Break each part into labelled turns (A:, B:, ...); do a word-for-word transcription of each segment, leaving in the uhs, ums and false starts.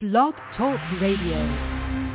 A: Blog Talk Radio.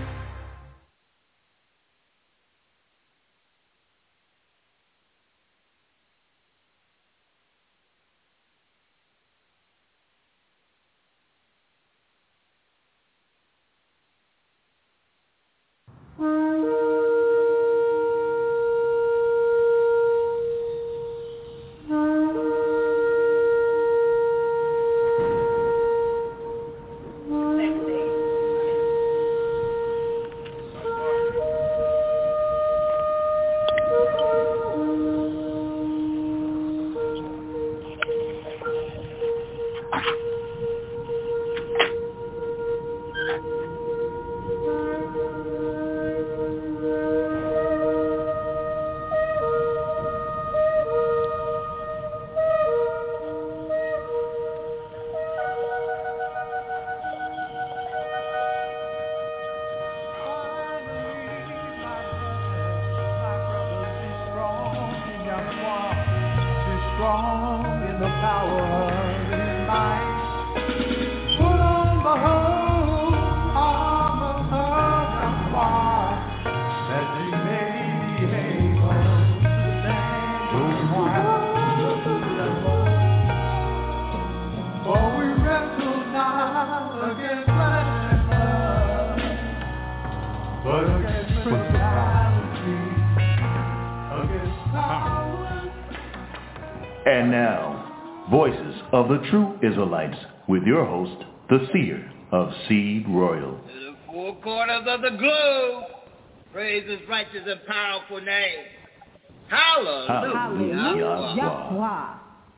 B: And now, Voices of the True Israelites, with your host, the Seer of Seed Royal.
C: To the four corners of the globe, praise His righteous and powerful name. Hallelujah.
B: Hallelujah. Yahweh.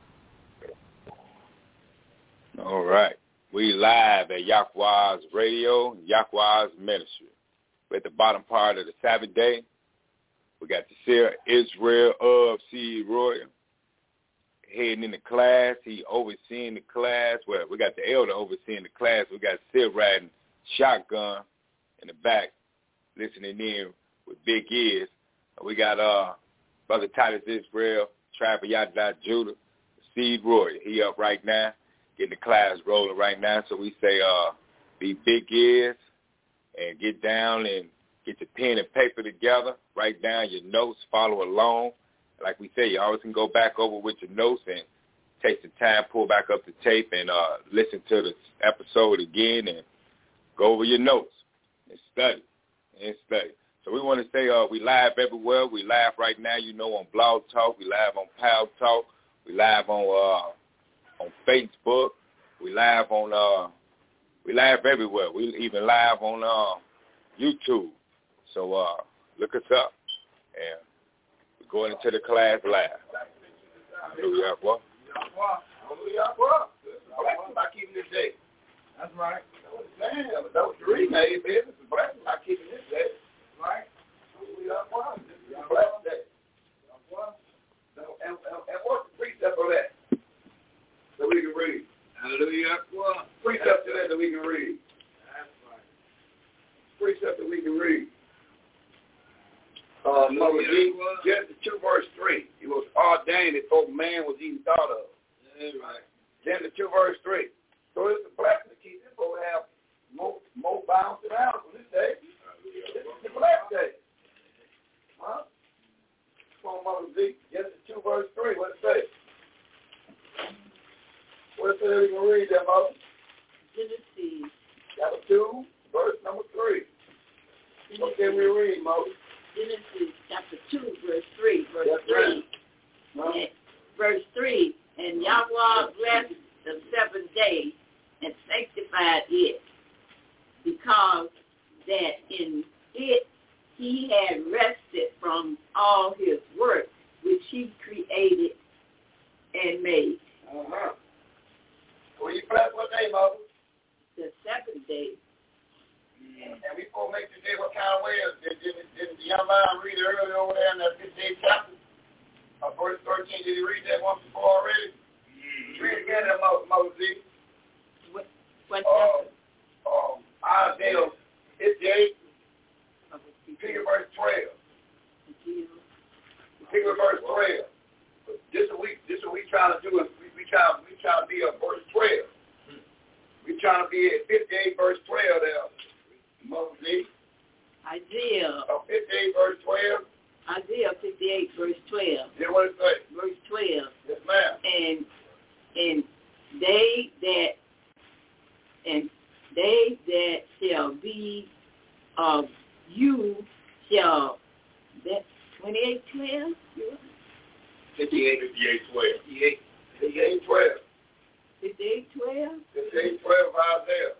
D: All right. We live at Yahweh's Radio, Yahweh's Ministry. We're at the bottom part of the Sabbath day. We got the Seer Israel of Seed Royal heading in the class. He overseeing the class. Well, we got the elder overseeing the class. We got Seer riding shotgun in the back, listening in with big ears. We got uh, Brother Titus Israel, Tribe of Yada Judah, Seed Royal. He up right now, getting the class rolling right now. So we say, uh, be big ears and get down and get your pen and paper together. Write down your notes. Follow along. Like we say, you always can go back over with your notes and take some time, pull back up the tape, and uh, listen to the episode again and go over your notes and study and study. So we want to say uh, we live everywhere. We live right now, you know, on Blog Talk. We live on Pal Talk. We live on uh, on Facebook. We live on uh, we live everywhere. We even live on uh, YouTube. So uh, look us up and going into the class live. Hallelujah, boy.
E: Hallelujah, boy. Blessing by keeping this day. That's right. That was the that was the reason I ate business. It's a blessing by keeping this day. Right? Hallelujah, boy. This is a blessed day. And, and, and what's the precept of that? That we can read.
C: Hallelujah, boy.
E: Precept to that that we can read. That's right. Precept that we can read. Uh, Mother G, Genesis two, verse three. It was ordained before man was even thought of.
C: That's right.
E: Genesis two, verse three. So it's a blessing to keep this, but we have more, more bouncing out on this day. This is the blessed day. Huh? Come on, Mother Z. Genesis two, verse three. What it say? What it say we can read that, Mother?
F: Genesis.
E: Chapter two, verse number three. What can we read, Mother?
F: Genesis chapter two, verse three, verse
E: That's
F: three.
E: Right.
F: And verse three, and Yahweh blessed the seventh day and sanctified it, because that in it he had rested from all his work which he created and made.
E: Uh-huh. Well, you bless what day, Mother?
F: The seventh day.
E: And before we make today, what kind of way is did, did, did the young man read it earlier over there in that fifth-day chapter? Uh, verse thirteen, did he read that once before already? Mm-hmm. Read again, that Mother, Mother Z.
F: What, what
E: uh, uh, Isaiah fifty-eight, pick at verse twelve. Pick at verse twelve. This is what we, this is what we trying to do. Is we, we trying we trying to be at verse twelve. We trying to be at fifty-eight verse twelve.
F: they that shall be of you shall, that twenty-eight twelve?
E: fifty-eight, fifty-eight, twelve. fifty-eight, fifty-eight, twelve.
F: fifty-eight twelve?
E: fifty-eight, twelve Isaiah.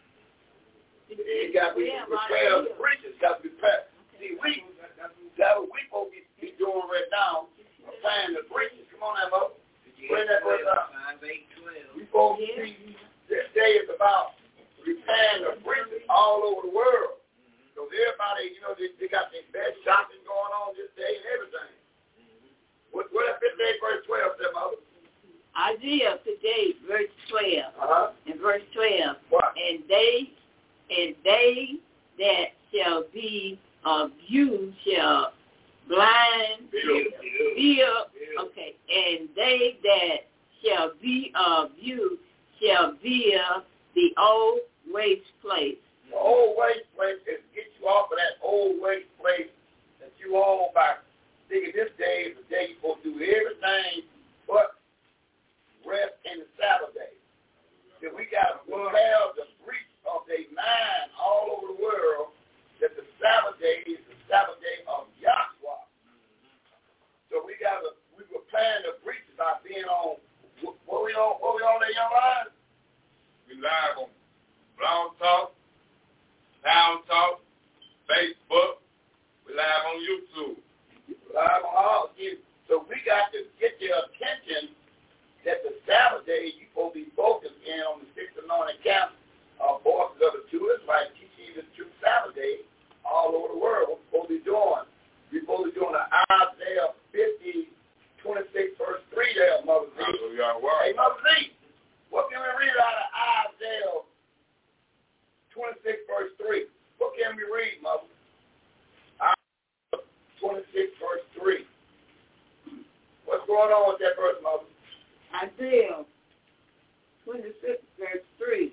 E: It got to be prepared. The preachers got to be prepared. See, we, that's what we supposed to be doing right now. Applying the preachers. Come on now, Mo. Bring that verse up. We supposed to be, this day is about repairing the preachers all over the world. So everybody, you know, they, they got their best shopping going on this day and everything. What, what that fifty-eight verse twelve said, Mother?
F: Isaiah fifty-eight verse twelve.
E: Uh-huh.
F: And verse twelve.
E: What?
F: And they, and they that shall be of you shall blind, feel, okay, and they that shall be of you shall build the old waste place.
E: The old waste place is to get you off of that old waste place that you own by thinking this day is the day you're supposed to do everything but rest in the Sabbath day. So we got to prepare the breach of their mind all over the world that the Sabbath day is the Sabbath day of Yahweh. So we got to, we were planning the breach by being on, what we on, what we on there, young line?
D: We live on Blog Talk, Town Talk, Facebook. We live on YouTube.
E: Live on all of you. So we got to get their attention that the Sabbath day you're supposed to be focused in on the sixth anointed camp of voices of the two Israelites teaching the true Sabbath day all over the world. What we're supposed to be doing. We're supposed to be doing the Isaiah fifty, twenty-six, verse three there, Mother Z. Hey, Mother Z, what can we read out of Isaiah twenty-six, verse three? What can we read, Mother? Isaiah twenty-six, verse three. What's going on with that verse, Mother?
F: Isaiah twenty-six, verse three.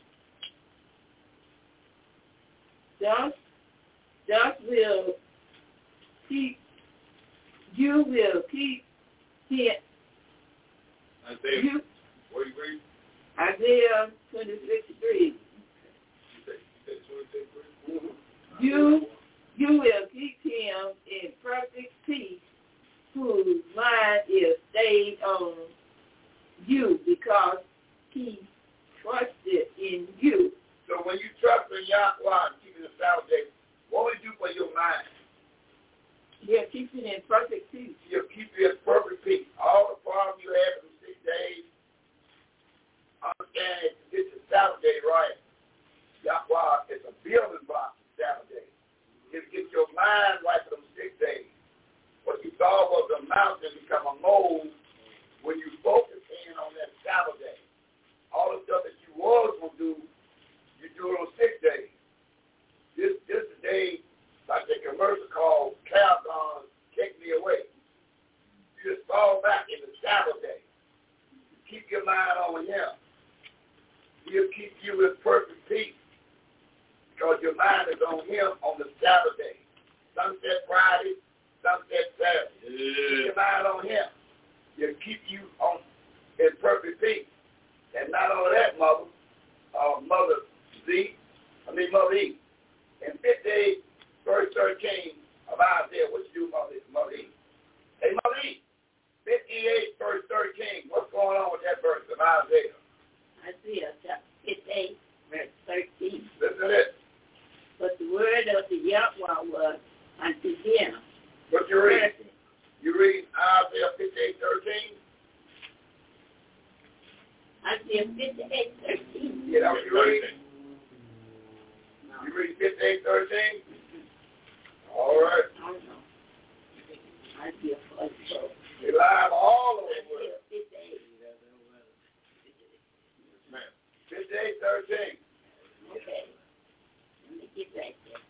F: Thus, thus will keep, you will keep it.
D: Isaiah,
F: you,
D: what do you read?
F: Isaiah twenty-six, three. You, you will keep him in perfect peace, whose mind is stayed on you, because he trusted in you.
E: So when you trust in Yahweh and keeping the Sabbath day, what will it do for your mind?
F: He'll keep it in perfect peace.
E: He'll keep you in perfect peace. All the problems you have in six days, understand to get the Sabbath day right. Yahweh is a building block for Sabbath day. It'll get your mind right for them six days. What you thought was a mountain become a mole when you focus in on that Sabbath day. All the stuff that you was going to do, you do it on six days. This this is the day, like the commercial called Calgon, Take Me Away. You just fall back in the Sabbath day. You keep your mind on him. He'll keep you in perfect peace because your mind is on him on the Sabbath day. Sunset Friday, sunset Saturday. Yeah. Keep your mind on him. He'll keep you on in perfect peace. And not only that, Mother, uh, Mother Z, I mean Mother E. In fifty-eight, verse thirteen of Isaiah, what you do, Mother, Mother E? Hey, Mother E, fifty-eight, verse thirteen, what's going on with that verse of Isaiah?
F: Isaiah chapter fifty-eight, verse thirteen.
E: Listen to this.
F: But the word of the Yahweh was unto him.
E: What you read? You read Isaiah fifty-eight, thirteen?
F: Isaiah fifty-eight, thirteen.
E: Yeah, that's what you read? You read fifty-eight, thirteen? All right.
F: I don't know. Isaiah forty-four.
E: We live all over the world.
F: fifty-eight.
E: fifty-eight, thirteen.
F: Okay. Let me get back there.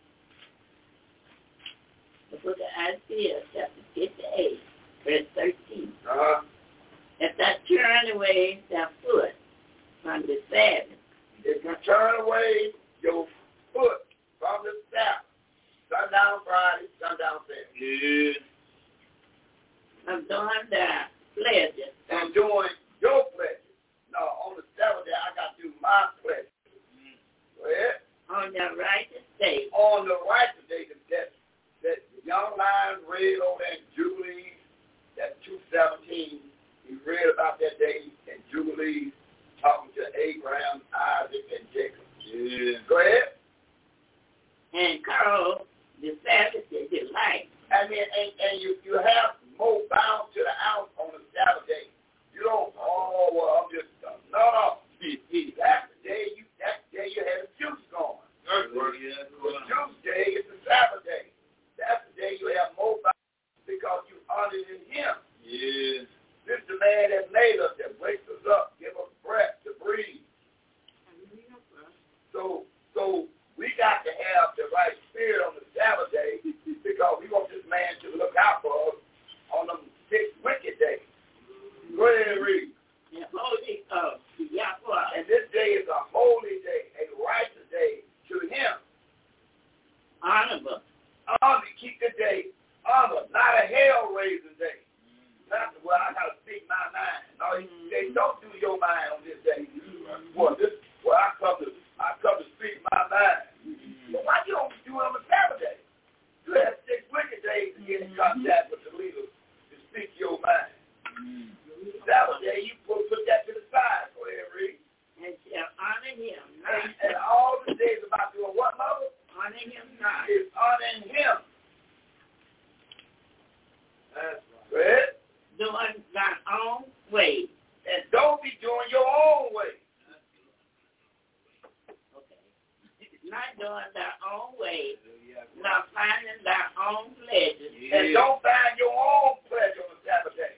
F: The book of Isaiah, chapter fifty-eight, verse thirteen.
E: Uh-huh.
F: If thou turn away thy foot from the Sabbath,
E: if you turn away your foot from the Sabbath, sundown Friday, sundown Saturday.
D: Yeah.
F: I'm doing thy pleasure.
E: And doing your pleasure. No, on the Sabbath day, I got to do my pleasure.
F: On the righteous day.
E: On the righteous day, that, that young lion read over in Jubilees, that two seventeen, he read about that day in Jubilees, talking to Abraham, Isaac, and Jacob. Yeah. Go ahead.
F: And Carl, the Sabbath is delight.
E: I mean, and, and you, you have more bound to the house on the Sabbath day. You don't, oh, well, I'm just, uh, no, no. That's the day you, that day you have the juice going. That's right. The juice day is the Sabbath day. That's the day you have more bound because you honored in him. Yeah. This is the man that made us, that wakes us up, give us breath to breathe. So, so we got to have the right spirit on the Sabbath day because we want this man to look out for us on them six wicked days. Go ahead and read.
F: And holy, uh, Yahweh.
E: And this day is a holy day, a righteous day to him.
F: Honorable.
E: Honor, keep the day honor, not a hell-raising day. Not well, I gotta speak my mind. No, mm-hmm. They don't do your mind on this day. Mm-hmm. Well, this, well, I come to, I come to speak my mind. Mm-hmm. Well, why you don't do it on the Sabbath day? You have six wicked days to get in contact with the leaders to speak your mind. Mm-hmm. Sabbath day, you put, put that to the side. Go ahead, read.
F: And shall honor him.
E: And, and all the days about doing what, mother?
F: Honor him not.
E: Is honoring him. That's right. Go ahead.
F: Doing thy own way.
E: And don't be doing your own way.
F: Okay. Not doing thy own way. Not finding thy own pleasure.
E: Yeah. And don't find your own pleasure on the Sabbath day.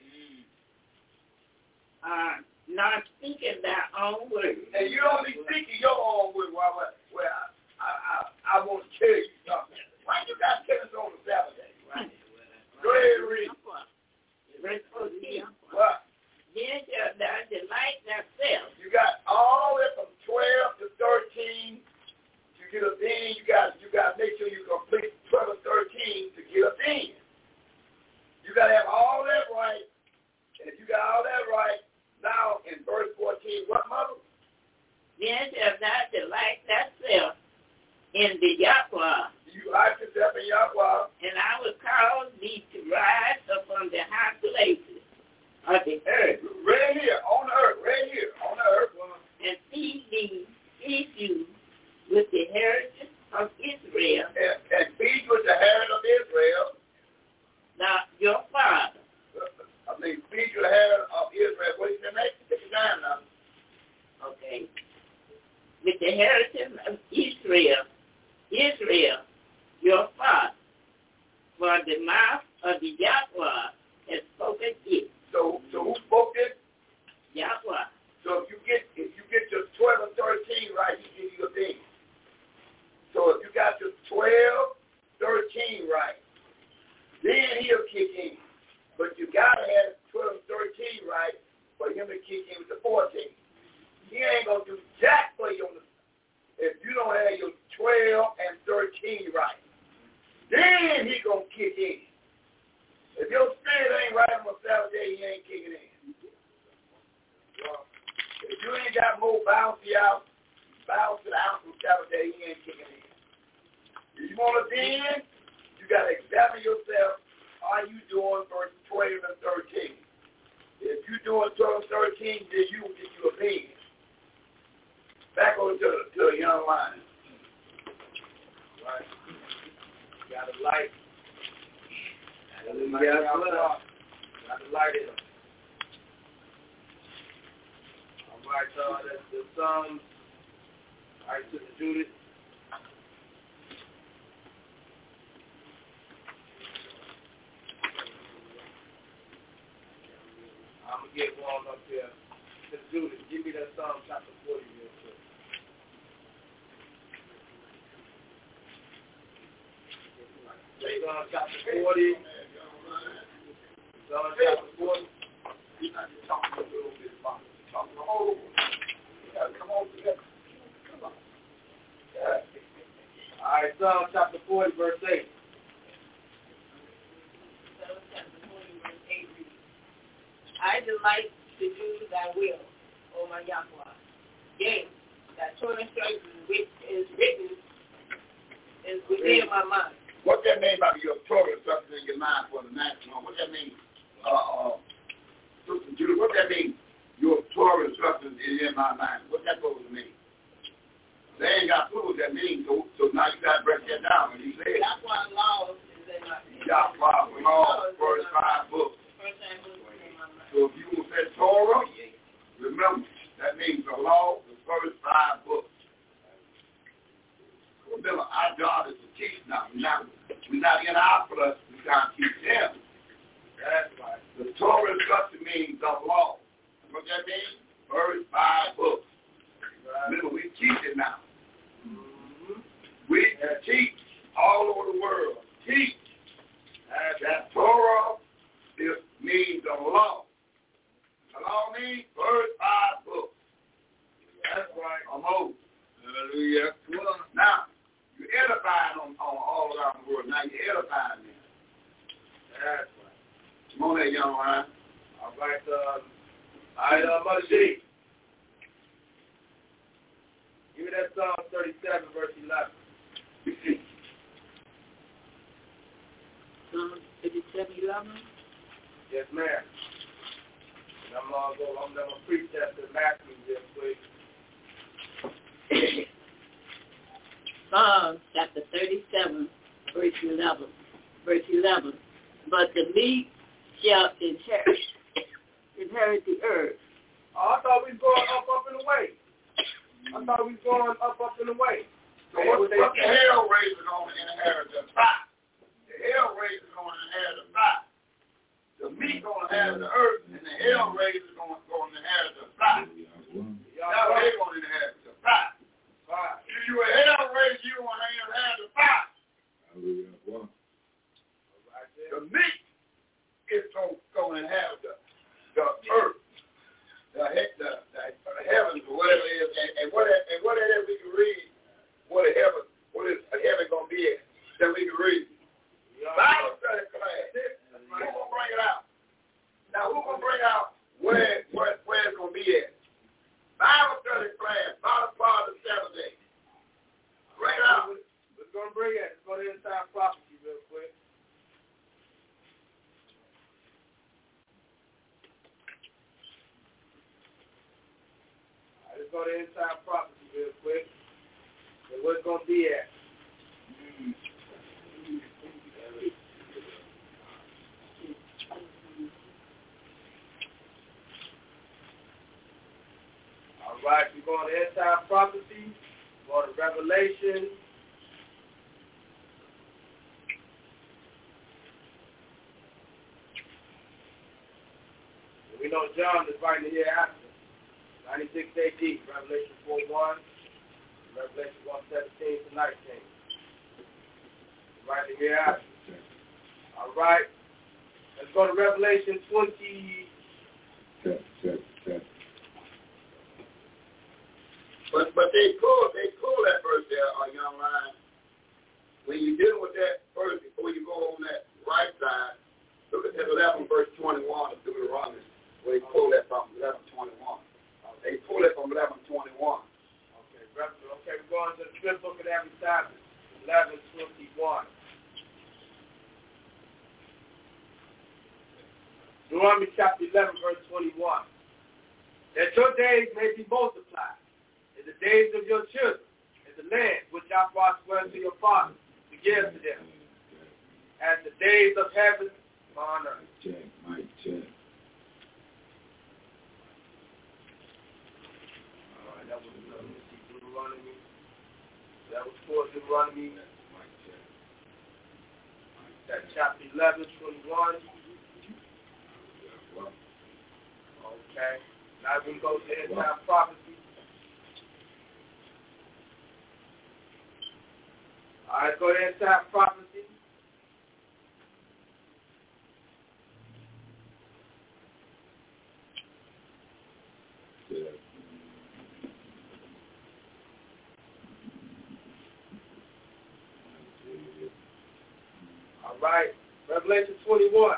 F: Uh, not speaking thy own word.
E: And you don't be speaking your own word. Well, well, well I, I, I want to tell you something. Why you got tennis on the Sabbath day? Right? Go ahead and read.
F: Verse fourteen.
E: What?
F: Then shall thou delight thyself.
E: You got all the way from twelve to thirteen. You get a thing. You got you got to make sure you complete twelve to thirteen to get a thing. You got to have all that right. And if you got all that right, now in verse fourteen, what, mother?
F: Then shall thou delight thyself in the Yahweh.
E: You like yourself in Yahweh.
F: And I will cause thee to rise upon the high places of the earth.
E: Right here, on the earth, right here, on the earth.
F: And feed thee, feed you with the heritage of Israel.
E: And, and feed with the heritage of Israel.
F: Now, your father.
E: I mean, feed you the heritage of Israel. What is your name? Take your time now.
F: Okay. With the heritage of Israel. Israel. Your father, for the mouth of the Yahweh has spoken it.
E: So, so who spoke it?
F: Yahweh.
E: So if you get if you get your twelve and thirteen right, he gives you a thing. So if you got your twelve, thirteen right, then he'll kick in. But you gotta have twelve and thirteen right for him to kick in with the fourteen. He ain't gonna do jack for you on the, if you don't have your twelve and thirteen right. Then he gonna kick in. If your spirit ain't right on a Sabbath day, he ain't kicking in. Well, if you ain't got more bouncy out, bounce to the house on Sabbath day, he ain't kicking in. If you want to then, you got to examine yourself. Are you doing verse twelve and thirteen? If you're doing twelve and thirteen, then you will get you a bean. Back over to the, to the young lion. Right. Got a light. Got a light. Got a light in them. All right, y'all. That's the Psalms. All right, Sister Judith. I'm going to get warmed up here. Sister Judith, give me that Psalm chapter forty real quick. Psalm chapter forty. Psalm chapter forty. He's not just talking a little bit about it. He's talking the whole. You got to come on together. Come on. Yeah. All right, Psalm chapter forty, verse eight.
F: Psalm chapter forty, verse eight. I delight to do thy will, O my Yahweh. Yea, thy instructions which is written Be in my mind.
E: What that mean about your Torah instructions in your mind for the maximum? What that mean? Uh, uh, Sister Judy, what that mean? Your Torah instructions is in my mind. What that supposed to mean? They ain't got clue what that means, so, so now you got to break that down. When he said,
F: Yahweh laws is in my mind.
E: Yahweh laws, first five books.
F: First five books is in my mind.
E: So if you will say Torah, remember, that means the law, the first five books. Remember, our job is to teach now. We're not, we're not in our plus, we got to teach them. That's right. The Torah instruction means the law. What that means? First five books. Right. Remember, we teach it now. Mm-hmm. We uh, teach all over the world. Teach. Uh, that Torah is, means the law. The law means first five books. That's right. Almost. Hallelujah. Now, you're edifying on, on all around the world. Now you're edifying them. That's right. Come on there, young Ryan. All right, uh, all right, uh, Mother G. Give me that Psalm thirty-seven, verse eleven.
F: Psalm thirty-seven, eleven?
E: Yes, ma'am. And I'm going to go, I'm going to preach that to Matthew real quick.
F: Psalm chapter thirty-seven, verse eleven. Verse eleven. But the meek shall inherit, inherit the earth.
E: Oh, I thought we was going up, up and away. I thought we was going up, up and away. So hey, what, what the hell raiser going to inherit the fire? The hell raiser going to inherit the fire. The meek going to inherit the earth, and the hell raiser going to inherit the fire. That's what they're going to inherit the fire. Fire. If you a hell raiser, you want to inherit the fire. The meek is going to inherit the, the earth, the, the, the, the heavens, or whatever it is, and, and what and what it is we can read, what a heaven, what is a heaven going to be at, that we can read. Bible study class. Who's going to bring it out? Now, who's going to bring out where, where, where it's going to be at? Bible study class, bottom part of the seventh day. Bring it out. What's going to bring it? Let's go to inside prophecy real quick. Let's go to inside prophecy real quick. And where it's going to be at. All right, we're going to inside prophecy. We're going to Revelation. We know John is writing here after. ninety-six A D, Revelation four one, Revelation one seventeen to nineteen. Right here after. All right. Let's go to Revelation twenty. Check, check, check. But but they pull they pull that verse there on young line. When you're dealing with that verse, before you go on that right side, look at eleven verse twenty-one of Deuteronomy, where they pull that from eleven twenty-one. They pull it from eleven twenty-one. Okay, okay, we're going to the fifth book of every Sabbath, eleven twenty-one. Deuteronomy chapter eleven, verse twenty-one. That your days may be multiplied in the days of your children, in the land which Yahweh swore to your fathers to give to them, as the days of heaven on earth. Check, Mike, check. That was uh, Deuteronomy. That was for Deuteronomy. That chapter eleven, twenty-one. Okay. Now we go to the end-time prophecy. All right, go to the end-time prophecy. Yeah. All right, Revelation twenty-one.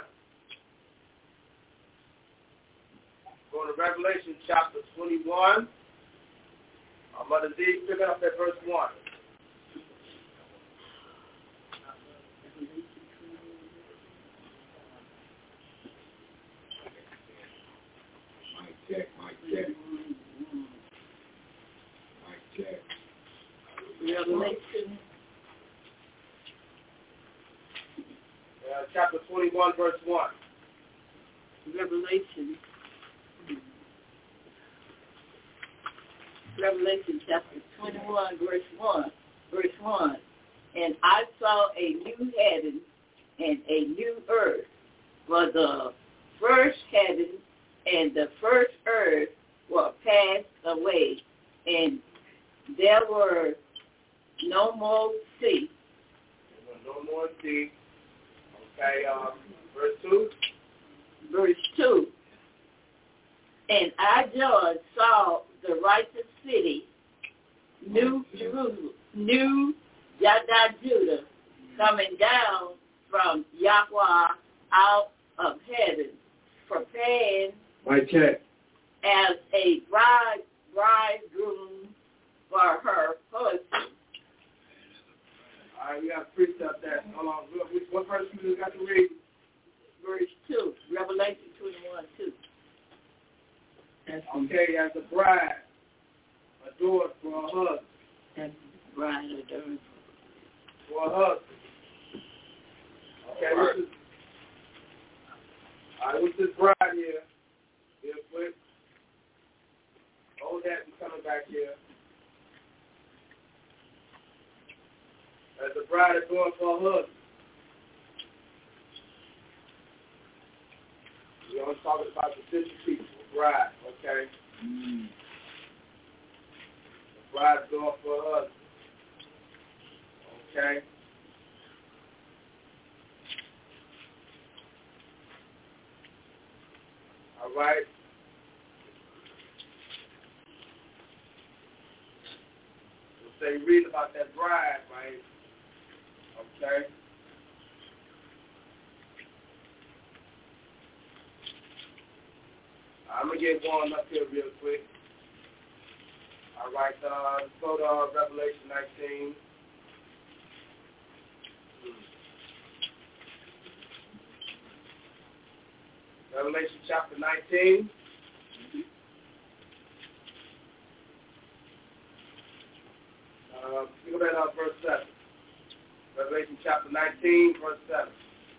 E: Go to Revelation chapter twenty-one. Our Mother D, pick up at verse one.
F: Revelation.
G: Uh, chapter twenty-one, verse one.
F: Revelation. Revelation chapter twenty-one, verse one. Verse one. And I saw a new heaven and a new earth, for the first heaven and the first earth were passed away, and there were no more sea.
G: There were no more sea. Okay, um, verse two.
F: Verse two. And I, George, saw the righteous city, New Jerusalem, New Yada Judah, coming down from Yahweh out of heaven, prepared
G: Mic check.
F: as a bride, bridegroom for her husband.
G: All right, we got to precept that. Hold on. Which, what verse you got to read?
F: Verse two, Revelation twenty-one, two.
G: Okay, as a bride, adored for her husband.
F: That's bride adored
G: for her husband. Okay,
D: all right.
G: This is, all right, what's this bride here? Real quick. Hold that and coming back here. As a bride adored for her husband. We always talking about the fifty people, bride, okay? Mm. The bride adored for her husband. Okay? All right. So you read about that bride, right? Okay. I'm going to get one up here real quick. All right. Uh, let's go to uh, Revelation nineteen. Revelation chapter nineteen. Uh, look at that, verse seven. Revelation chapter nineteen, verse seven.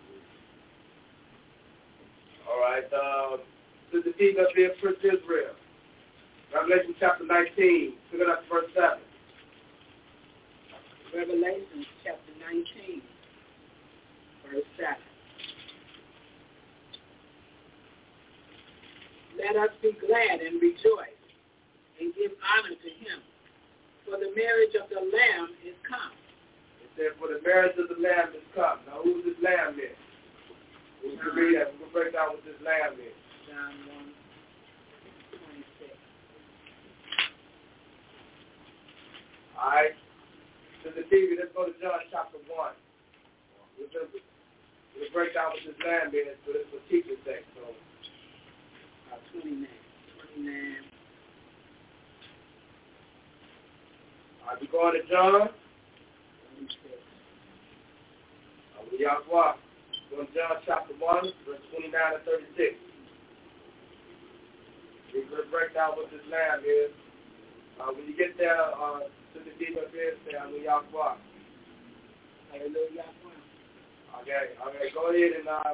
G: All right. Uh, this is the deed up here, Prince Israel. Revelation chapter nineteen. Look at that, verse seven.
F: Revelation chapter nineteen, verse seven. Let us be glad and rejoice and give honor to him, for the marriage of the Lamb is come.
G: It said, for the marriage of the Lamb is come. Now, who's this Lamb is? We can read that. We can break down what this Lamb is.
F: John one, twenty-six.
G: All right. Sister T V, let's go to John chapter one. We'll, we'll break down what this Lamb is for this for teacher's sake. So,
F: uh, twenty-nine. twenty-nine.
G: All right, we're going to John. Yahweh. Go to John chapter one, verse twenty-nine and thirty-six. We're going to break down what this Lamb is. Uh, when you get there, uh, to the deep of this, say, Hallelujah.
F: Hallelujah.
G: Okay, okay, go ahead and uh,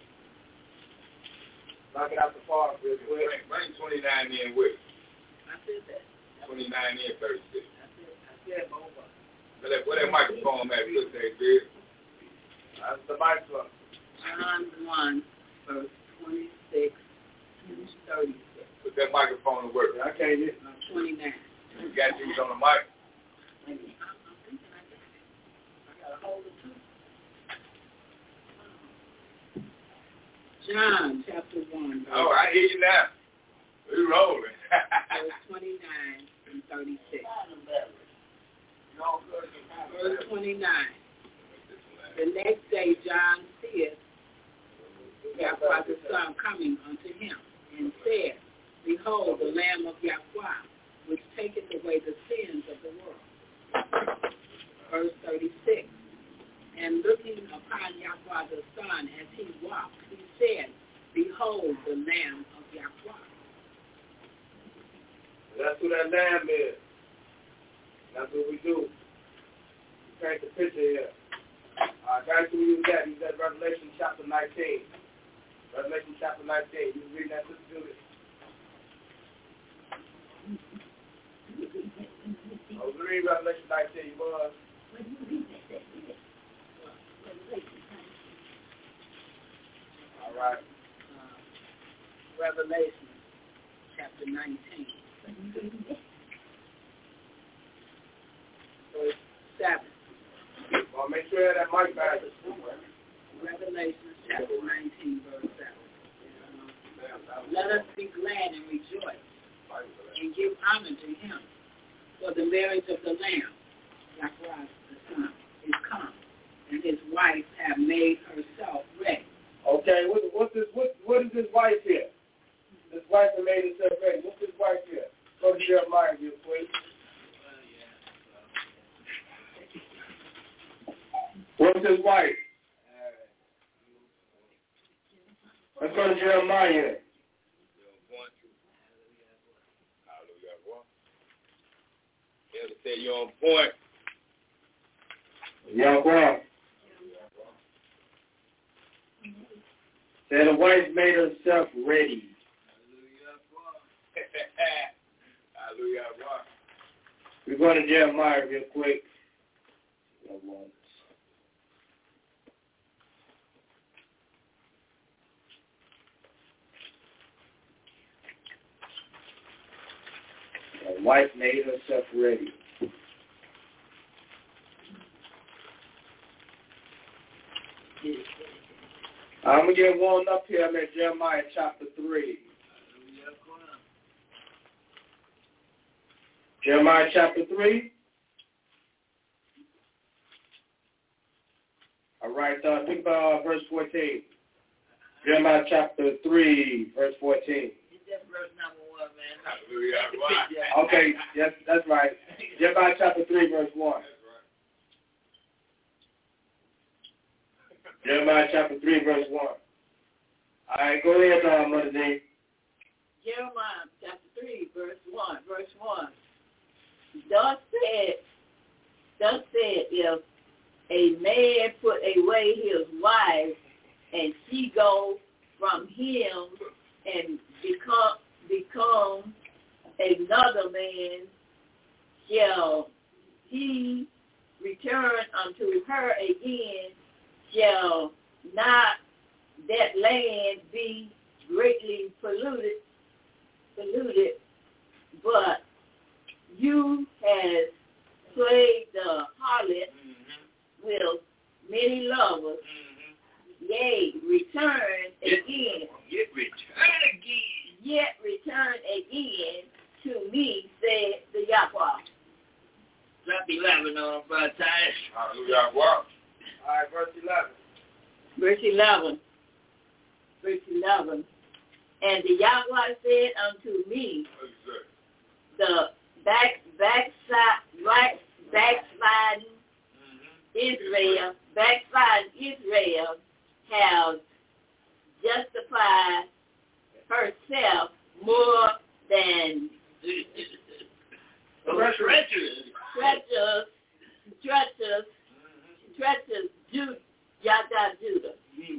G: knock it out the park real quick.
D: Bring, bring twenty-nine in with.
F: I said that.
D: twenty-nine in, thirty-six.
F: I said, I said over.
D: Where that, where that microphone at? Look at Bill.
G: That's the microphone.
F: John one, verse twenty-six to thirty-six.
D: Put that microphone to work.
G: I can't get
F: no, twenty-nine.
D: You got these on the mic?
F: I'm thinking I got it. I got to hold it too. John chapter one.
D: Oh, I hear you now. We're rolling.
F: Verse twenty-nine and thirty-six. Verse twenty-nine. The next day John seeth Yahweh the Son coming unto him, and said, Behold, the Lamb of Yahweh, which taketh away the sins of the world. Verse thirty-six. And looking upon Yahweh the Son as he walked, he said, Behold, the Lamb of Yahweh.
G: That's who that Lamb is. That's what we do. paint the picture here. Uh, guys, who you got? You got Revelation chapter nineteen. Revelation chapter nineteen. You read that, Sister Julie? I was reading Revelation nineteen. You was? All right.
F: Uh, Revelation chapter nineteen. Verse seven.
G: Well, make sure that mic back.
F: Revelation chapter nineteen, verse seven. Let us be glad and rejoice and give honor to him, for the marriage of the Lamb, Yahweh the Son, is come, and his wife have made herself ready.
G: Okay, what, what's this, what, what is this wife here? This wife that made herself ready. What's this wife here? Go to Jeremiah real quick. What's his wife? Let's go to Jeremiah.
D: Elder said you're on point.
G: Yahweh. Said the wife made herself ready.
D: Hallelujah.
G: We're going to Jeremiah real quick. The wife made herself ready. I'm going to get warmed up here. I'm at Jeremiah chapter three. Jeremiah chapter three. All right, uh, think about uh, verse fourteen. Jeremiah chapter three, verse fourteen.
F: That's verse number one, man.
D: Hallelujah.
G: Okay, yes, that's right. Jeremiah chapter three, verse one. Jeremiah chapter three, verse one. All right, go ahead, uh, Mother D.
F: Jeremiah chapter three, verse one. Verse one. Thus said, thus said, if a man put away his wife, and she go from him and become become another man, shall he return unto her again? Shall not that land be greatly polluted? Polluted, but you has played the harlot mm-hmm. with many lovers. Mm-hmm. Yea, return again.
C: Yet return again.
F: Yet return again to me, said the Yahweh.
C: Drop eleven on five times.
D: Hallelujah.
G: All right, verse eleven.
F: Verse eleven. Verse eleven. And the Yahweh said unto me, the back backside right backsliding mm-hmm. Israel, backsliding Israel has justified herself more than
C: treacherous,
F: treacherous, treacherous, treacherous Judah, Yada Judah.
G: Mm.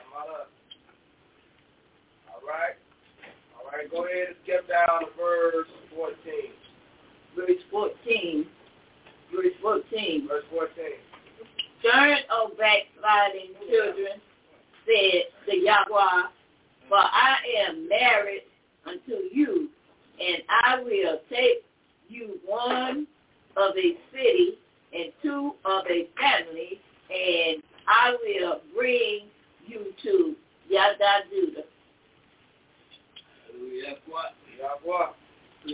G: All right, all right. Go ahead and skip down to verse fourteen.
F: Verse fourteen. Verse fourteen.
G: Verse fourteen.
F: Turn, O backsliding children, said the Yahweh, for I am married unto you, and I will take you one of a city and two of a family, and I will bring you to Yada Judah.
G: Yahweh. Yahweh.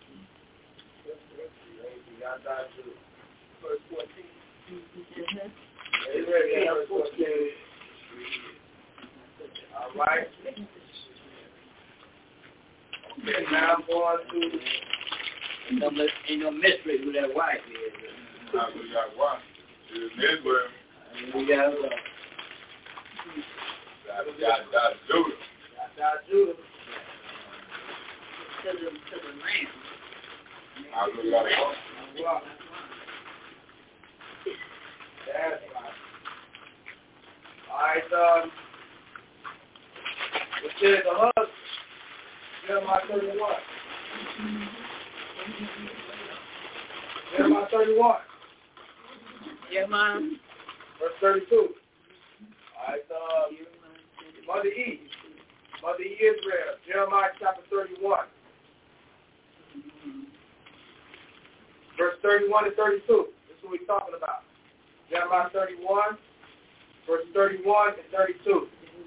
G: Yada Judah. Verse fourteen.
F: Mm-hmm.
G: Yeah, verse fourteen. All right. Okay, now I'm going to.
C: Ain't no, ain't no mystery who that wife is.
D: Hallelujah. It's Israel.
C: We got uh,
D: Yada Judah.
G: Yada Judah.
F: To the, to the land.
D: Hallelujah.
G: And um, it says the husband, Jeremiah thirty-one. Jeremiah thirty-one.
F: Jeremiah.
G: Verse thirty-two. All right, um, Mother E. Mother E. Israel. Jeremiah chapter thirty-one. Verse thirty-one and thirty-two. This is what we're talking about. Jeremiah thirty-one, verse thirty-one and thirty-two.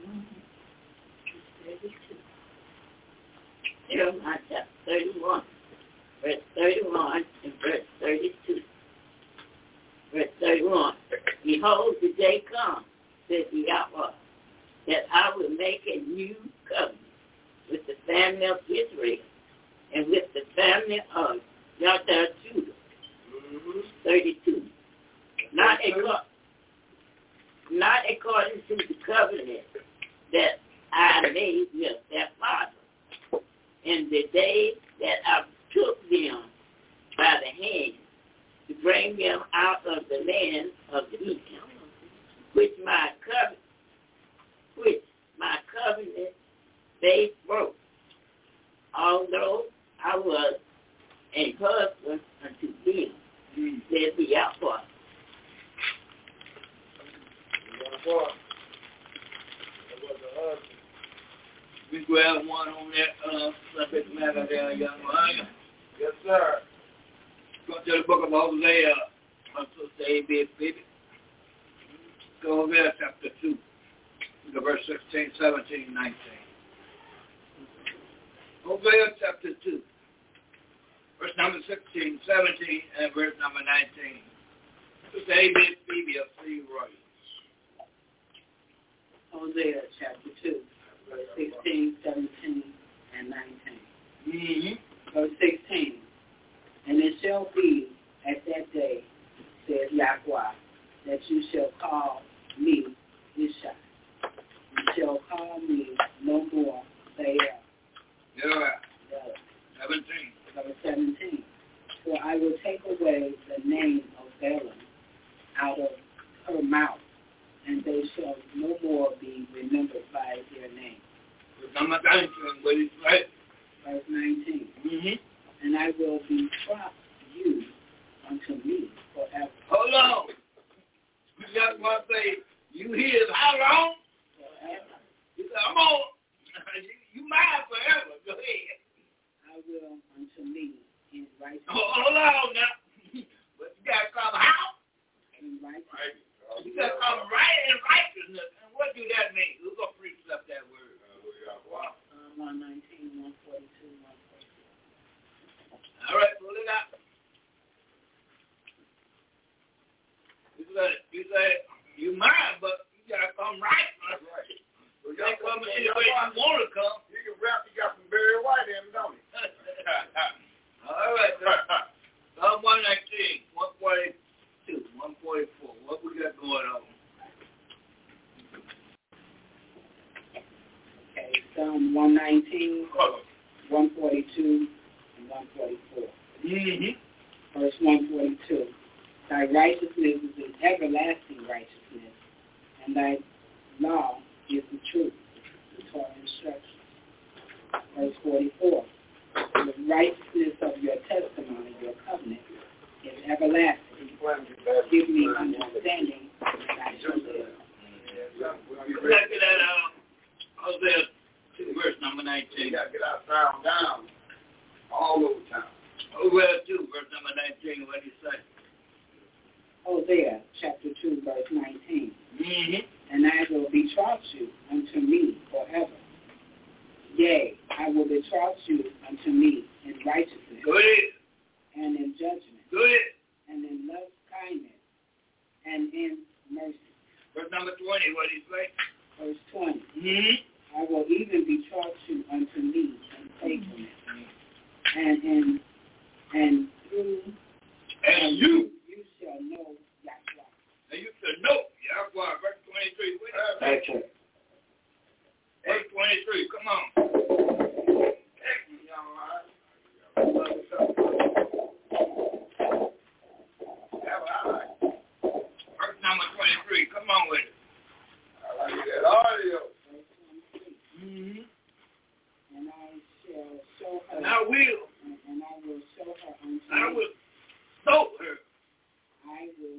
F: Jeremiah chapter thirty-one, verse thirty-one and verse thirty-two. Verse thirty-one. Behold, the day comes, says Yahweh, that I will make a new covenant with the family of Israel and with the family of Yahweh Judah. Mm-hmm. thirty-two. Not, acco- not according to the covenant that I made with their father in the day that I took them by the hand to bring them out of the land of Egypt, which my covenant, which my covenant they broke, although I was a husband unto them, mm. said the Yahweh.
C: We grab one on that uh, subject matter there, young man.
G: Yes, sir.
C: Go to the book of Hosea. I'm supposed to say, baby, baby. Go over there, chapter two. Go verse sixteen, seventeen, nineteen. Hosea chapter two. Verse number sixteen, seventeen, and verse number nineteen. It's the A B C of Steve Royal.
F: Hosea chapter two, verse sixteen, seventeen, and nineteen.
C: Mm-hmm.
F: Verse sixteen. And it shall be at that day, says Yahweh, that you shall call me Ishai. You shall call me no more Baal.
C: Yeah. seventeen.
F: Verse seventeen. For I will take away the name of Balaam out of her mouth, and they shall no more be remembered by their name.
C: Verse number nineteen, what is right?
F: Verse nineteen.
C: Mm-hmm.
F: And I will betroth you unto me forever.
C: Hold on. You just want to say, you here how long?
F: Forever.
C: You say, I'm on. You mine forever. Go ahead.
F: I will unto me in righteousness.
C: Oh, hold on now. But you got to come how?
F: In righteousness.
C: You got to come right in righteousness. And what do that mean? Who's going to preach up that word? Wow.
F: Uh, one nineteen, one forty-two, one forty-four.
C: All right, pull it out. You say, you say, you mine, but you got to come right. That's right. Well, you come any way you want to come.
E: You can rap, you got some Barry White in them, don't you?
C: All right, Psalm one nineteen, one forty-two, one forty-four. What we got going on?
F: Okay, Psalm one nineteen, one forty-two, and one forty-four.
C: Mm-hmm.
F: Verse one forty-two. Thy righteousness is an everlasting righteousness, and thy law is the truth, the Torah instruction. Verse forty-four. The righteousness of your testimony, your covenant, is everlasting. Give me understanding, and I shall live.
C: Look at that, uh, Hosea two, verse number nineteen.
E: You got to get our sound down all over town.
C: Hosea two, verse number nineteen, what do you say?
F: Hosea chapter two, verse nineteen.
C: Mm-hmm.
F: And I will betroth you unto me forever. Yea, I will betroth you unto me in righteousness.
C: Go ahead.
F: And in judgment.
C: Go ahead.
F: And in love kindness. And in mercy.
C: Verse number twenty, what do you say?
F: Verse twenty.
C: Mm-hmm.
F: I will even betroth you unto me in faithfulness. And in and through
C: and you
F: you shall know Yahweh.
C: And you shall know Yahweh. Verse twenty-three.
F: That's it.
C: Verse twenty-three. Come on. Verse number twenty-three. Come on with it.
E: I like that.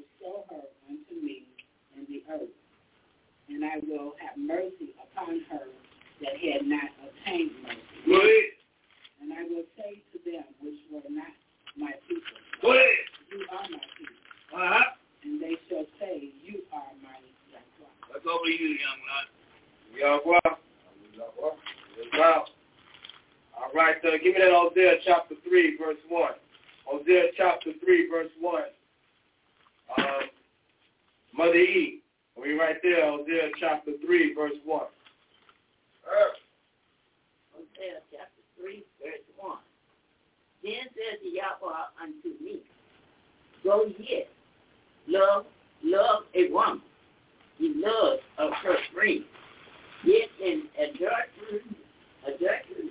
F: restore her unto me in the earth, and I will have mercy upon her that had not obtained mercy.
C: Go ahead.
F: And I will say to them which were not my people,
C: Go ahead.
F: you are my people.
C: Uh-huh.
F: And they shall say, you are my Yahweh.
C: That's over to you, young man. Yahweh. Yahweh. All right, uh, give me that Hosea chapter three, verse one. Hosea chapter three, verse one. Um, Mother E. We right there, Hosea chapter three, verse one.
F: Uh, Hosea chapter three, verse one. Then says the Yahweh unto me, go ye, love, love a woman. He loves of her free. Yet in adultery, adultery.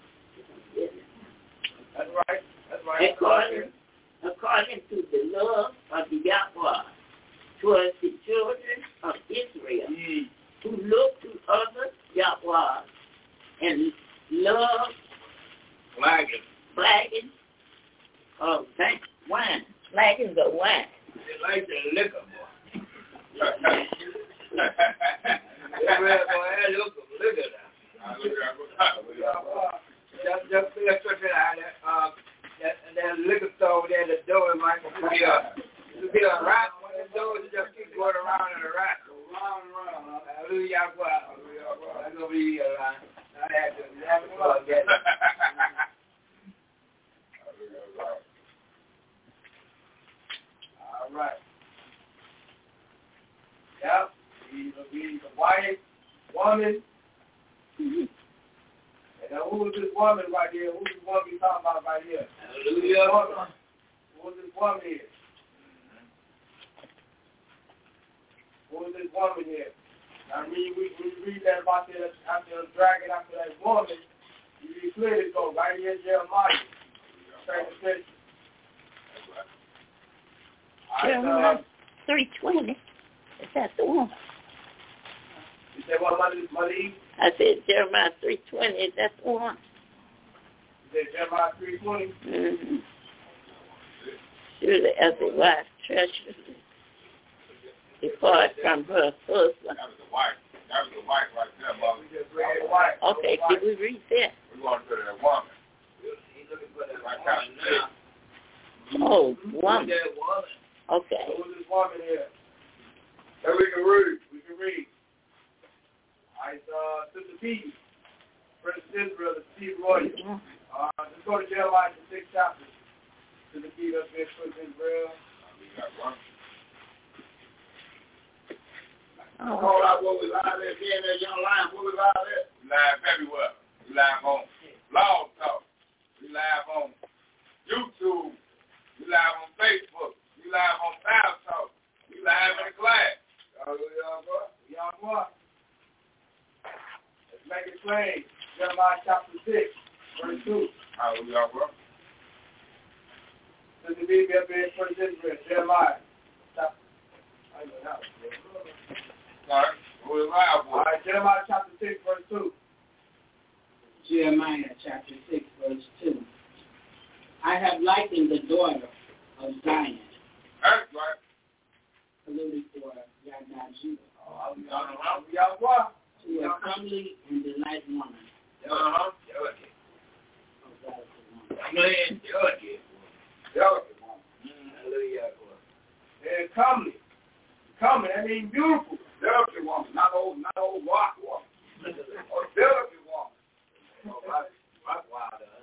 C: That's right. That's right.
F: According, according to the love of the Yahweh towards the children of Israel,
C: Mm.
F: who look to other Yahweh and love
C: Flagging.
F: flagging of thank wine. Flagging of wine.
C: They like the liquor, boy. They real boy, that liquor, liquor now. Just, just be a church out there. Uh, that, that liquor store there, the door is like a be a, to be a rat. When the door just keep going around and around, round and round. Hallelujah, Hallelujah. That's gonna be a line. I had to, I had to plug that. All right. Yep. He's a, he's a white woman.
F: Mm-hmm.
C: And now who is this woman right here? Who's this woman we talking about right here? Hallelujah. Who is this woman here? Who is this woman here? Now when you, when you read that about the, after the dragon, after that woman, you read clearly go right here in Jeremiah. Straight to finish.
F: Jeremiah three twenty. Is that the one?
C: You said what, Mother, Mother Eve?
F: I said Jeremiah three twenty. Is that the one?
C: You said Jeremiah three twenty?
F: Mm-hmm. Surely as a wife treacherously depart from her husband.
D: That was the wife. That was the wife right there, Mother.
C: We just read the wife.
F: Okay, did we read that?
D: We're going to that woman.
C: He's looking for that
D: Right
C: woman
D: now.
C: now.
F: Oh, woman.
C: That woman.
F: Okay.
C: Who is this woman here? Then we can read. We can read. All right, uh, Sister P. President Israel, Steve Roy. Uh, let's go to Jeremiah, the sixth chapter. Sister P. Let's get President Israel.
D: We got one.
F: Oh.
E: Call out what we live at, again, that young line, what we live at.
D: We live everywhere. We live on Blog Talk. We live on YouTube. We live on Facebook. We live on Power Talk. We live in the class.
C: Hallelujah, boy. Y'all, boy. Let's make it plain. Jeremiah chapter six, verse two.
D: Hallelujah, bro.
C: Sister B. Be up here, President Israel. Jeremiah. Chapter. I know that was good.
D: All right. We're live, boy.
C: All right, Jeremiah chapter six, verse two.
F: Jeremiah chapter six, verse two. I have likened the daughter of Zion,
D: That's right.
F: polluted for Yada Judah,
C: Oh, y'all, boy.
F: to a comely and delightful woman.
C: Uh-huh. Delicate.
F: Oh, God, woman.
C: I'm laying delicate. Delicate woman. Hallelujah, boy. And comely. Comely, that means beautiful.
E: Delicate woman, not old, not old rock woman. Or delicate woman.
C: Oh, that's, that's wild, huh?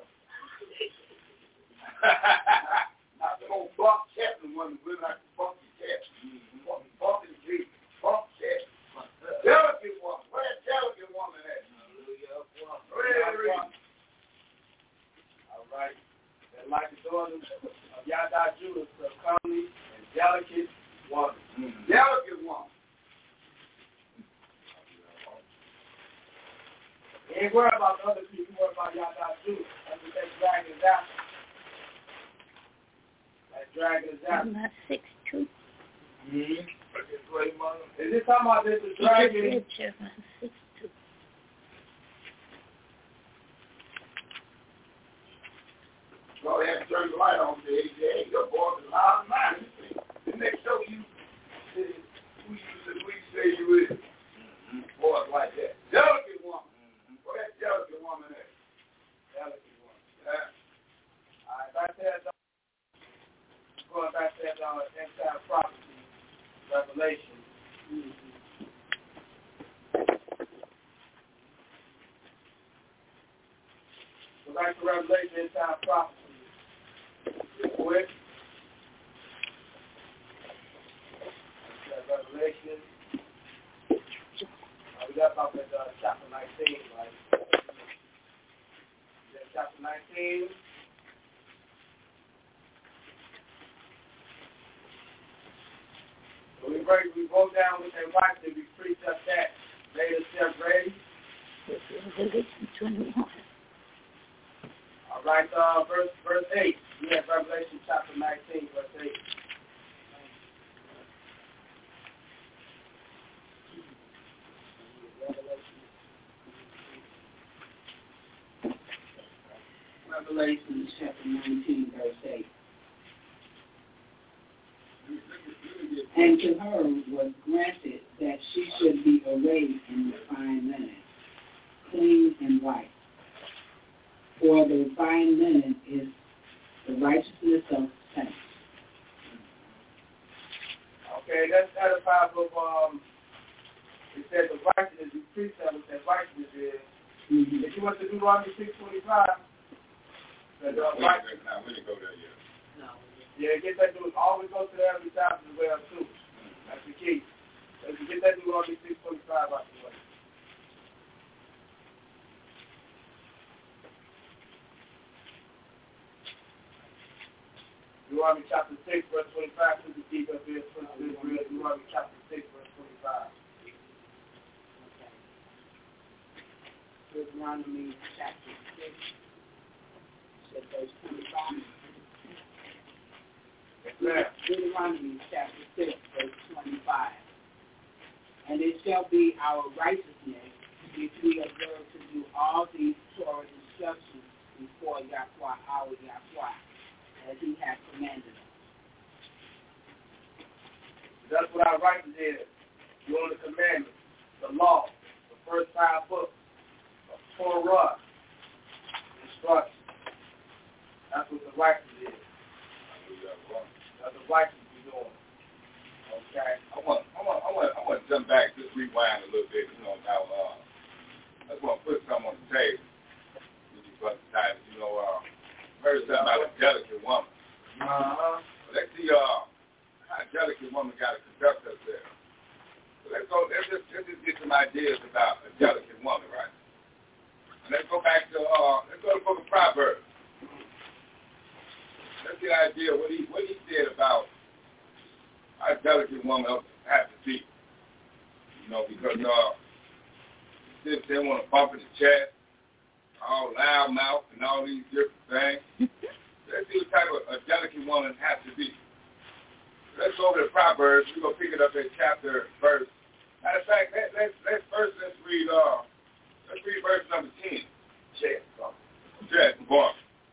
E: Not the old buck Chapman woman, we like the funky cat. Funky, funky G. Funk cat. Delicate woman. Where that delicate woman at?
C: Hallelujah, boy.
E: Read, read.
C: All right. And like the daughters of Yada Judah, so comely and delicate woman.
E: Mm-hmm. Delicate woman.
C: You ain't worried about the other people, you worry about Yada Judah. That's what that dragon is after. That dragon is after.
F: Jeremiah six, two.
C: Mm-hmm. Is this talking about this is dragon?
F: Jeremiah six, two.
E: Well, they have to turn the light on today. Hey, your boy is loud and loud. The next show you Who you say you is? Boys like that. Delicate woman. Where that delicate woman at?
C: Delicate woman.
E: Yeah.
C: All right, back to that, going back to that uh, end-time prophecy, Revelation. Mm-hmm. So back to Revelation, end-time prophecy. Real quick. Revelation. Uh, we got about that uh, chapter nineteen, right? Yeah, chapter nineteen. So we break, we go down with that watch and we precept that. Later, Chef ready. All right, uh, verse verse eight. We have Revelation chapter nineteen, verse eight.
F: Revelation chapter nineteen, verse eight. And to her was granted that she should be arrayed in the fine linen, clean and white. For the fine linen is the righteousness of saints.
C: Okay, that's out of five of um. It says the righteousness. You precept what that righteousness is. Mm-hmm. If you went to Deuteronomy six twenty-five, that uh, righteousness.
D: Now we didn't go there yet.
F: No.
C: Yeah, get that dude. Always go to the other chapter as well too. That's the key. So you get that Deuteronomy six twenty-five out the way. Deuteronomy chapter six, verse twenty-five, to the deep of this, Deuteronomy chapter six, verse twenty-five.
F: Deuteronomy chapter six, verse twenty-five.
C: Yes,
F: Deuteronomy chapter six, verse twenty-five. And it shall be our righteousness if we observe to do all these Torah instructions before Yahweh, our Yahweh, as he has commanded us.
C: that's what our righteousness is. Doing the commandments, the law, the first five books, the Torah, instructions. That's what the righteousness is. That's the righteousness we're doing. Okay.
D: I want, I want, I want, I want to jump back, just rewind a little bit. You know, now, uh, I just want to put something on the table. With you, brother Titus. You know, uh, heard something about a delicate woman.
C: Uh-huh.
D: Let's see, uh, how a delicate woman got to conduct herself. So let's go. Let's just, let's just get some ideas about a delicate woman, right? And let's go back to, uh, let's go to the book of Proverbs. Let's get an idea what he what he said about how a delicate woman has to be. You know, because uh, they, they want to bump in the chest, all loud mouth, and all these different things. Let's see what type of a delicate woman has to be. Let's go over to Proverbs. We're gonna pick it up at chapter verse. Matter of fact, let, let's let's first let's read uh let's read verse number ten. Chest, chest, boy.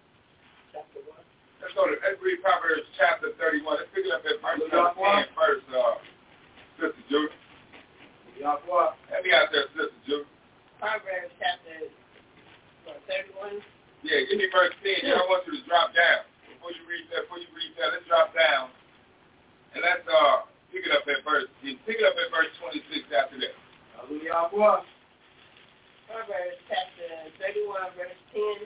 D: Let's go to, let's read Proverbs chapter thirty-one. Let's pick it up at verse number ten first, uh, Sister Judy. Let me out there, Sister Judy.
F: Proverbs chapter thirty-one.
D: Yeah, give me verse ten. Yeah, I want you to drop down. Before you read that, before you read that, let's drop down. And let's uh pick it up at verse, pick it up at verse twenty-six after that.
C: Hallelujah, boy.
F: Proverbs chapter thirty-one, verse ten.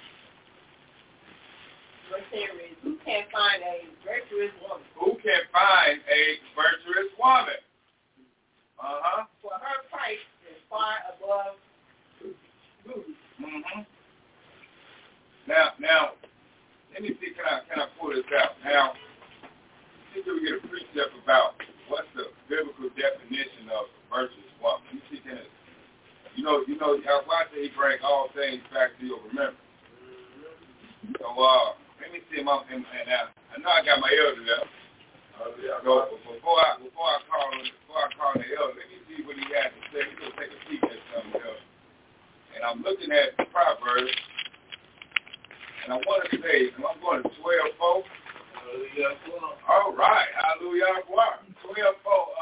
F: Verse ten reads, who can find a virtuous woman?
D: Who can find a virtuous woman? Uh-huh.
F: For her price is far above rubies.
D: Mm-hmm. Now, now, let me see, can I, can I pull this out? Now, see if we get a precept about what's the biblical definition of a virtuous woman. Let me see, can it, you know, you know, why did he bring all things back to your remembrance? So, uh, let me see, my, and, and I, I know I got my elder there. Uh, so before I before I call before I call the elder, let me see what he has to say. We're gonna take a peek at something else. And I'm looking at Proverbs, and I want to say, and I'm going to twelve four. All right, hallelujah, twelve four.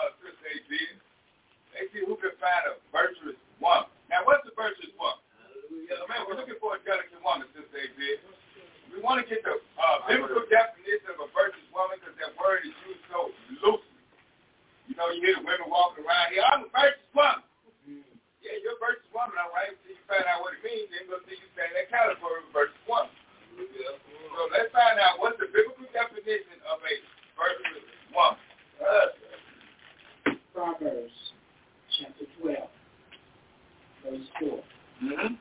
D: know, you hear the women walking around here. I'm a virtuous woman. Mm-hmm. Yeah, you're a virtuous woman, all right. Until you find out what it means, then you'll see you stand that category of virtuous woman. Yeah. So let's find out what's the biblical definition of a virtuous woman. Uh,
F: Proverbs chapter twelve, verse four.
D: Mm-hmm.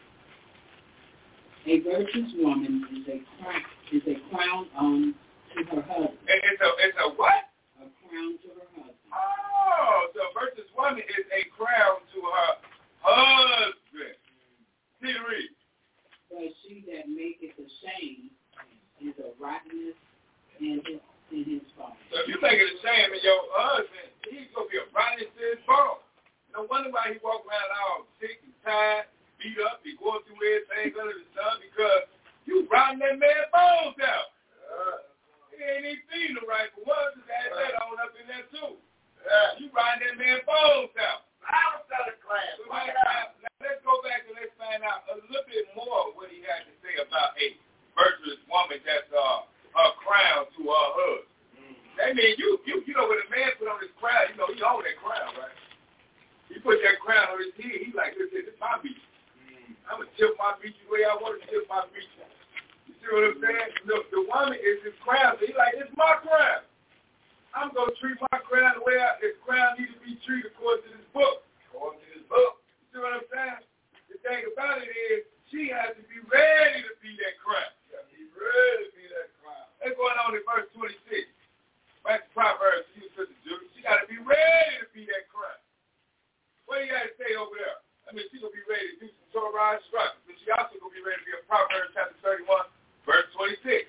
F: A virtuous woman is a crown, is a crown on to her husband.
D: It's a, it's a what?
F: A crown to her husband.
D: Oh, so a virtuous woman is a crown to her husband. See, read.
F: But she that maketh ashamed is a rottenness in his in his bone.
D: So if you make it ashamed of your husband, he's gonna be a rottenness to his bone. No wonder why he walk around all sick and tired, beat up, he going through everything under the sun, because you rotting that man's bones out. Uh, he ain't even feeding him right for once, because that that on up in there too. Uh, you rotting that man's bones out.
E: I was out of class.
D: So now, now, let's go back and let's find out a little bit more of what he had to say about a virtuous woman that's uh, a crown to her husband. Mm. That means you, you, you know, when a man put on his crown, you know, he own that crown, right? He put that crown on his head. He's like, this is my beach. Mm. I'm going to tip my beach the way I want to tip my beach. You see what I'm saying? The, the woman is his crown. So he's like, it's my crown. I'm going to treat my crown the way I, this crown needs to be treated according to this book. According to this book. You see what I'm saying? The thing about it is, she has to be ready to be that crown. She has to be ready to be that crown. That's going on in verse twenty-six. Back to Proverbs, she was Sister Judy. She got to be ready to be that crown. What do you got to say over there? I mean, she's going to be ready to do some Torah instructions, but she also going to be ready to be a Proverbs chapter thirty-one, verse twenty-six.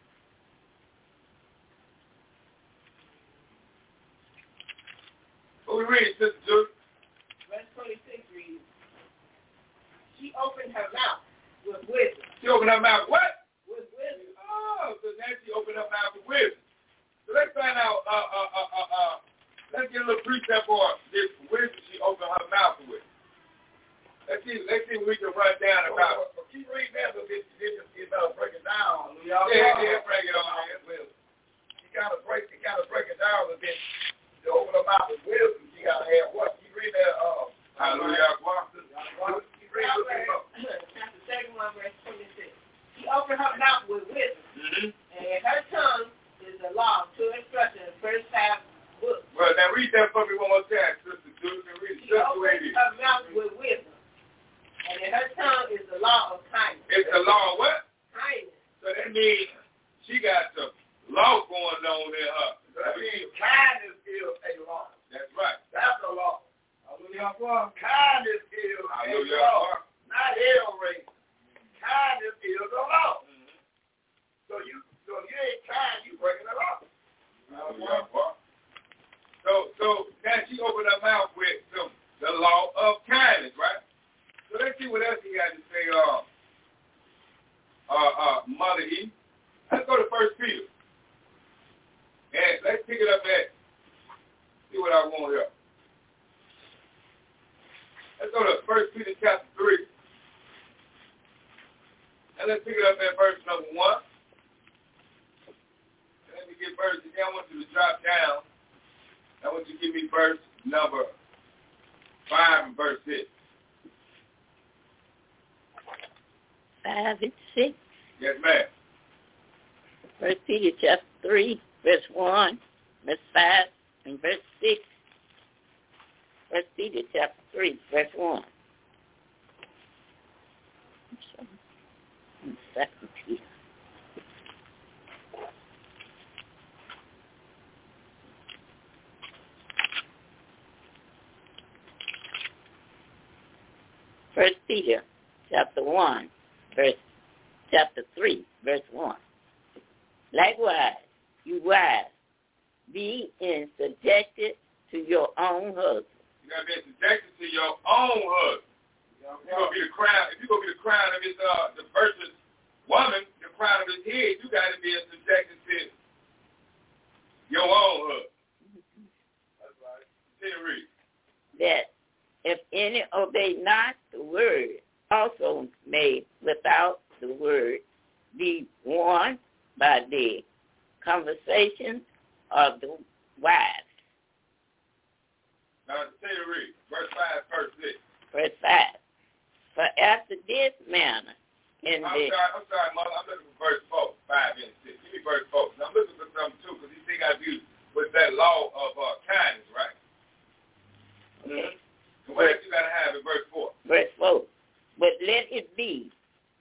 D: What we read, Sister Judy?
F: Verse twenty-six reads, she opened her mouth with wisdom.
D: She opened her mouth what?
F: With wisdom.
D: Oh, so now she opened her mouth with wisdom. So let's find out, uh, uh, uh, uh, uh, let's get a little precept on this wisdom she opened her mouth with. Let's see, let's see what we can run down about.
E: Well, keep reading that a bit. You better break it down.
D: Yeah, yeah, break it on.
E: Well, you got to break, you got to break it down a bit. To open her mouth with wisdom, you got to have what? Keep reading that. Uh,
D: Hallelujah.
E: Keep reading a bit more.
F: Chapter thirty-one, verse twenty-six. She opened her mouth with wisdom,
D: Mm-hmm.
F: and her tongue is the law to instruction in the first five books.
D: Well, now read that for me one more time, Sister Judy. Read it
F: She
D: just the way
F: opened
D: it is.
F: her mouth with wisdom, and in her tongue is the law of kindness.
D: It's the law of what?
F: Kindness.
D: So that means she got the law going on in her.
E: That means kindness is a law.
D: That's right.
E: That's a law.
C: Hallelujah.
E: Kindness is
D: Hallelujah.
E: a law. Not hell race. Kindness is a law.
D: Mm-hmm.
E: So you, so if you ain't kind, you breaking the law.
D: Hallelujah. So, so now she opened her mouth with some, the law of kindness, right? So let's see what else he got to say, uh, uh, uh, Mother E. Let's go to First Peter. And let's pick it up at, see what I want here. Let's go to First Peter chapter three. And let's pick it up at verse number one. And let me get verse again. I want you to drop down. I want you to give me verse number five and verse six.
H: Five and six.
D: Yes, ma'am.
H: First Peter chapter three, verse one, verse five, and verse six. First Peter chapter three, verse one. Second Peter. First Peter chapter one, verse chapter three, verse one. Likewise, you wives, be in subjected to your own husband.
D: You gotta be subjected to your own husband. You're gonna be the crown. If you're gonna be the crown of his uh the virtuous woman, the crown of his head, you gotta be subjected to your own husband. That's right. Say it read.
H: That if any obey not the word, also may without the word be warned by the conversations of the wives, in
D: I'm
H: the...
D: sorry, I'm sorry, Mother. I'm looking for verse four, five and six. Give me verse four. Now, I'm looking for something, too, because you think I've used with that law of uh, kindness, right?
H: Okay.
D: Mm-hmm. What else you got to have in verse four?
H: Verse four. But let it be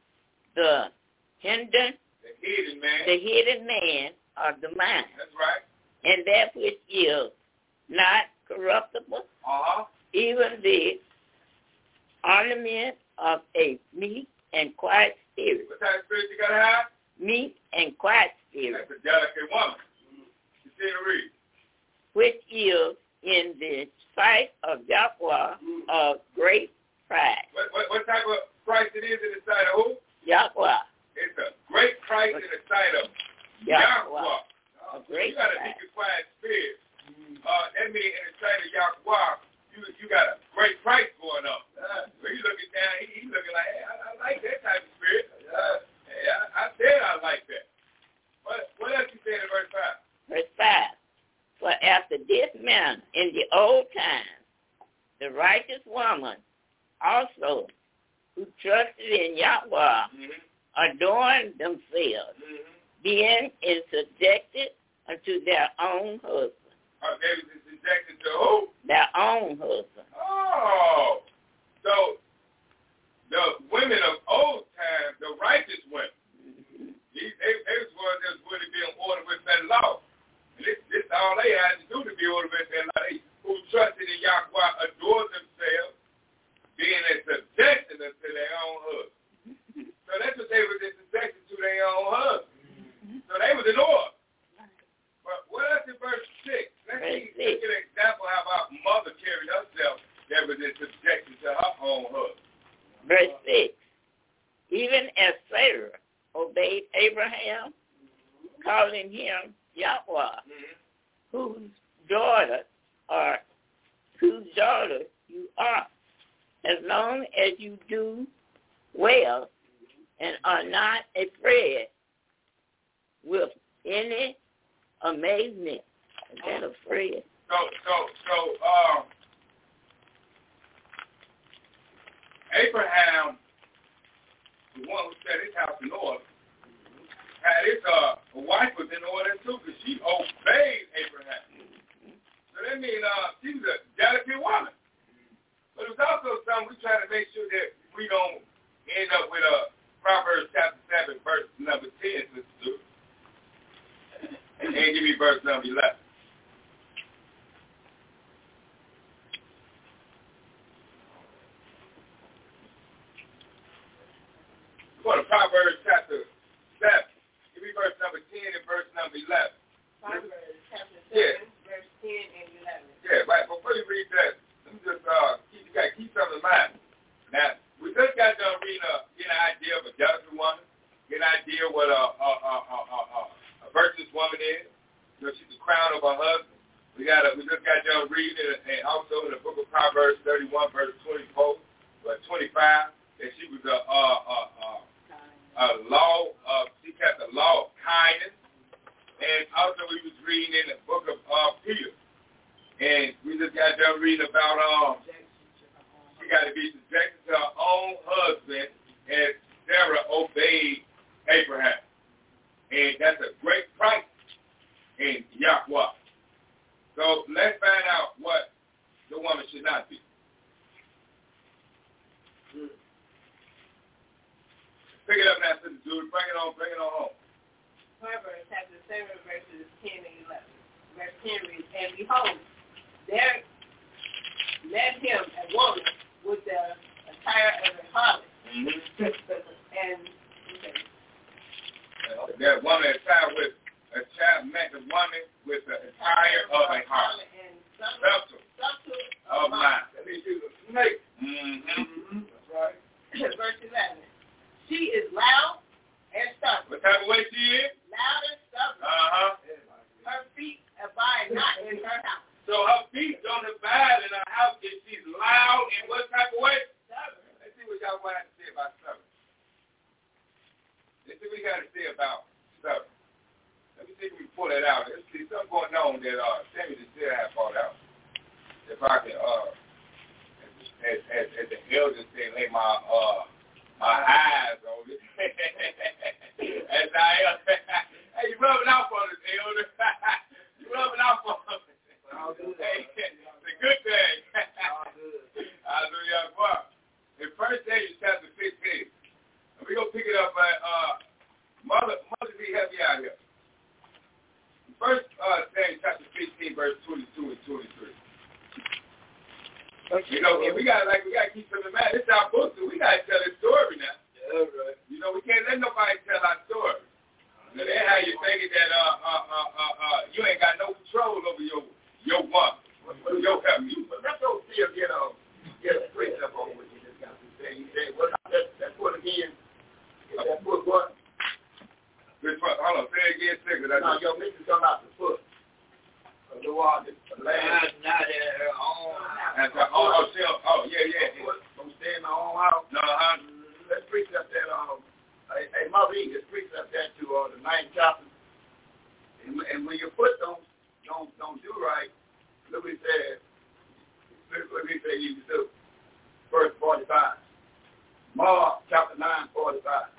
H: the hinder,
D: The hidden man.
H: the hidden man of the mind,
D: That's right.
H: and that which is not corruptible,
D: Uh-huh.
H: even the ornament of a meek and quiet spirit.
D: What type of spirit you got to have?
H: Meek and quiet spirit,
D: That's a delicate woman. You see the read.
H: which is in the sight of Yahweh of great pride.
D: What, what, what type of Christ it is in the sight of who?
H: Yahweh.
D: It's a great Christ in the sight of
H: Yahweh.
D: Yahweh.
H: A great
D: You got a
H: pride.
D: meek and quiet spirit. Uh, that means in the sight of Yahweh, you you got a great Christ going on. Uh, when you looking down, he, he's looking like, hey, I, I like that type of spirit. Uh, hey, I, I said I like that. What, what else you saying in verse five?
H: Verse five. For after this manner in the old time, the righteous woman also who trusted in Yahweh
D: Mm-hmm.
H: adorned themselves,
D: Mm-hmm.
H: being in subjected unto their own husband.
D: Uh, they was subjected to who?
H: Their own husband.
D: Oh, so the women of old time, the righteous women,
H: Mm-hmm.
D: these, they, they was ones that was going to be in order with that law. And this, this all they had to do to be ordered with that law. They who trusted in Yahweh adored themselves, being in subjection unto their own husband. So that's what they was in subjection to their own husband. So they was in order. But what else in verse six? Let's see, let's get an example how about mother carried herself that was in subjection to her own husband.
H: Verse six. Even as Sarah obeyed Abraham, calling him Yahweh,
D: Mm-hmm.
H: whose daughter or whose daughter you are, as long as you do well and are not afraid with any amazement. Is that afraid?
D: So, so, so, um, Abraham, the one who set his house in order, had his uh, wife was in order too, because she obeyed Abraham. So that means uh, she was a delicate woman. But it was also something we try to make sure that we don't end up with a uh, Proverbs chapter seven, verse number ten, Sister Sue. And then give me verse number eleven. Go to Proverbs chapter seven. Give me verse number ten and verse number eleven.
F: Proverbs chapter
D: Yeah.
F: seven, verse ten and eleven.
D: Yeah, right. Before you read that, let me just uh, keep, you got to keep something in mind. Now, we just got done reading a, get an idea of a delicate woman, get an idea what a, a, a, a, a, a virtuous woman is. You know, she's the crown of her husband. We got a, we just got done reading it, and also in the book of Proverbs thirty-one, verse twenty-four, or twenty-five, that she was a, a, a, a, a law of, she kept the law of kindness. And also we was reading in the book of uh, Peter. And we just got done reading about um, she got to be subjected to her own husband as Sarah obeyed Abraham. And that's a great price in Yahweh. So let's find out what the woman should not be. Hmm. Pick it up now, Sister Judy. Bring it on, bring it on home.
F: Proverbs chapter seven, verses ten and eleven. Verse ten reads, and behold, there led him a woman with the attire of a harlot.
D: Mm-hmm.
F: and okay.
D: That woman attired with a child met the woman with the attire of a harlot.
F: And subtle,
D: Subtle
F: subtle
D: of mind.
E: That means she's a snake.
D: Mm-hmm.
E: That's right.
F: Verse eleven. She is loud and stubborn.
D: What type of way she is?
F: Loud and stubborn.
D: Uh-huh.
F: Her feet abide not in her house.
D: So her feet don't abide in her house if she's loud in what type of way?
F: Stubborn.
D: Let's see what y'all want to say about stubborn. Let's see what we got to say about stubborn. Let me see if we pull that out. Let's see something going on that uh, Sammy just still have brought out. If I can, uh, as, as, as the elders say, lay my uh, my eyes on it. Yes, I am. Hey, you rubbing off on us, Elder. You rubbing off on us. Hey, it's a good thing. Hallelujah. Well, in First Samuel chapter fifteen, we're going to pick it up at uh, Mother, Mother B, help me out here. First uh, Samuel chapter fifteen, verse twenty-two and twenty-three. Okay. You know, we got like we got to keep something in mind. This is our book, so we got to tell this story now. Yeah, right. You know, we can't let nobody tell our story. So that's how you thinking that uh uh uh uh, uh you ain't got no control over your your mother, your family. You, but let's go see her get a get a straight up on what you just got to say. You say, well, that that foot again. Is that foot what? Which foot? Hold on, say it again, second. No, your missus come out the foot. The water, the land, not at her own house. Oh, oh, oh, yeah, yeah. Don't stay in my own house. No, huh? Let's preach up that. Um, hey, hey, Mother E, let's preach up that to uh, the ninth chapter. And, and when your foot don't don't don't do right, look what he said. Look what he said you can do. Verse forty-five. Mark chapter nine, forty-five.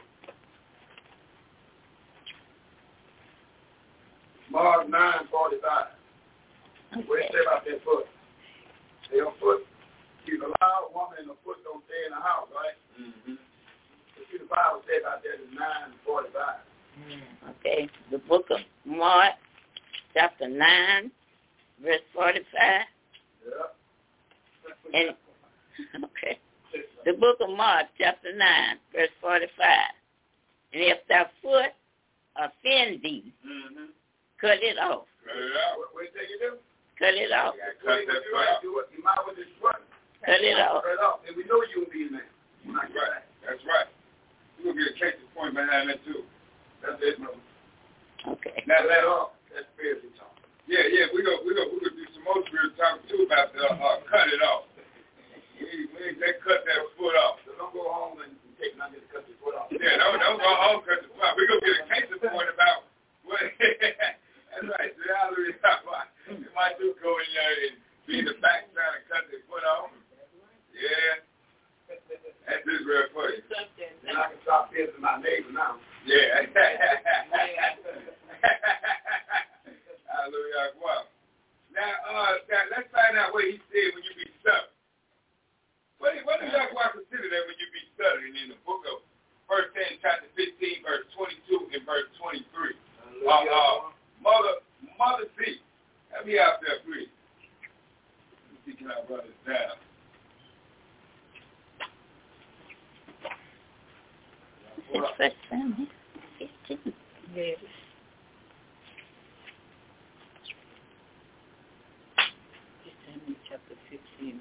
D: Mark nine, forty-five. Okay. What do you say about that foot? Say your foot, she's a loud woman and the foot don't stay in the house, right? Mm-hmm. See the Bible says out there in nine, forty-five.
H: Okay, the book of Mark, chapter nine, verse forty-five.
D: Yeah.
H: And, okay. The book of Mark, chapter nine, verse forty-five. And if thy foot offend thee, mm-hmm. cut it off.
D: Cut it off. What, what do you do?
H: Cut it off.
D: Cut that foot off. You might want to run.
H: Cut it off.
D: Cut it off. And we know you'll be in there. That's right. That's right. You're going to get a case point behind that, too. That's it, brother.
H: Okay.
D: Now, let off. That's spiritual talk. Yeah, yeah. We're going we we to do some more spiritual talk, too, about the uh, cut it off. We, we they cut that foot off. So don't go home and take nothing to cut your foot off. Yeah, don't, don't go home and cut the foot off. We're going to get a case point about what... That's right. So hallelujah. You might do go in there and be in the back trying to cut their foot off. Yeah. That's just real funny. And I can stop pissing my neighbor now. Yeah. Hallelujah. Well, now, uh, now, let's find out what he said when you be stuck. What, what does Yahweh consider that when you be stuttering in the book of First Samuel chapter fifteen, verse twenty-two and verse twenty-three? Uh, uh, Mother, Mother C, help me out there, please. Let me see, can I run this down?
H: It's First Samuel fifteen.
F: Yes. First Samuel chapter fifteen.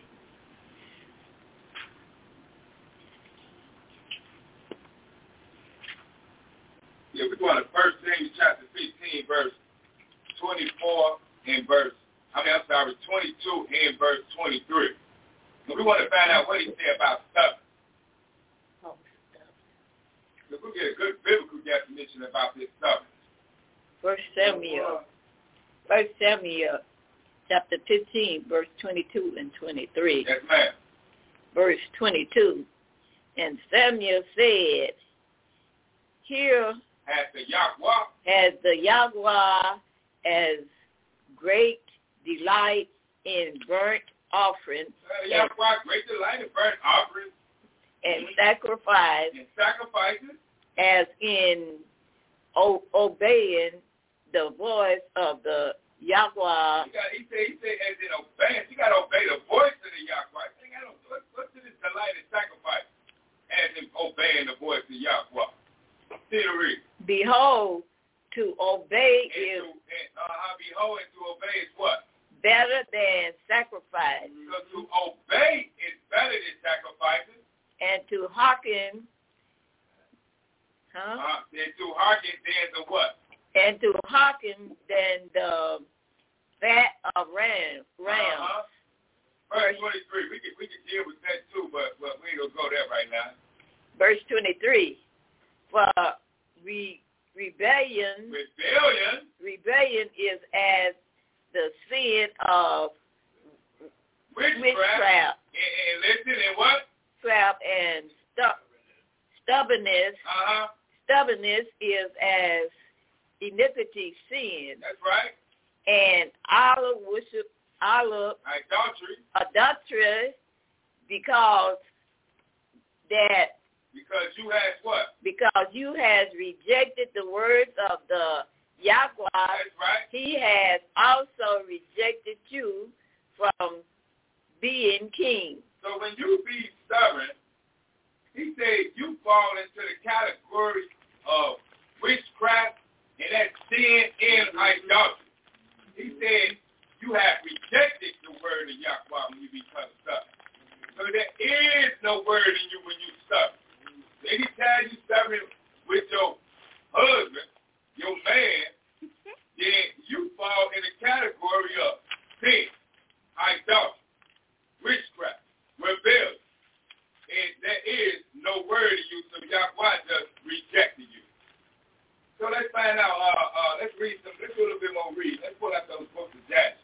D: Yeah, we're going to First Samuel chapter fifteen, verse twenty-four and verse, I mean, I'm sorry, twenty-two and verse twenty-three. And we want to find out what he said about stuff.
H: Oh, stuff.
D: If we get a good biblical definition about this stuff.
F: First Samuel, First Samuel chapter fifteen, verse twenty-two and twenty-three.
D: Yes, ma'am.
F: Verse twenty-two. And Samuel said, here
D: has the Yahweh,
F: has the Yahweh as great delight in burnt offerings,
D: uh, Yahweh great delight in burnt offerings,
F: and sacrifice,
D: and sacrifices,
F: as in o- obeying the voice of the Yahweh.
D: He, got, he said, he said, as in obeying, you got to obey the voice of the Yahweh. What, what's this delight in sacrifice? As in obeying the voice of Yahweh.
F: Behold, to obey
D: and
F: is
D: to, and, uh, behold, and to obey is what?
F: Better than sacrifice.
D: So to obey is better than sacrifices.
F: And to hearken, huh?
D: Uh, and to hearken than the what?
F: And to hearken than the fat of ram, rams.
D: Uh-huh. Verse twenty-three. We can we can deal with that too, but but we ain't gonna go there right now.
F: Verse twenty-three. For re, rebellion,
D: rebellion,
F: rebellion is as the sin of
D: witchcraft,
F: witchcraft
D: and, and listen, and what?
F: Trap and stu- stubbornness,
D: uh-huh.
H: stubbornness is as iniquity, sin.
D: That's right.
H: And Allah worship, Allah
D: Idolatry.
H: adultery, because that
D: Because you has what?
H: because you has rejected the words of the Yahweh.
D: That's right.
H: He has also rejected you from being king.
D: So when you be stubborn, he said you fall into the category of witchcraft and that sin in idolatry. He said you have rejected the word of Yahweh when you become stubborn. So there is no word in you when you stubborn. Anytime you stubborn with your husband, your man, then you fall in the category of sin, idolatry, witchcraft, rebellion. And there is no word in you, so Yahweh just rejected you. So let's find out, uh, uh, let's read some, let's do a little bit more reading. Let's pull out those books of Jasher.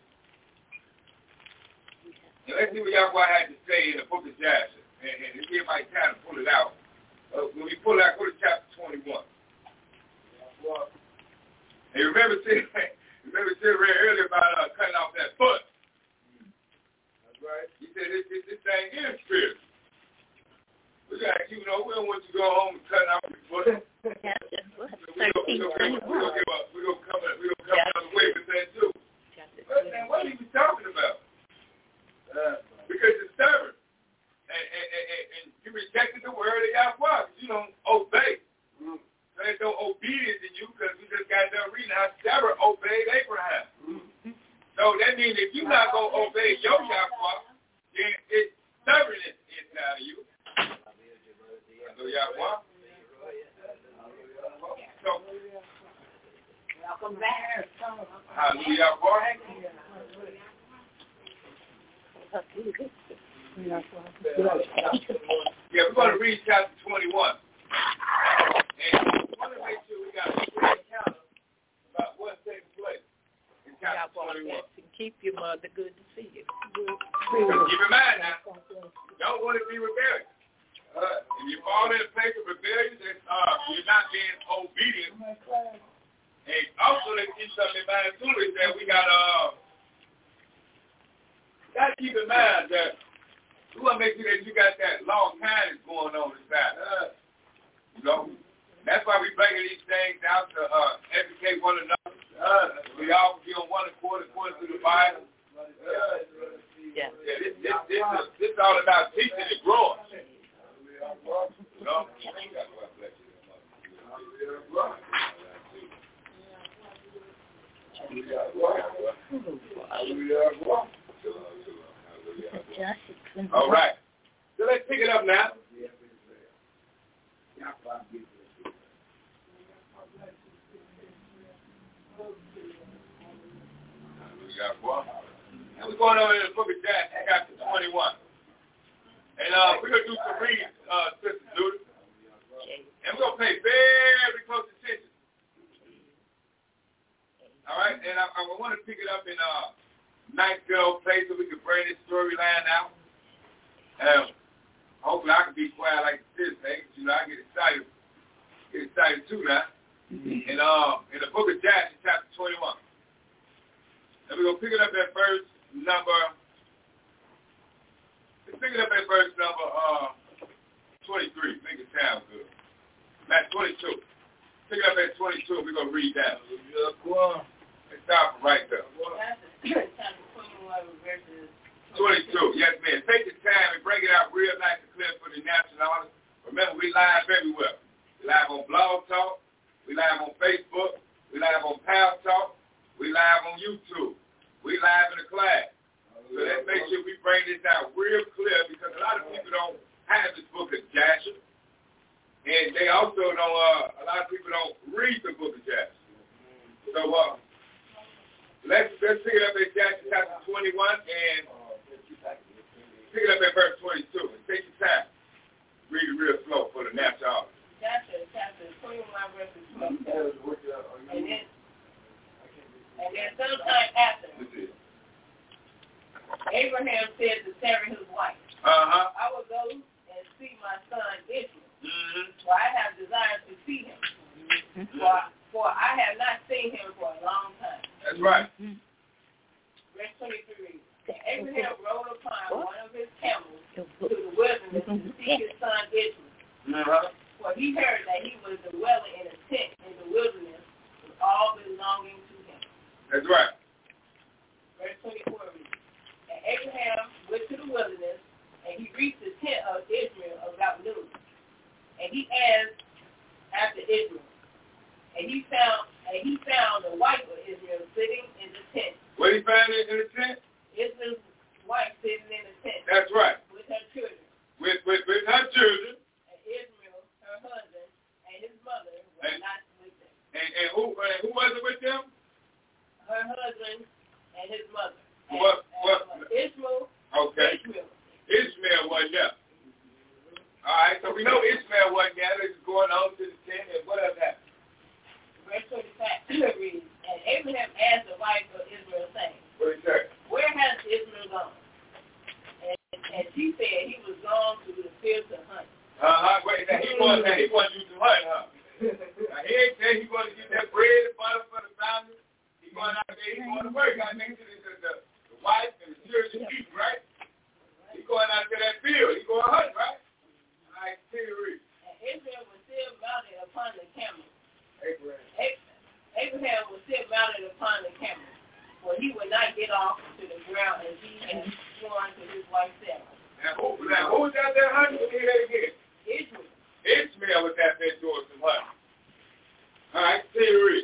D: And let's see what Yahweh had to say in the book of Jasher. And, and if we might kind of pull it out. Uh, when we pull out, go to chapter twenty-one. And remember, see, remember, see read earlier about uh, cutting off that foot. That's right. He said this, this, this thing is spiritual. We got, you know, we don't want you to go home and cut off your foot. We're going to come another way with that too. But man, what are you talking about? Uh, because you're stubborn. And, and, and, and you rejected the word of Yahweh because you don't obey. Mm-hmm. So there's no obedience in you because we just got done reading how Sarah obeyed Abraham. Mm-hmm. So that means if you're not going to obey your Yahweh, then it's stubbornness inside of you. So Yahweh. So,
F: welcome back.
D: Hallelujah. Yeah, we're going to read chapter twenty-one. And we want to make sure we got a clear account about what's taking place in chapter twenty-one.
H: Keep your mother. Good to see you.
D: Keep in mind now, don't want to be rebellious. Uh, if you fall in a place of rebellion, then uh, you're not being obedient. And also, let's keep something in mind too, is that we got uh, got to keep in mind that we want to make sure that you got that long kindness going on inside. Uh, you know, that's why we bringing these things out to uh, educate one another. Uh, we all be on one accord according to the Bible. Uh, yeah. Yeah. This this this is this is all about teaching and growing. You know. All right. So let's pick it up now. And we're going over to the book of Jasher, chapter twenty-one. And uh, we're going to do some reading, uh, Sister Judy. And we're going to pay very close attention. All right? And I, I want to pick it up in uh, nice girl place so we can bring this storyline out. Um, hopefully I can be quiet like this, man. You know, I get excited. Get excited too now. Mm-hmm. And uh, in the book of Jasher, chapter twenty-one. And we're going to pick it up at verse number, let's pick it up at verse number uh, twenty-three. Make it sound good. That's twenty-two. Pick it up at twenty-two. We're going to read that. Let's stop right there. twenty-two. Yes, man. Take the time and break it out real nice and clear for the national audience. Remember, we live everywhere. We live on Blog Talk. We live on Facebook. We live on Power Talk. We live on YouTube. We live in the class. So let's make sure we bring this out real clear because a lot of people don't have this book of Jasher. And they also don't, uh, a lot of people don't read the book of Jasher. So uh, let's, let's pick it up at Jasher chapter twenty-one and pick it up at verse twenty-two. And take your time. Read it real slow for the natural audience.
F: Jasher chapter twenty-one, verses twenty-two. And then, and then sometime after, Abraham said to Sarah his wife,
D: uh-huh.
F: I will go and see my son Ishmael,
D: mm-hmm.
F: for I have desired to see him. For, for I have not seen him for a long time.
D: That's right.
F: Verse twenty-three. Abraham rode upon one of his camels to the wilderness to see his son Ishmael.
D: Uh-huh.
F: For he heard that he was dwelling in a tent in the wilderness with all belonging to him.
D: That's right.
F: Verse twenty-four. And Abraham went to the wilderness, and he reached the tent of Ishmael about noon. And he asked after Ishmael. And he found and he found the wife of Ishmael sitting in the tent.
D: Where he found it in the tent?
F: Ishmael's wife sitting in the tent.
D: That's right.
F: With her children.
D: With with, with her children.
F: And Ishmael, her husband, and his mother were
D: and,
F: not with them.
D: And, and who and who wasn't with them?
F: Her husband and his mother. And,
D: what what?
F: And, uh, Ishmael.
D: Okay.
F: Ishmael.
D: Ishmael wasn't there. All right, so we know Ishmael wasn't there. They was going on to the tent, and what else happened?
F: Verse twenty-five reads, and Abraham asked the wife of Israel, saying,
D: What did he say?
F: Where has Israel gone? And, and she said he was gone to the field to hunt.
D: Uh-huh. Wait, now he wanted now he wanted you to hunt, huh? Now he ain't saying he wanted to get that bread and butter for the family. He going out there, he going to work. I think the, the, the, the wife and the children eat, right? He going out to that field. He going to hunt, right? All right, continue to read.
F: And Israel was still mounted upon the camel.
D: Abraham.
F: Abraham was still mounted upon the camel, for he would not get off to the ground as he had sworn to his wife Sarah.
D: Now who, now, who was out there hunting? Say that again.
F: Ishmael.
D: Ishmael was out there doing some hunting. All right, continue to read.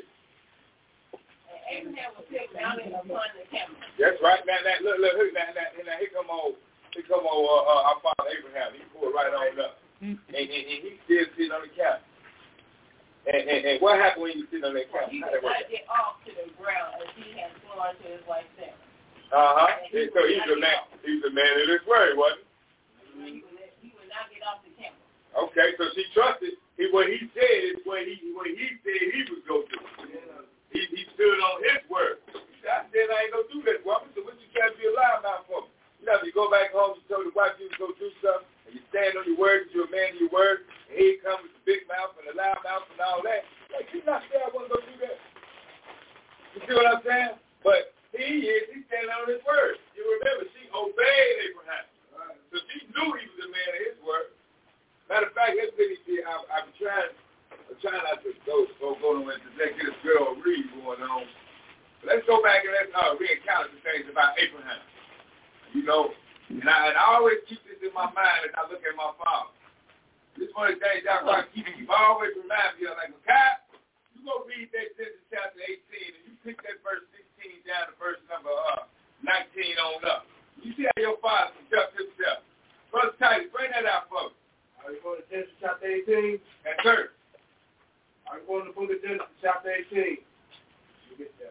F: And Abraham was still mounted upon the camel.
D: That's right. Now, now look, look, look, now, now, now, here come on, here come on, uh, uh, our father Abraham. He pulled right on up, and, and, and he still sitting on the camel. And, and, and what happened when you sit on that camel?
F: He would not get off to the ground as he had sworn to his wife Sarah.
D: Uh-huh. And so he's a man, he's a man of his word, wasn't
F: he? He would, he would not get off the camel.
D: Okay, so she trusted. He, what he said is what he what he said he was going to do. He, he stood on his word. I said I ain't going to do that, woman. So what you trying to be a loud mouth for? You know, you go back home, you told the wife you was going to do something, and you stand on your word, you're a man of your word, and here he comes with the big mouth and the loud mouth and all that. Like, you not say I wasn't going to do that. You see what I'm saying? But he is, he's standing on his word. You remember, she obeyed Abraham. Right. So she knew he was a man of his word. Matter of fact, that's what he did. I, I'm trying, I'm trying not to go, go, go to let get a girl read going on. But let's go back and let's uh, re-encounter some things about Abraham. You know, and I, and I always keep this in my mind as I look at my father. This one of the things I want to keep, keep always remind me of, like, okay, you go read that Genesis chapter eighteen, and you pick that verse sixteen down to verse number uh, nineteen on up. You see how your father conducts himself. Brother Titus, bring that out for me.
C: Are you going to Genesis chapter eighteen?
D: That's sir.
C: Are you going to the book of Genesis chapter eighteen? You get that.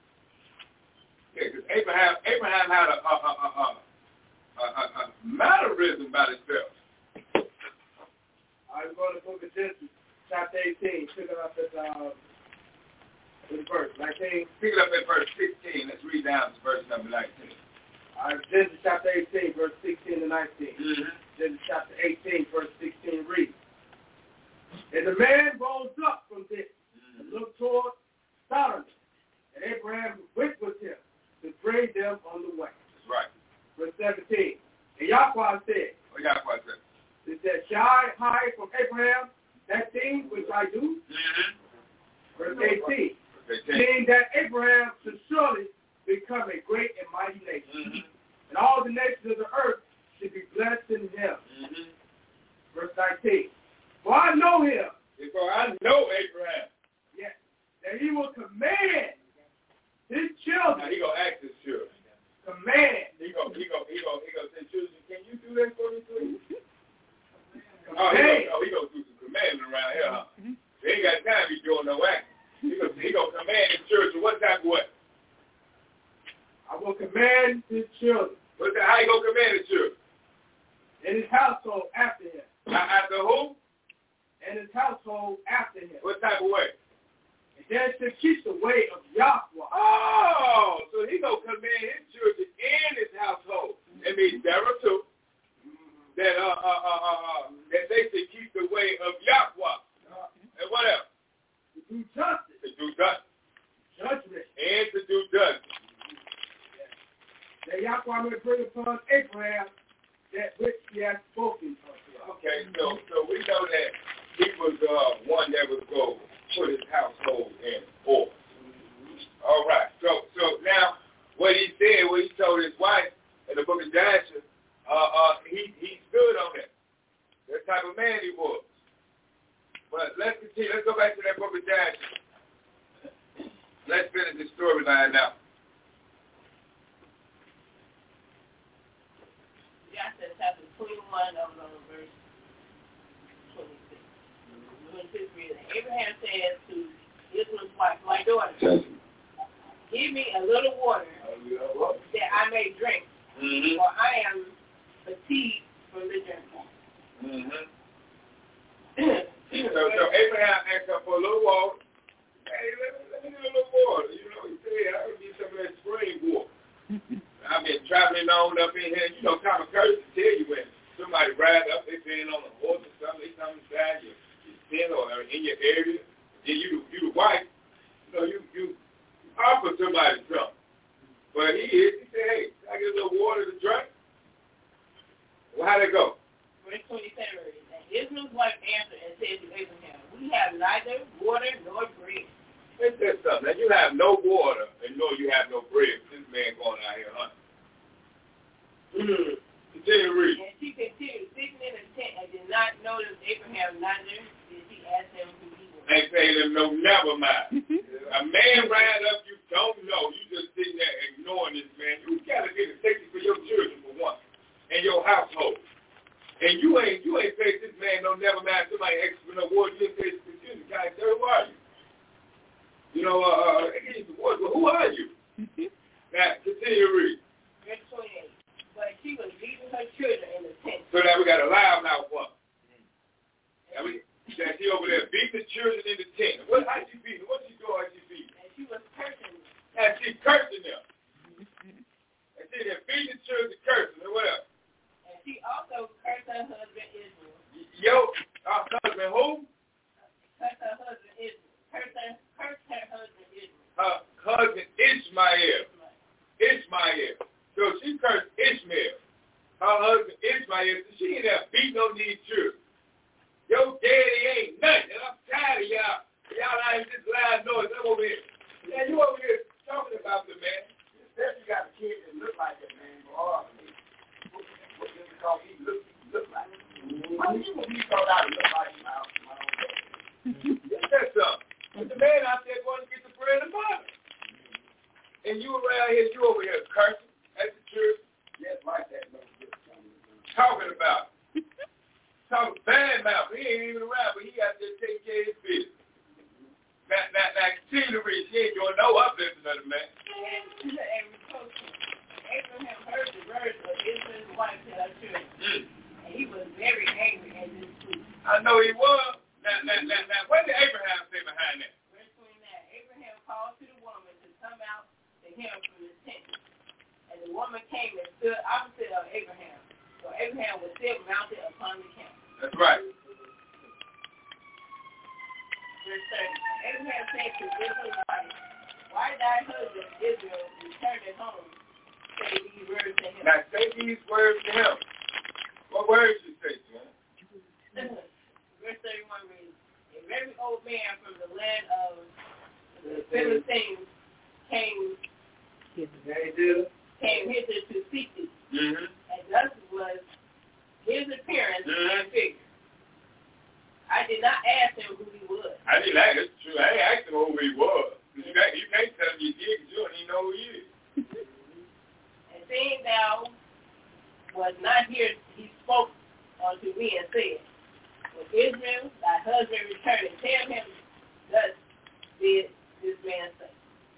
D: Yeah, because Abraham, Abraham had a, a, a, a, a, a, a mannerism about himself.
C: Are you going to the book of Genesis chapter eighteen? Pick it up at uh, verse nineteen.
D: Pick it up at verse sixteen. Let's read down to verse number nineteen.
C: All right, Genesis chapter eighteen, verse sixteen to nineteen.
D: Mm-hmm.
C: Genesis chapter eighteen, verse sixteen reads, and the man rose up from this mm-hmm. and looked toward Sodom, and Abraham went with him to bring them on the way.
D: That's right.
C: Verse seventeen, and Yahweh said,
D: what Yahweh said?
C: It said, shall I hide from Abraham that thing which I do?
D: Mm-hmm.
C: Verse eighteen, seeing that Abraham should surely become a great and mighty nation, mm-hmm. and all the nations of the earth should be blessed in him.
D: Mm-hmm.
C: Verse nineteen, for I know him.
D: For I know Abraham.
C: Yes, that he will command his children.
D: Now he gonna ask his children.
C: Command.
D: He gonna he gonna he gonna he gonna say, children, can you do that for me, please? Oh, he gonna, oh, he gonna do some commanding around here, huh? Mm-hmm. They ain't got time to be doing no acting. He gonna he gonna command his children. What type of way?
C: I will command his children.
D: What's that? How you gonna command his children?
C: And his household after him.
D: After who?
C: And his household after him.
D: What type of way?
C: And then to keep the way of Yahweh.
D: Oh, so he gonna command his children and his household. That means Sarah too. That uh uh uh uh that they should keep the way of Yahweh. Uh, and what else?
C: To do that Yahweh may bring upon Abraham that which he has spoken unto us.
D: Okay, so so we know that he was uh, one that would go put his household in order. All right, so so now what he said, what he told his wife in the book of Joshua, uh, uh, he, he stood on that. That type of man he was. But let's continue. Let's go back to that book of Joshua. Let's finish this storyline now.
F: Joshua chapter twenty-one, over on verse twenty-six. twenty-six reads, Abraham said to Israel's wife, my daughter, give me a little water that I may drink,
D: mm-hmm.
F: for I am fatigued from the journey.
D: Mm-hmm. so, so Abraham asked her for a little water. Hey, let me, let me get a little water. You know, he said, I would need some of that spring water. I've been traveling on up in here. You know, common courtesy tell you when somebody rides up, they been on a horse or something, they come inside your, your tent or in your area, and you, you the wife, you know, you, you offer somebody something. But he is, he said, hey, can I get a little water to drink? Well, how'd it go?
F: Verse twenty-seven, and Israel's wife answered and said to Abraham, we have neither water nor bread.
D: Let's say something. Now, you have no water and nor you have no bread. This man going out here hunting. Mm. Continue to read.
F: And she continued sitting in the tent and did not notice Abraham neither did she ask him who he was.
D: They say them no, never mind. A man ride up you don't know. You just sitting there ignoring this man. You got to get a safety for your children for one and your household. And you ain't you ain't paid this man no never mind. Somebody asked for no water. You ain't paid this excuse me, guy. Who are you? You know, uh, what, who are you? Now, continue to read.
F: Verse twenty-eight. But she was leaving her children in the tent.
D: So now we got a loud mouth one. Now we, now she over there beating the children in the tent. What? How she beating? What she doing? How she beating?
F: And she was cursing them.
D: And she cursing them. And she there beating the children, cursing them. What else?
F: And she also cursed her husband Israel.
D: Yo, our husband who?
F: Cursed her husband Israel. Cursed her, cursed her husband Israel.
D: Her husband Ishmael. Ishmael. So she cursed Ishmael. Her husband Ishmael. She ain't there beating on these children. Your daddy ain't nothing. And I'm tired of y'all. Y'all out here just loud noise. I'm over here. Yeah, you over here talking about the man.
E: Especially you got a kid that look like that man. Oh, what is it called? He look, look like it. Why do you want me to call out and look like my, my own dad?
D: That's something. But the man out there going to get the bread and butter. And you around here, you over here cursing at the church.
E: Yes, like that.
D: Talking about it. Talking bad mouth. He ain't even around, but he out there taking care of his business. Now, now, now, continue to read. She ain't doing no uplifting of the man.
F: And, and Abraham heard the words of Israel's wife to her children.
D: Mm.
F: And he was very angry at this truth.
D: I know he was. Now, now, now, now, what did Abraham say behind that?
F: Verse twenty-nine, Abraham called to the woman to come out to him from the tent. And the woman came and stood opposite of Abraham. So Abraham was still mounted upon the camel.
D: That's right.
F: Verse thirty, Abraham said to Israel's wife, why thy husband Israel returned at home? Say these words to him.
D: Now say these words to him. What words you say to him?
F: Verse thirty-one reads, a very old man from the land of the Philistines came, came hither to seek thee.
D: Mm-hmm.
F: And thus was his appearance
D: mm-hmm.
F: and figure. I did not ask him who he was.
D: I didn't ask him. True. I ain't asked him who he was. You can't, you can't tell him you did because you don't even know who he is.
F: And seeing thou was not here, he spoke unto me and said, when Israel, thy husband, returned, and tell him, thus did this man say.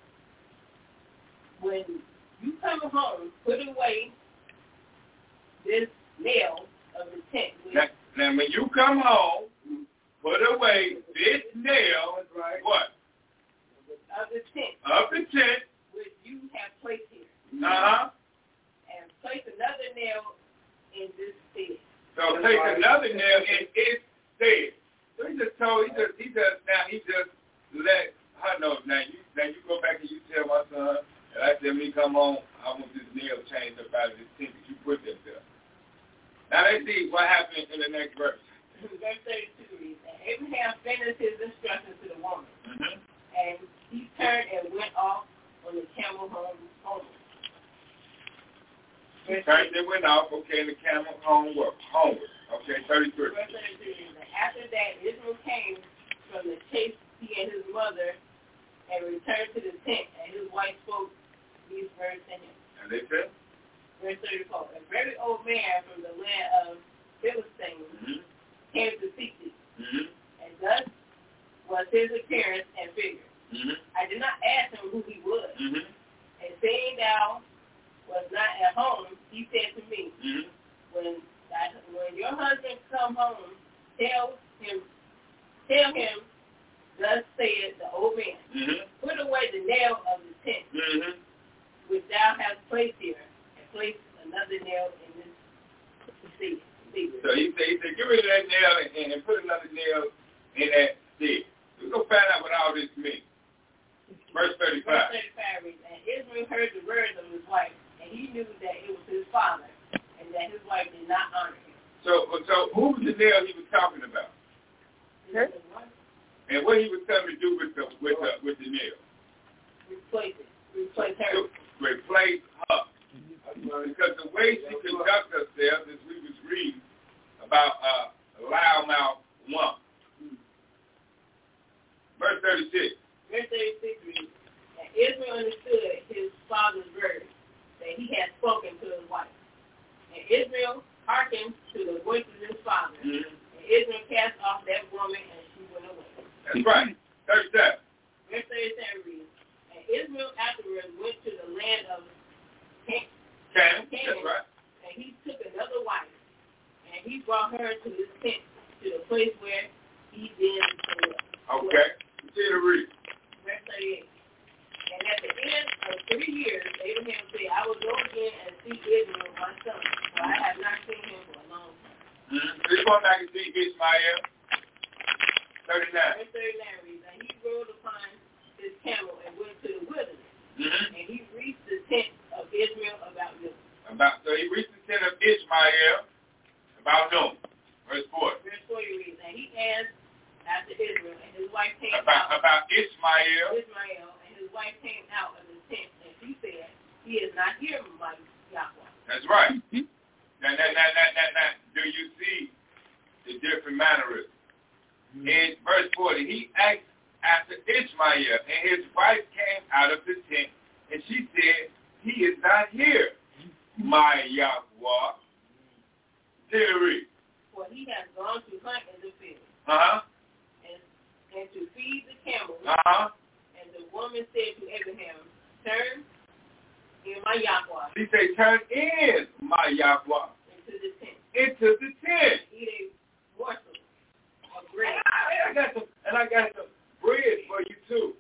F: When you come home, put away this nail of the tent.
D: Now, now, when you come home, put away this nail,
E: right.
D: What?
F: Of the tent.
D: Of the tent.
F: Which you have placed here.
D: Uh-huh.
F: And place another nail in this stead.
D: So place another nail in its stead. So he just told, he just, he just, now he just let her know, now you, now you go back and you tell my son, And I said, when he come home, I want this nail changed up out of this thing that you put that there. Now let's see what happened in the next verse.
C: Verse thirty-two reads, and Abraham finished his instructions to the woman,
D: Mm-hmm.
C: and he turned and went off on the camel home home.
D: He turned and went off, okay, and the camel homeward. homeward. Okay, thirty-three.
C: Verse thirty-three reads, and after that Israel came from the chase, he and his mother, and returned to the tent, and his wife spoke these words to him.
D: And they said?
C: Verse thirty-four, a very old man from the land of Philistines
D: Mm-hmm.
C: came to seek thee,
D: Mm-hmm.
C: and thus was his appearance and figure.
D: Mm-hmm.
C: I did not ask him who he was,
D: Mm-hmm.
C: and seeing thou was not at home, he said to me,
D: Mm-hmm.
C: when thy, when your husband come home, tell him, tell him, thus saith the old man,
D: Mm-hmm.
C: put away the nail of the tent
D: Mm-hmm.
C: which thou hast placed here, and place another nail in this seat.
D: So he said, he said, get rid of that nail and, and put another nail in that stick. We're going to find out what all this means. Verse thirty-five.
C: Verse thirty-five reads, and Israel heard the words of his wife, and he knew that it was his father, and that his wife did not honor him.
D: So, so who was the nail he was talking about?
C: Her?
D: And what he was telling him to do with the with the with the nail?
C: Replace it. Replace her.
D: To replace her. Because the way she conducts herself, as we was reading about a uh, loudmouth woman. Verse thirty-six.
C: Verse thirty-six reads, and Israel understood his father's words, that he had spoken to his wife. And Israel hearkened to the voice of his father.
D: Mm-hmm.
C: And Israel cast off that woman, and she went away.
D: That's right. thirty-seven.
C: Verse thirty-seven reads, and Israel afterwards went to the land of Canaan.
D: Canaan. That's right.
C: And he took another wife, and he brought her to his tent, to the place where he then lived.
D: Okay. Continue to read.
C: Verse thirty-eight. And at the end of three years, Abraham said, I will go again and see Israel, my son, for I have not seen him for a long time.
D: Mm-hmm. This one back and see Ishmael. thirty-nine.
C: Verse thirty-nine reads, and he rode upon his camel and went to the wilderness,
D: Mm-hmm.
C: and he reached the tent of Israel about noon.
D: About, so he reached the tent of Ishmael about noon. Verse four.
C: Verse forty reads, and he asked after Israel, and his wife came
D: About,
C: out.
D: about Ishmael.
C: Ishmael, and his wife came out of the tent, and she said, he is not here, my Yahweh.
D: That's right. Now, now, now, now, now, now, do you see the different mannerisms? Mm-hmm. In verse forty, he asked after Ishmael, and his wife came out of the tent, and she said, he is not here, my Yahweh. Theory.
C: For he has gone to hunt in the field,
D: Uh-huh.
C: and, and to feed the camels.
D: Uh-huh.
C: And the woman said to Abraham, turn in my Yahweh.
D: She said, turn in, my Yahweh.
C: Into the tent.
D: Into the tent.
C: Eat a morsel of bread.
D: And I, I got some, and I got some bread for you too.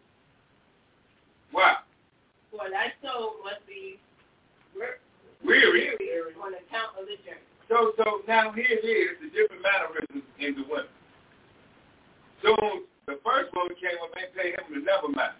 D: Wow.
C: For thy soul must be
D: Weary.
C: weary on account of the journey.
D: So, so now here it is, the different mannerisms in the women. Soon, the first woman came up and paid him a never mind.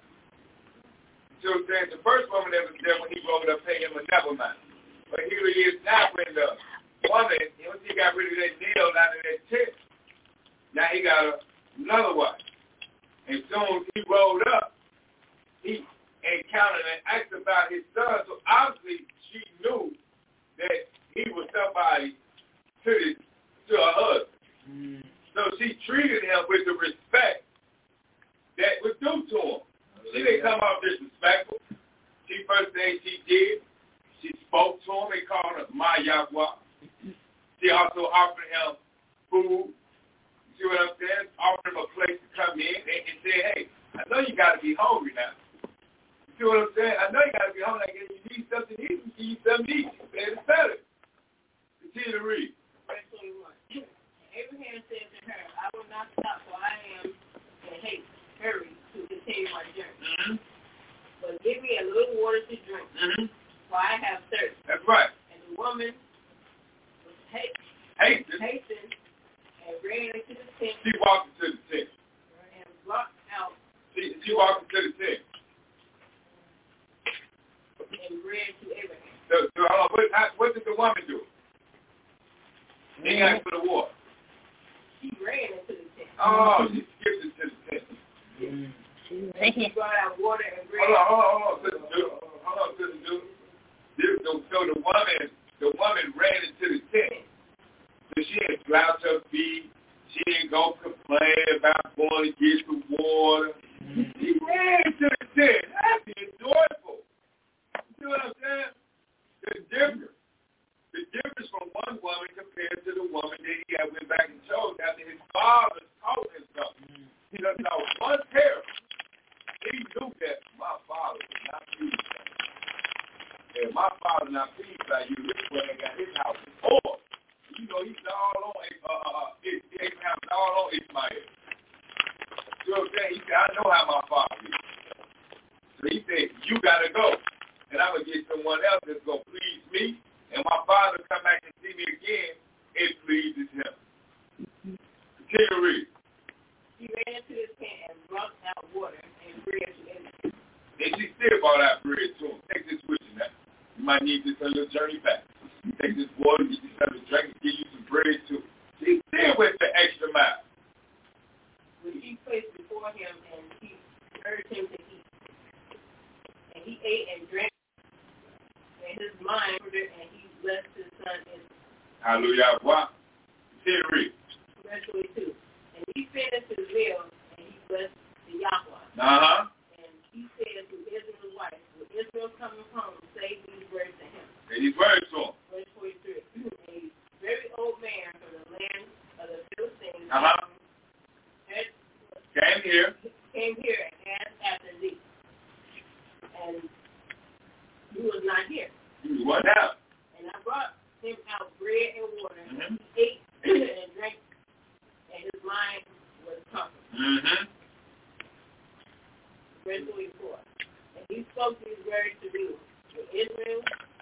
D: So then the first woman that was there when he rode up paid him a never mind. But here it is now when the woman, once he got rid of that nail out of that tent, now he got a, another wife. And soon he rolled up, he encountered and asked about his son. So obviously she knew that he was somebody to the, to her husband. Mm. So she treated him with the respect that was due to him. She didn't come out disrespectful. She first thing she did, she spoke to him and called him my Yahweh. She also offered him food. You see what I'm saying? Offered him a place to come in and, and said, hey, I know you got to be hungry now. You see what I'm saying? I know you got to be hungry. Like, you need something to eat. You need something to eat. Man, it's better. Continue to read.
C: Verse twenty-one. Abraham said to her, I will not stop, for I am in haste, hurry to continue my journey.
D: Mm-hmm.
C: But give me a little water to drink,
D: mm-hmm.
C: for I have thirst.
D: That's right.
C: And the woman was haste,
D: hastened,
C: hastened and ran into the tent.
D: She walked into the tent.
C: And brought out.
D: She, she walked into the tent.
F: ran to Abraham.
D: So, so hold on, what, how, what did the woman do? They got for the war.
F: She ran into the tent.
D: Oh, she skipped into the tent.
H: Mm.
F: And she brought out water and bread.
D: Hold on, hold on, hold on, sister Dude. Hold on, sister Dude. This, so, so the woman, the woman ran into the tent. So she didn't slouch her feet. She didn't go complain about going to get some water. Mm. She ran into the tent. That's enjoyable. You know what I'm saying? The difference. The difference from one woman compared to the woman that he had went back and chose after his father taught him something. He doesn't know one pair. He knew that my father was not pleased by you. And my father not pleased by you. This man got his house before. You know, he's all on uh, Abraham, all on Ishmael. You know what I'm saying? He said, I know how my father is. So he said, you got to go. And I'm going to get someone else that's going to please me. And my father come back and see me again, it pleases him. Continue to read.
F: She ran into his tent and brought out water and bread to him.
D: And she still brought out bread to him. Take this with you now. You might need this on your journey back. You take this water, get you something to drink, and give you some bread too. She still went the extra mile.
F: Which he placed before him, and he urged him to eat. And he ate and drank. And his mind, and he blessed his son Israel.
D: Hallelujah. What? Continue to read.
F: Verse twenty-two. And he finished his meal, and he blessed the Yahweh.
D: Uh-huh.
F: And he said to Israel's wife, when Israel coming home, say these words to him.
D: Say these words to him.
F: Verse forty-three. A very old man from the land of the Philistines
D: uh-huh. came here.
F: Came here and asked after thee. And he was not here.
D: He was out.
F: And I brought him out bread and water.
D: Mm-hmm.
F: He ate and drank, and his mind was comforted.
D: Mm-hmm.
F: Verse twenty-four. And he spoke these words to you, to Israel.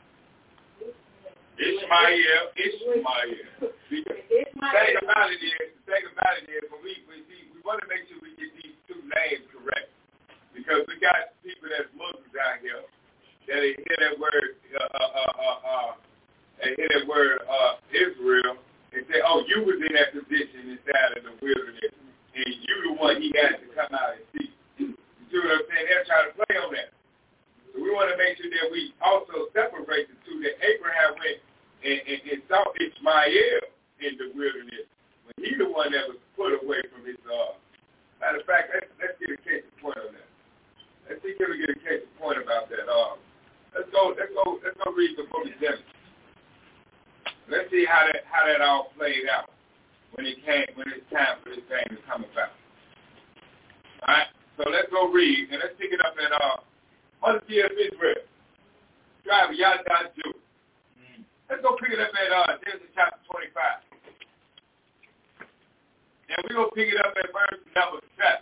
D: Ishmael, Ishmael. The thing about it is, the thing about it is, when we we, we want to make sure we get these two names correct, because we got people that's Muslims out here that they hear that word, uh, uh, uh, uh, they hear that word uh, Israel, and say, oh, you was in that position inside of the wilderness, and you the one he had to come out and see. You see what I'm saying? They're trying to play on that. So we want to make sure that we also separate the two, that Abraham went and, and, and saw Ishmael in the wilderness, when he the one that was put away from his, uh, matter of fact, let's, let's get a case of point on that. Let's see if we get a case of point about that. Uh, let's go, let's go, let's go read the book of Genesis. Let's see how that how that all played out when it came when it's time for this thing to come about. All right, so let's go read and let's pick it up in uh, Mother Sea of Israel. Driver Yada Jew. Let's go pick it up at uh, Genesis chapter twenty-five, and we're gonna pick it up at verse number seven.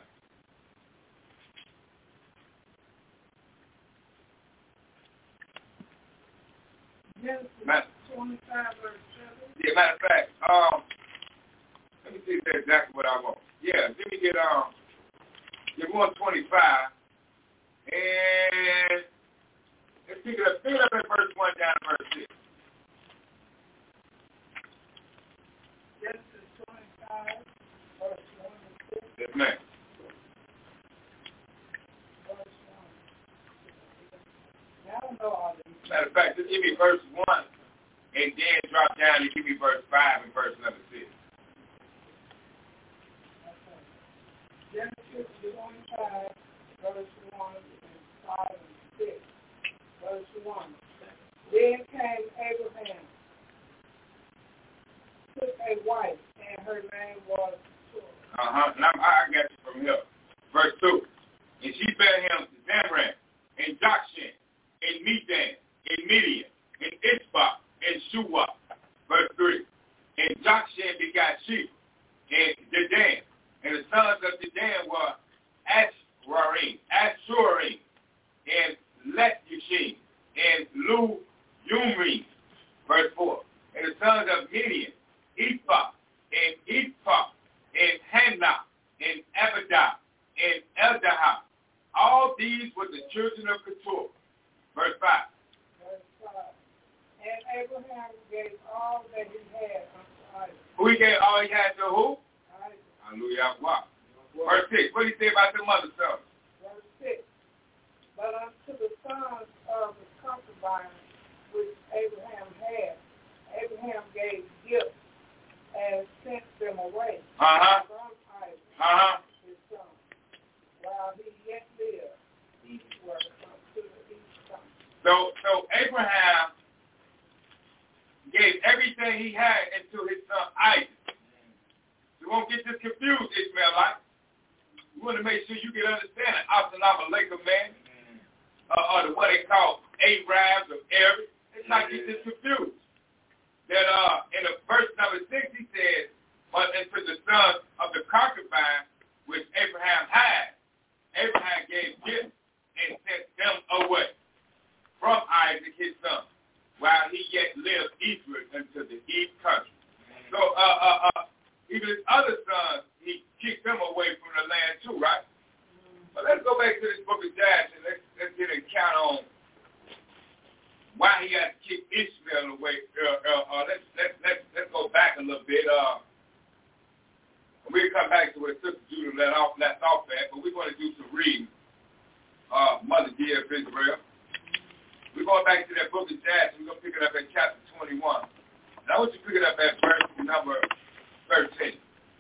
F: Genesis twenty-five, verse seven.
D: Yeah, matter of fact, um, let me see if that's exactly what I want. Yeah, let me get, um, get one twenty-five, and let's pick it up, pick it up at verse one down to verse six.
F: Genesis twenty-five, verse one and six.
D: Yes, ma'am.
F: Verse one. I don't know all these.
D: Matter of fact, just give me verse one, and then drop down and give me verse five and verse number six.
F: Okay. Genesis twenty-five, verse one and five and six. Verse one. Then came Abraham, took a wife, and her name was Sarah.
D: Uh-huh. And I'm, I got you from here. Verse two. And she bare him Zamram, and Jokshan, and Medan, and Midian, and Ishbak, and Shuah. Verse three. And Jokshan begot Sheba, and Dedan. And the sons of Dedan were Ashraim, Ashurim, and Letushim, and Lu Umrim. Verse four. And the sons of Midian, Ephah, and Ephah, and Hannah, and Abidah, and Eldaha. All these were the children of Keturah. Verse five.
G: Abraham gave all that he had unto Isaac.
D: Who he gave all he had to who?
G: Isaac.
D: Hallelujah. Wow. Verse six. What did he say about the mother son?
G: Verse six. But unto the sons of the concubine which Abraham had, Abraham gave gifts and sent them away
D: Uh-huh.
G: from Isaac,
D: Uh-huh.
G: his son, while he yet lived eastward unto the east sun.
D: So, so Abraham gave everything he had into his son Isaac. You won't get this confused, Ishmaelite. You want to make sure you get understanding. Assalamu alaikum, man. Uh, or the, what they call Arabs or Arabs. Let's not get this confused. That uh, in the verse number six, he says, but into the sons of the concubine which Abraham had, Abraham gave gifts and sent them away from Isaac his son, while he yet lived eastward into the east country. So uh, uh, uh, even his other sons, he kicked them away from the land too, right? But let's go back to this book of Joshua and let's, let's get a count on why he had to kick Ishmael away. Uh, uh, uh, let's, let's, let's, let's go back a little bit. Uh, we'll come back to where Sister Judah left off, left off at, but we're going to do some reading. Uh, Mother dear of Israel. We're going back to that book of Joshua. We're going to pick it up at chapter twenty-one. And I want you to pick it up at verse number thirteen.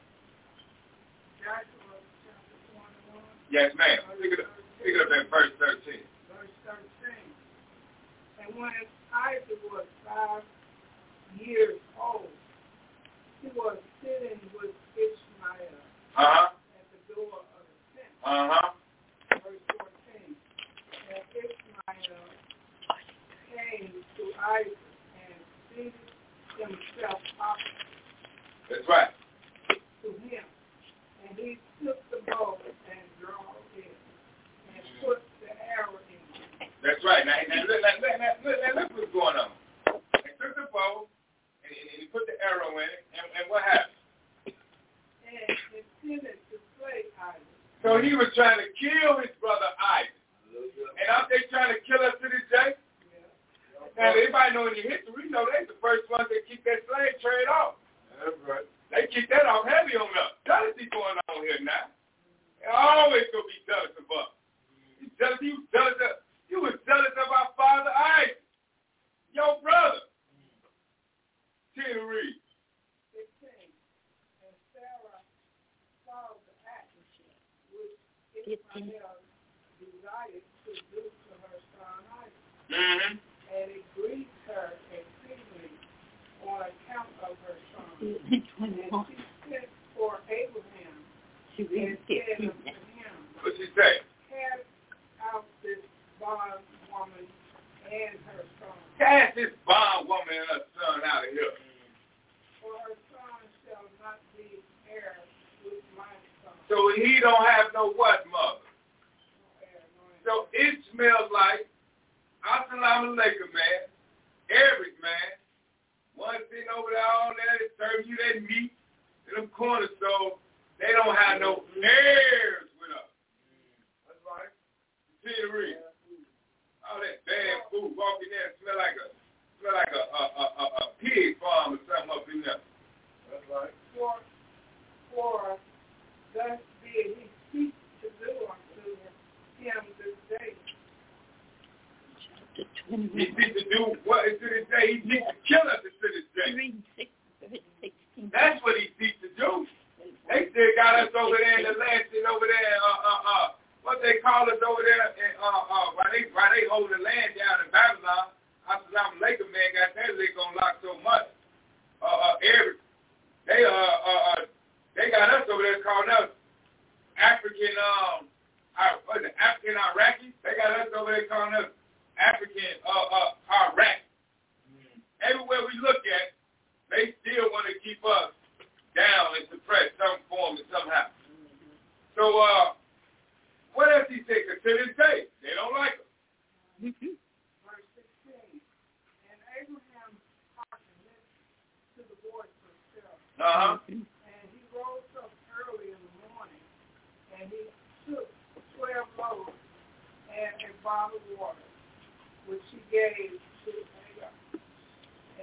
D: Yes, ma'am. Pick it up, pick it up at verse thirteen.
G: Verse thirteen. And when Isaac was five years old, he was sitting with Ishmael
D: Uh-huh.
G: at the door of the tent.
D: Uh-huh.
G: Verse fourteen. And Ishmael came to Isaac and seated himself opposite
D: That's right.
G: to him. And he took the bow and drew it and put the arrow in it.
D: That's right. Now, now, look, now, look, now, look, now look what's going on. He took the bow and, and he put the arrow in it, and, and what happened?
G: And intended to slay Isaac.
D: So he was trying to kill his brother Isaac. And aren't they trying to kill us to this day? Now, everybody know in the history, we know they're the first ones that keep that slave trade off.
E: That's right.
D: They keep that off heavy on us. Jealousy going on here now. They're always going to be jealous of us. You jealous, you jealous of, you was jealous of our father Isaac, your brother. Ten read.
G: fifteen. And Sarah saw the act which Ishmael desired to do to her son Isaac.
D: Mm-hmm.
G: And it grieved her exceedingly on account of her son. And she sent for Abraham and said unto him,
D: What'd she say?
G: cast out this bondwoman and her son,
D: Cast this bondwoman and her son out of here.
G: for her son shall not be heir with my son.
D: So he don't have no what, mother?
G: No heir, no heir.
D: So Ishmael like, assalamu alaikum, man. Eric, man. One sitting over there all there, they serve you that meat in them corner stores. They don't have no heirs with us. That's right. Continue to read. All that bad food walking in smell like a smell like a a, a, a, a pig farm or something up in there. That's right.
G: For, for thus did he speak to do unto him this day.
D: He seeks to do what is to this day. He seeks to kill us to this day. That's what he seeks to do. They still got us over there in the land, sitting over there, uh, uh, uh, what they call us over there, in, uh, uh, while they, while they hold the land down in Babylon. Assalamu alaikum, man, got that lick on lock so much. Uh, uh, Eric, they, uh, uh, uh, they got us over there calling us African, um, uh, what is it, African Iraqis. They got us over there calling us African, uh, uh, Iraq. Mm. Everywhere we look at, they still want to keep us down and suppress some form and somehow. Mm-hmm. So, uh, what else he said? Because to this day, they don't like us.
G: Mm-hmm. Verse sixteen. And Abraham hearkened to the voice of himself.
D: Uh-huh.
G: And he rose up early in the morning, and he took twelve loaves and a bottle of water, which he gave to Hagar.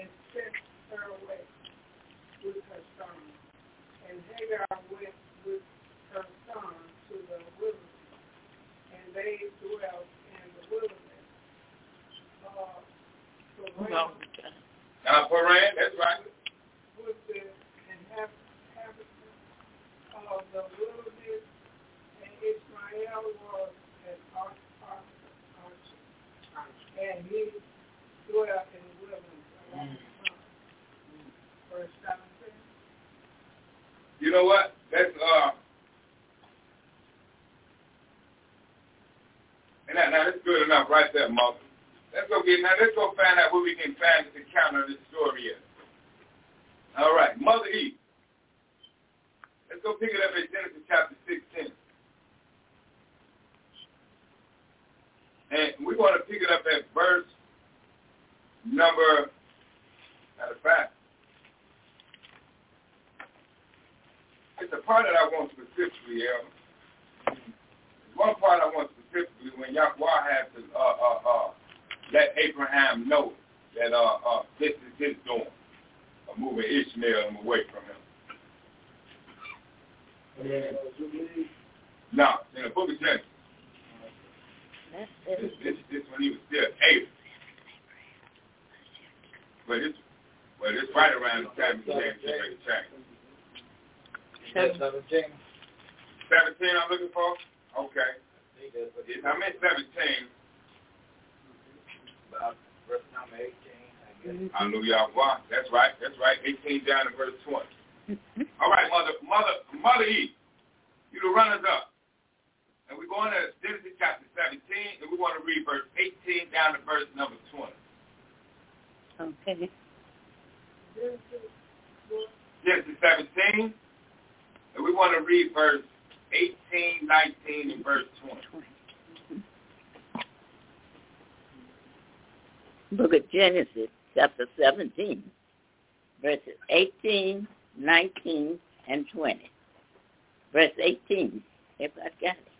G: And Hagar went with her son to the wilderness, and they dwelt in the wilderness. Uh, so
D: no. Now, Paran, that's right.
G: With the inhabitants of the wilderness, and Ishmael was an archer, and he dwelt in the wilderness a long time. Verse seventeen.
D: You know what? That's uh, and now, now that's good enough right there, Mother. Let's go get now. Let's go find out where we can find the counter of this story is. All right, Mother Eve. Let's go pick it up at Genesis chapter sixteen, and we want to pick it up at verse number. Matter of fact. It's a part that I want specifically, yeah. One part I want specifically when Yahweh had to uh, uh, uh, let Abraham know that uh, uh, this is his doing, of moving Ishmael away from him. No, in the book of Genesis. This, this, this when he was still Abraham. But it's, well, it's right around the time he came to make a change.
E: seventeen.
D: seventeen I'm looking for? Okay. I'm at seventeen.
E: About verse number eighteen, I guess.
D: Hallelujah. That's right. That's right. eighteen down to verse twenty. All right, Mother, Mother, Mother Eve, you the runners up. And we're going to Genesis chapter seventeen, and we want to read verse eighteen down to verse number twenty.
H: Okay.
D: Genesis seventeen. And we want to read verse eighteen, nineteen, and verse twenty.
H: Book of Genesis, chapter seventeen, verses eighteen, nineteen, and twenty. Verse eighteen, everybody got it.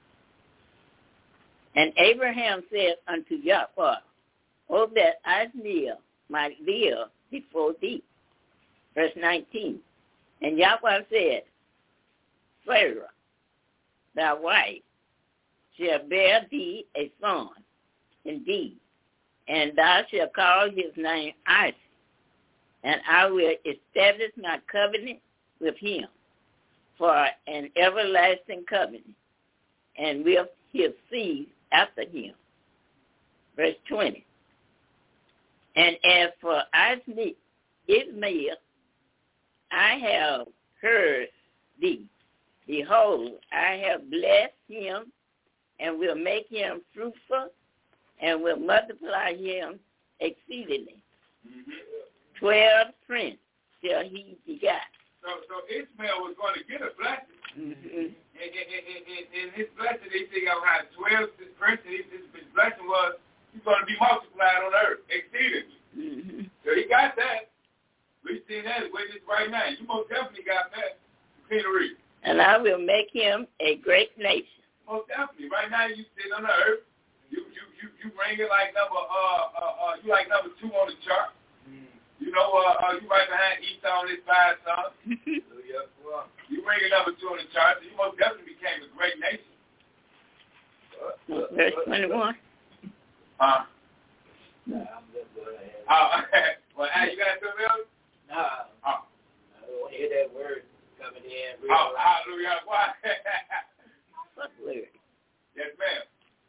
H: And Abraham said unto Yahweh, O that Ishmael might live before thee. Verse nineteen, and Yahweh said, Sarah, thy wife, shall bear thee a son, indeed, and thou shalt call his name Isaac, and I will establish my covenant with him for an everlasting covenant, and with his seed after him. Verse twenty, and as for Isaac, Ishmael, I have heard thee. Behold, I have blessed him and will make him fruitful and will multiply him exceedingly.
D: Mm-hmm.
H: Twelve princes shall he begat.
D: So, so Ishmael was going to get a blessing.
H: Mm-hmm.
D: And, and, and, and, and his blessing, they think I had twelve princes. His, his blessing was he's going to be multiplied on earth exceedingly.
H: Mm-hmm.
D: So he got that. We've seen that with this right now. You most definitely got that. Read.
H: And I will make him a great nation.
D: Most definitely. Right now you sit on the earth. You you you you bring it like number uh uh, uh you like number two on the chart. Mm. You know uh, uh you right behind Esau on his five sons. You bring it number two on the chart. So you most definitely became a great nation.
H: Verse twenty-one.
D: Huh?
E: Nah, I'm just going ahead.
D: Oh, well, hey, you got something else?
E: Nah.
D: Oh.
E: I don't hear that word coming in. Real
D: Oh, hallelujah. Why?
H: What word?
D: Yes, ma'am.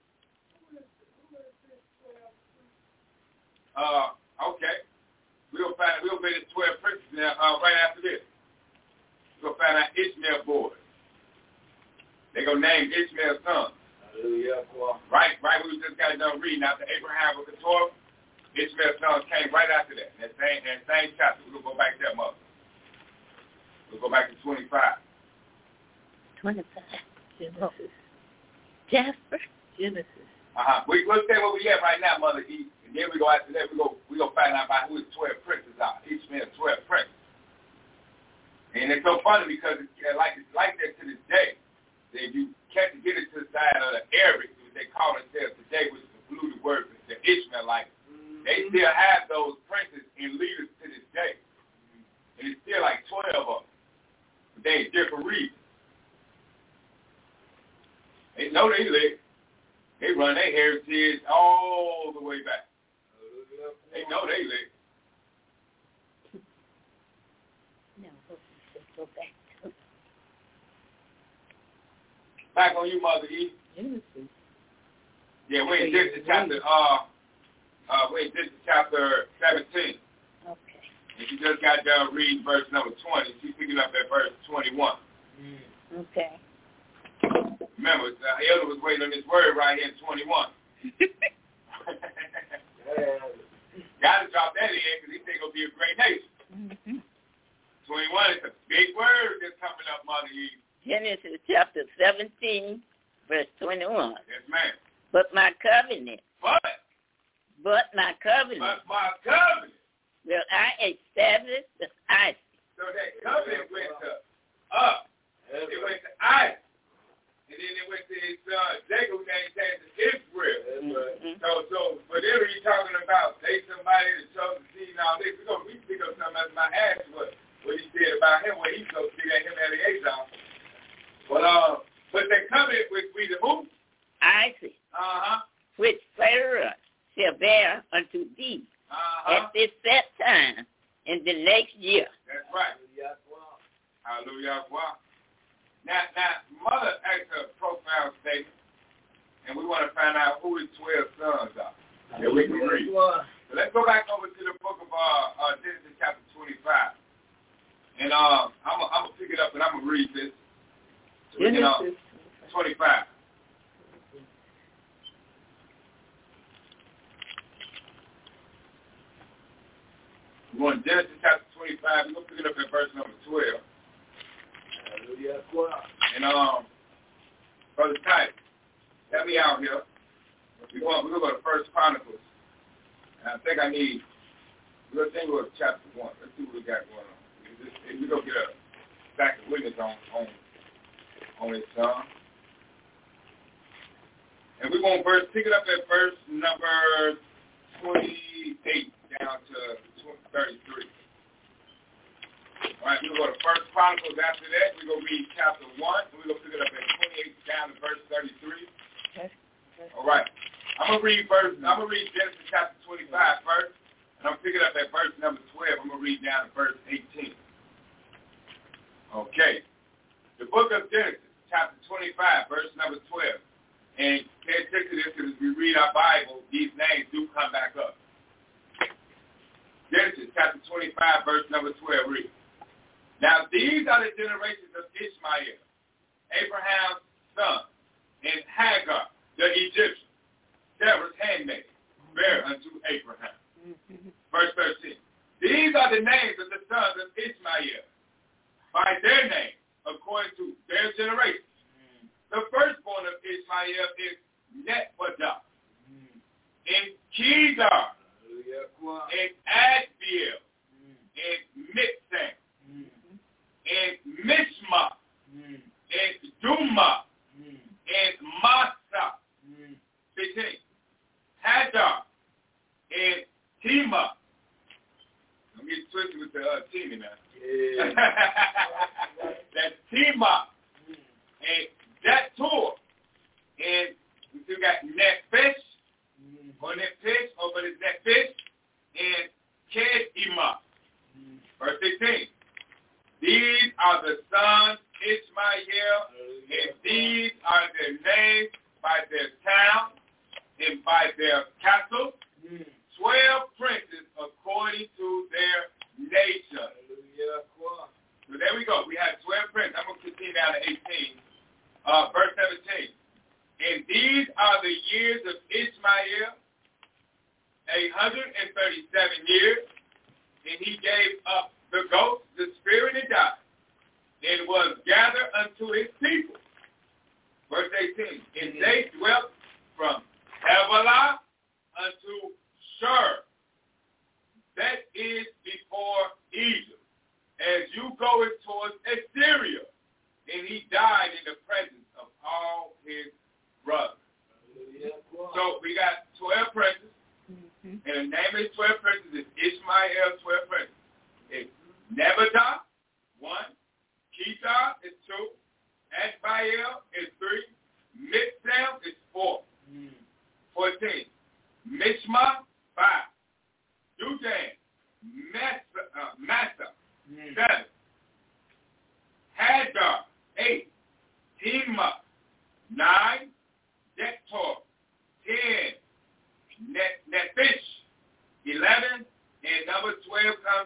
D: Uh, okay. We'll find we'll make it twelve princes now. Uh, right after this, we'll find out Ishmael boys. They gonna name Ishmael's son.
E: Hallelujah.
D: Right, right. We just got done reading after Abraham with the Torah. Ishmael's son came right after that. That same that same chapter. We'll go back there, mother. We'll go back to twenty-five.
H: Twenty-five. Genesis. Jasper. Genesis.
D: Uh huh. We we'll stay where we at right now, Mother E. And then we go after that. We go we go find out about who his twelve princes are. Ishmael's twelve princes. And it's so funny because it's like it's like that to this day. That you can't get it to the side of the Arabs, what they call themselves today, which is the polluted word, the Ishmaelites. Mm-hmm. They still have those princes and leaders to this day. And it's still like twelve of them. a reason. They know they live. They run their heritage all the way back. They know they live.
H: No, let's go back.
D: Back on you, Mother E.
H: Genesis.
D: Yeah, we're in Genesis chapter, uh, uh, we're in Genesis chapter seventeen.
H: Okay.
D: And she just got done reading verse number twenty. She's picking up at verse twenty-one.
H: Mm. Okay.
D: Remember, the elder was waiting on this word right here in twenty-one. Got to drop that in because he think it'll be a great nation.
H: Mm-hmm.
D: twenty-one is a big word that's coming up, Mother E.
H: Genesis chapter seventeen, verse twenty-one.
D: Yes, ma'am.
H: But my covenant.
D: But.
H: But my covenant.
D: But my covenant.
H: Will I establish the Isaac.
D: So that covenant went to up. It went to Isaac. And then it went to his son Jacob, named Israel.
H: Mm-hmm.
D: So, so whatever he's talking about, they somebody that chose to see now this. We're going to pick up something as my ass what, what he said about him, what he told to see that him at the age of. But, uh, but the covenant with we the who?
H: Isaac.
D: Uh-huh.
H: Which Sarah shall bear unto thee
D: uh-huh.
H: at this set time in the next year.
D: That's right. Hallelujah. Wow. Now, now, Mother asked a profound statement, and we want to find out who his twelve sons are that we can read. So let's go back over to the book of uh, uh, Genesis chapter twenty-five. And uh, I'm going to pick it up and I'm going to read this. So we can, uh, twenty-five. We're going to Genesis chapter twenty-five. We're going to pick it up at verse number twelve. And um, Brother Titus, help me out here. We're going, we're going to go to First Chronicles. And I think I need, we're going to think about chapter one. Let's see what we got going on. We're going to get a stack of witness on, on, on his son. And we're going to first pick it up at verse number twenty-eight down to thirty-three. All right, we're going to go to First Chronicles after that. We're going to read chapter one, and we're going to pick it up at twenty-eight down to verse thirty-three.
H: Okay. Okay.
D: All right. I'm going to read verse, I'm going to read Genesis chapter twenty-five first, and I'm going to pick it up at verse number twelve. I'm going to read down to verse eighteen. Okay. The book of Genesis, chapter twenty-five, verse number twelve. And pay attention to this because as we read our Bible, these names do come back up. Genesis chapter twenty-five, verse number twelve, read. Now these are the generations of Ishmael, Abraham's son, and Hagar, the Egyptian, Sarah's handmaid, bare unto Abraham. Mm-hmm. Verse thirteen. These are the names of the sons of Ishmael, by their name, according to their generations. Mm-hmm. The firstborn of Ishmael is Netbadah, mm-hmm. and Kedar, and Adbeel, mm-hmm. and Mibsam, mm-hmm. and Mishma, mm-hmm. and Duma, mm-hmm. and Massa, mm-hmm. fifteen. Hadar, and Tema. Let me get twisted with the uh, Tema now. Yeah. That's Tema, mm-hmm. and Datur, and we still got Netfish, mm-hmm. or Netfish, or but it's Netfish, and Kedima. Mm-hmm. Verse sixteen. These are the sons Ishmael, and these are their names by their towns and by their castles, mm. twelve princes according to their nation. So there we go. We have twelve princes. I'm going to continue down to eighteen. Uh, verse seventeen. And these are the years of Ishmael, eight hundred thirty-seven years, and he gave up the ghost, the spirit, and died, and was gathered unto his people. Verse eighteen. And they dwelt from Havilah unto Shur, that is before Egypt, as you go towards Assyria. And he died in the presence of all his brothers. So we got twelve princes, mm-hmm. and the name of the twelve princes is Ishmael, twelve princes. It's Nebadah, one. Kedar is two.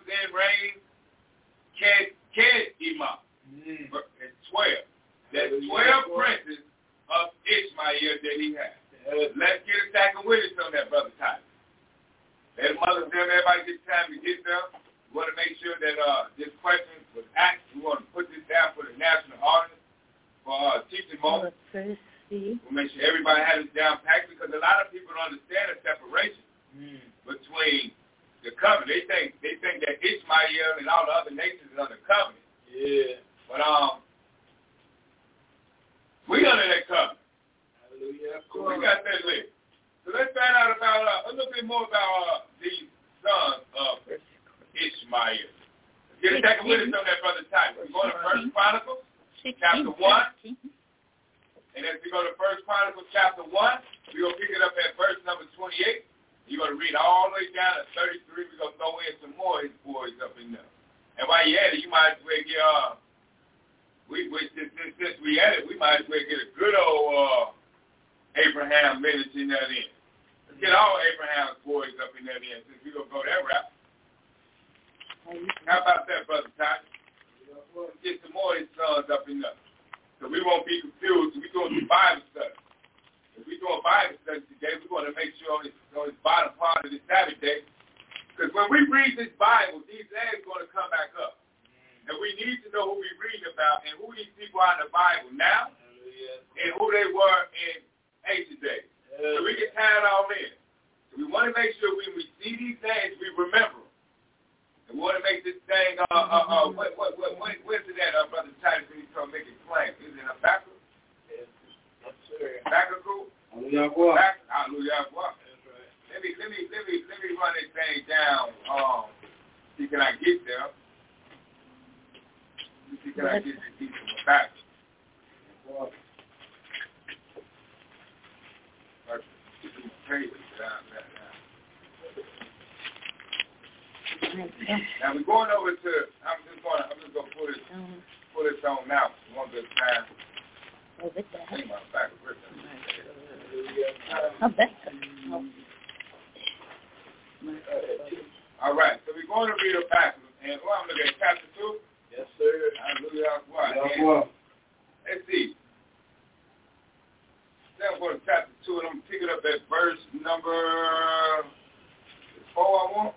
D: then reigned Kedemah. Mm. twelve. That's twelve princes of Ishmael that he had. Yeah. Let's get a stack of witnesses on that, Brother Tyler. Let mother them, everybody get time to get there. We want to make sure that uh, this question was asked. We want to put this down for the national audience for uh, teaching moment. We'll make sure everybody has it down packed because a lot of people don't understand the separation mm. between the covenant. They think they think that Ishmael and all the other nations is under covenant. Yeah. But um, we under that covenant. Hallelujah. So we got that list. So let's find out about uh, a little bit more about uh, these sons of Ishmael. Get a second witness on that, Brother Tyler. We're going to First Chronicles, chapter one. And as we go to First Chronicles, chapter one, we're going to pick it up at verse number twenty-eight. You're going to read all the way down to thirty-three. We're going to throw in some more of his boys up in there. And while you're at it, you might as well get, uh, we, we, since, since we at it, we might as well get a good old uh, Abraham minute in that in. Let's get all Abraham's boys up in that in since we're going to go that route. How about that, Brother Todd? Let's get some more of his sons up in there. So we won't be confused. We're doing some Bible study. If we're doing Bible study today, we're going to make sure on this, on this bottom part of this Sabbath day, because when we read this Bible, these names are going to come back up. And we need to know who we're reading about and who these people are in the Bible now and who they were in ancient days. So we can tie it all in. So we want to make sure when we see these things, we remember them. And we want to make this thing, uh, uh, uh, what, what, what, what, where's it at, uh, Brother Titus, when he's trying to make it plain? Is it in a backward? Yes, sir. Backward group? Hallelujah. Hallelujah. Let me, let me, let me, let me run this thing down. Um, see, can I get there? Let me see, can I get this piece from the back? Now we're going over to. I'm just going. I'm just going to pull this, pull this on now one good time. Oh, with that. Take my back. Oh, better. All right. So we're going to read it back, and well, I'm looking at chapter two. Yes, sir. Hallelujah. Let's see. Then I'm going to chapter two, and I'm going to pick it up at verse number four. I want.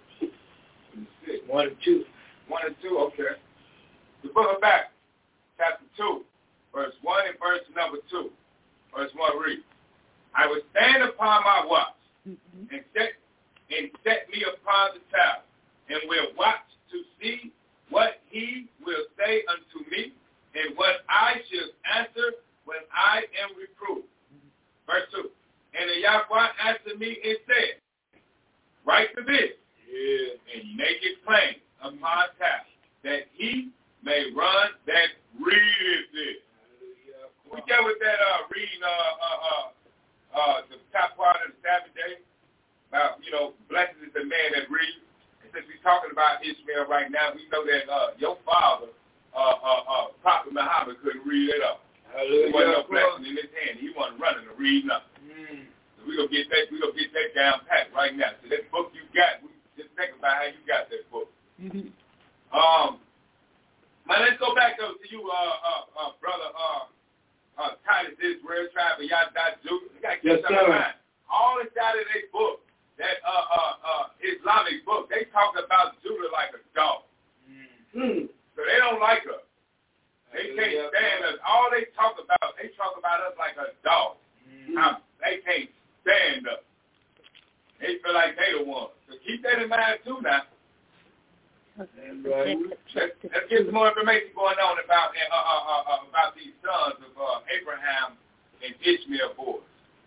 D: Six. One and two. One and two, okay. The book of Acts, chapter two, verse one and verse number two. Verse one reads, I will stand upon my watch mm-hmm. and set and set me upon the tower, and will watch to see what he will say unto me, and what I shall answer when I am reproved. Mm-hmm. Verse two. And the Yahweh answered me and said, write to this. Yeah. And make it plain upon task, that he may run that readeth it. Hallelujah. We get with that uh, reading uh, uh, uh, uh, the top part of the Sabbath day about, you know, blessed is the man that reads. And since we're talking about Ishmael right now, we know that uh, your father, uh, uh, uh, Prophet Muhammad, couldn't read it up. Hallelujah. There wasn't no blessing in his hand. He wasn't running or reading up. Mm. So we're going to get that, we're going to get that down pat right now. So that book you got, we just think about how you got that book. Mm-hmm. Um, man, let's go back though to you, uh, uh, uh, brother, uh, uh, Titus Israel, tribe of Yahda Judah. You got to keep something in mind. All inside of their book, that uh, uh, uh, Islamic book, they talk about Judah like a dog. Mm-hmm. So they don't like us. They can't stand us. All they talk about, they talk about us like a dog. Mm-hmm. How they can't stand us. They feel like they the one. So keep that in mind too now. And, uh, let's, let's get some more information going on about uh, uh, uh, about these sons of uh, Abraham and Ishmael boys.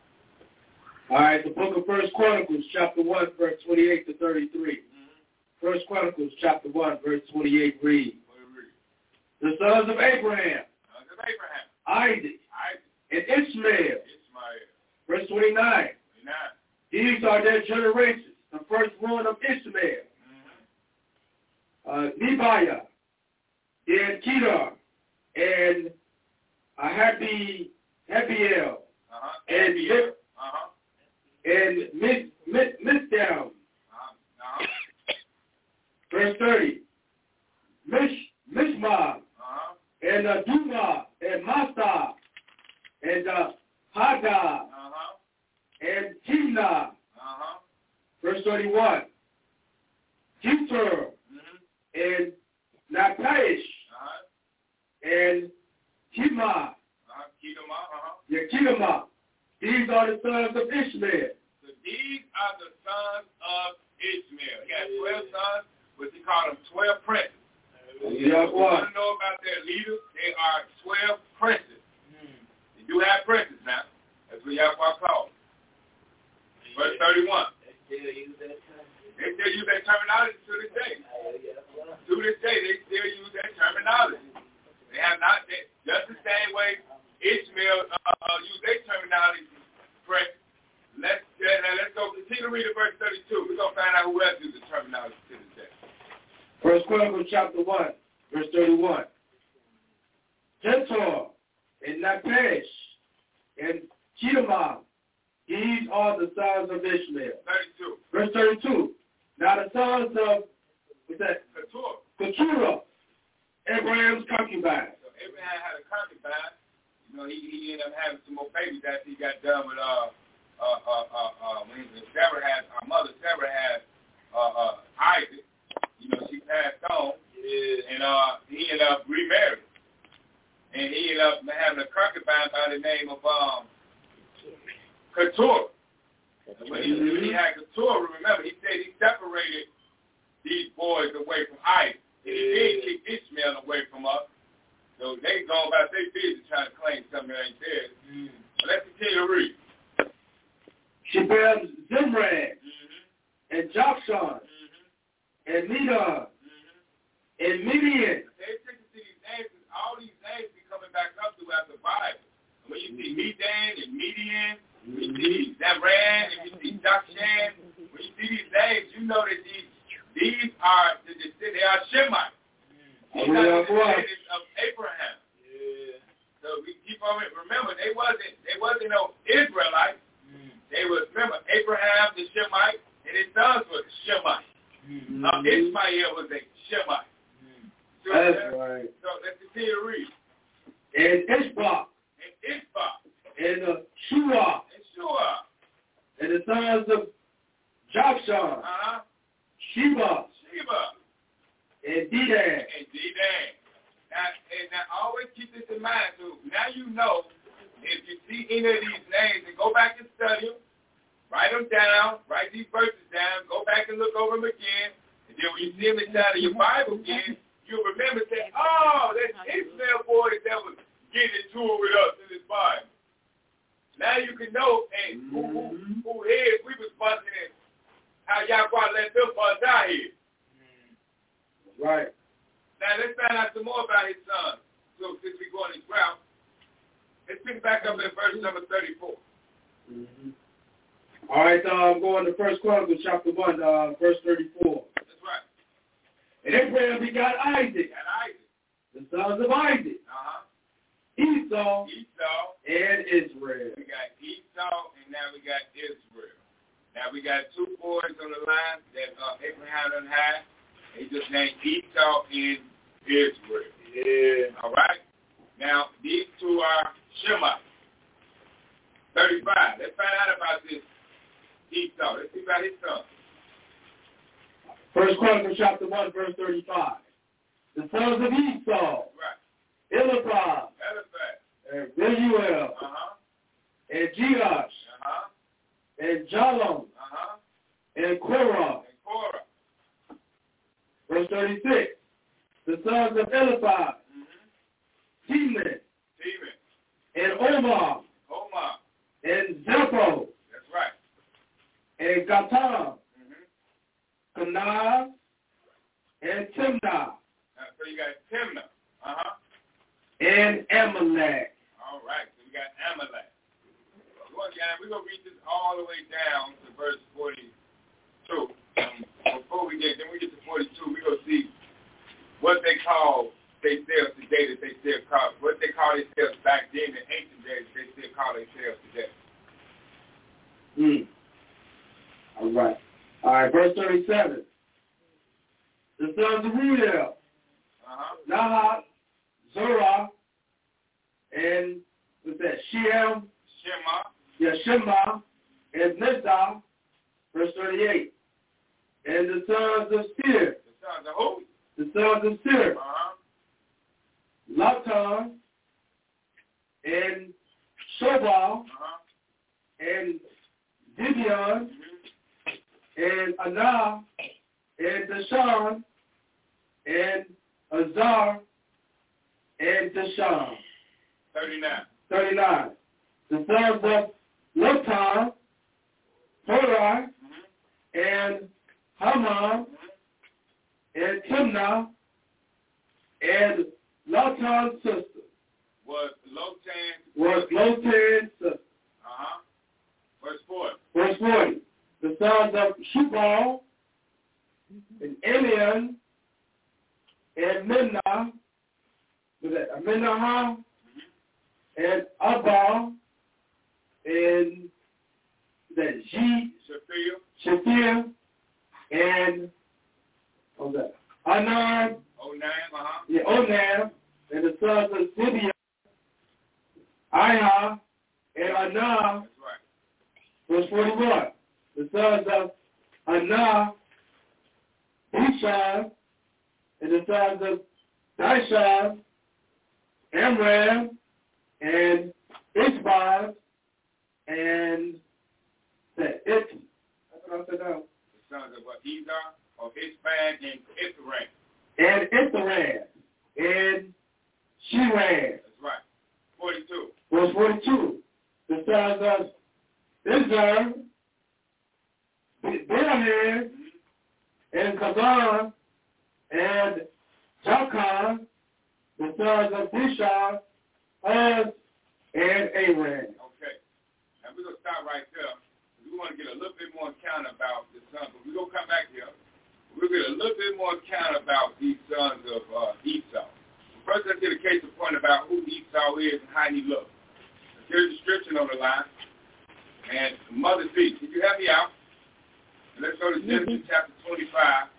C: All right, the book of First Chronicles, chapter one, verse twenty-eight to thirty-three. Mm-hmm. First Chronicles, chapter one, verse twenty-eight reads, the sons of Abraham,
D: sons of Abraham,
C: Isaac,
D: Isaac.
C: and Ishmael.
D: Ishmael.
C: Verse twenty-nine.
D: twenty-nine.
C: These are their generations, the firstborn of Ishmael, mm-hmm. uh, Nebiah, and Kedar, and Ahabi, Abiel, uh-huh. and Mid, uh-huh. and Mid, Mid, Misdown. Uh-huh. Uh-huh. Verse thirty. Mish, Mishma,
D: Uh-huh.
C: and uh, Duma, and Masa, and uh, Haga,
D: Uh-huh.
C: and Timna.
D: Uh-huh.
C: Verse thirty-one. Jeter,
D: Mm-hmm.
C: and Nakish,
D: Uh-huh.
C: and Kima,
D: Uh-huh. Kedema. Uh-huh.
C: Yakima. These are the sons of Ishmael.
D: So these are the sons of Ishmael. He had twelve sons, but he called them twelve princes.
C: Yeah,
D: If you want to know about their leaders, they are twelve princes.
C: Hmm.
D: They do have princes now. That's what Yahweh called. Verse thirty-one.
E: They still use that term.
D: They still use that terminology to this day. To this day, they still use that terminology. They have not, they, just the same way Ishmael uh, uh, used their terminology. Correct. Let's, uh, let's go continue to read at verse thirty-two. We're going to find out who else uses terminology to this day.
C: First Chronicles chapter one, verse thirty-one. Jetor, and Napesh, and Kedema. These are the sons of Ishmael.
D: thirty-two.
C: Verse thirty-two. Now the sons of, what's that?
D: Keturah.
C: Keturah, Abraham's concubine.
D: So Abraham had a concubine. You know, he, he ended up having some more babies after he got done with, uh, uh, uh, uh, uh when Sarah had, our mother Sarah had, uh, uh, Isaac. You know, she passed on. Yeah. And, uh, he ended up remarried. And he ended up having a concubine by the name of, um, Keturah. And when he, when he had Keturah, remember, he said he separated these boys away from Isaac. And he did kick Ishmael away from us. So they go about their business trying to claim something that ain't theirs. Mm. But let's continue to read.
C: She bears Zimran,
D: Mm-hmm.
C: and Jokshan,
D: Mm-hmm.
C: and Medan,
D: Mm-hmm.
C: and Midian.
D: Pay attention to these names, because all these names be coming back up throughout the Bible. And when you see Medan and Midian, when you see Zimran, and you see Jokshan, when you see these names, you know that these these are they are Shemites. These are the descendants of Abraham. Yeah. So we keep on remember they wasn't they wasn't no Israelites. Mm. They was remember Abraham the Shemite and his sons were the Shemites. Mm-hmm. Now Ishmael was a Shemite. Mm. So,
C: That's
D: uh,
C: right.
D: So let's continue to read.
C: And Ishbak,
D: And Ishbak.
C: and uh, Shua,
D: And Shua.
C: and the sons of Jokshan,
D: Uh-huh.
C: Sheba,
D: Sheba.
C: and Dedan.
D: And D-Dang. Now, and now always keep this in mind, too. Now you know, if you see any of these names, and go back and study them, write them down, write these verses down, go back and look over them again, and then when you see them inside of your Bible again, you'll remember saying, oh, that's Ishmael boys that was getting into it with us in this Bible. Now you can know, hey, who, who, who heads we was busting in, how Yahweh let them bust our heads.
C: Right.
D: Now let's find out some more about his son. So since we go on this route, let's pick back up at verse number thirty-four.
C: Mm-hmm. All right, uh, I'm going to First Chronicles chapter one, uh, verse thirty-four.
D: That's right.
C: And Abraham begot Isaac,
D: And Isaac.
C: the sons of Isaac,
D: Uh-huh.
C: Esau,
D: Esau.
C: and Israel.
D: We got Esau, and now we got Israel. Now we got two boys on the line that uh, Abraham done had. He just named Esau and Israel. Yeah. All right. Now these two are Shemites. Thirty-five. Let's find out about this Esau. Let's see about his son.
C: First Chronicles chapter one, verse thirty-five. The sons of Esau,
D: Right.
C: Eliphaz,
D: Eliphaz.
C: and Reuel,
D: Uh-huh.
C: and Jehosh,
D: Uh-huh.
C: and Jalom,
D: Uh-huh.
C: and Korah.
D: And Korah.
C: Verse thirty-six. The sons of Eliphaz,
D: Mm-hmm.
C: Teman,
D: Stephen.
C: and Omar,
D: Omar.
C: and Zepho,
D: That's right.
C: and Gatam,
D: Mm-hmm.
C: Kanaz, and Timnah,
D: Uh, so you got Timnah. Uh-huh.
C: and Amalek.
D: All right. So we got Amalek. Well, yeah, we're going to read this all the way down to verse forty-two. Um, before we get, then we get to forty-two, we're going to see what they call themselves today that they still call, what they call themselves back then in ancient days, they still call themselves today.
C: Hmm. All right. All right, verse thirty-seven. The sons of Ruel,
D: Uh-huh.
C: Nahat, Zorah, and what's that? Shem,
D: Shema.
C: yeah, Shema, and Nizah, verse thirty-eight. And the sons of Seir,
D: The sons of who?
C: the sons of Seir,
D: Uh-huh.
C: Latan, and Shobal,
D: Uh-huh.
C: and Gideon,
D: Mm-hmm.
C: and Anah, and Dashan, and Azar, and Dashan.
D: thirty-nine.
C: thirty-nine. The sons of Lotan, Horai,
D: Mm-hmm.
C: and Haman,
D: Mm-hmm.
C: and Timnah, and Lotan's sister
D: Was Lotan.
C: was Lotan's sister.
D: Uh-huh. Verse four.
C: Verse forty. The sons of Shubal, and Elian, and Minna, was that Minnaha, and Abba, and that G,
D: Shaphir.
C: Shafir, and what was that? Anan,
D: Onam. Uh-huh.
C: the Onam, and the sons of Zibiah, Iha, and Anah,
D: That's right.
C: verse forty-one. The sons of Anah, Ishon, and the sons of Dishon, Amram, and Ishbaz, and that it. That's what I said now.
D: The sons of what? Ezar, of Ishban, and Ithran.
C: And Ithran, and Shiran.
D: That's right. forty-two.
C: Verse forty-two. The sons of Izar, Benjamin, and Kazan, and Jakan, the sons of Dishon, Uz, and Aram.
D: Okay. Now we're going to stop right there. We want to get a little bit more account about the sons. But we're going to come back here. We'll get a little bit more account about these sons of uh, Esau. First, let's get a case in point about who Esau is and how he looks. There's a description on the line. And Mother Z, could you help me out? And let's go to Genesis chapter twenty-five.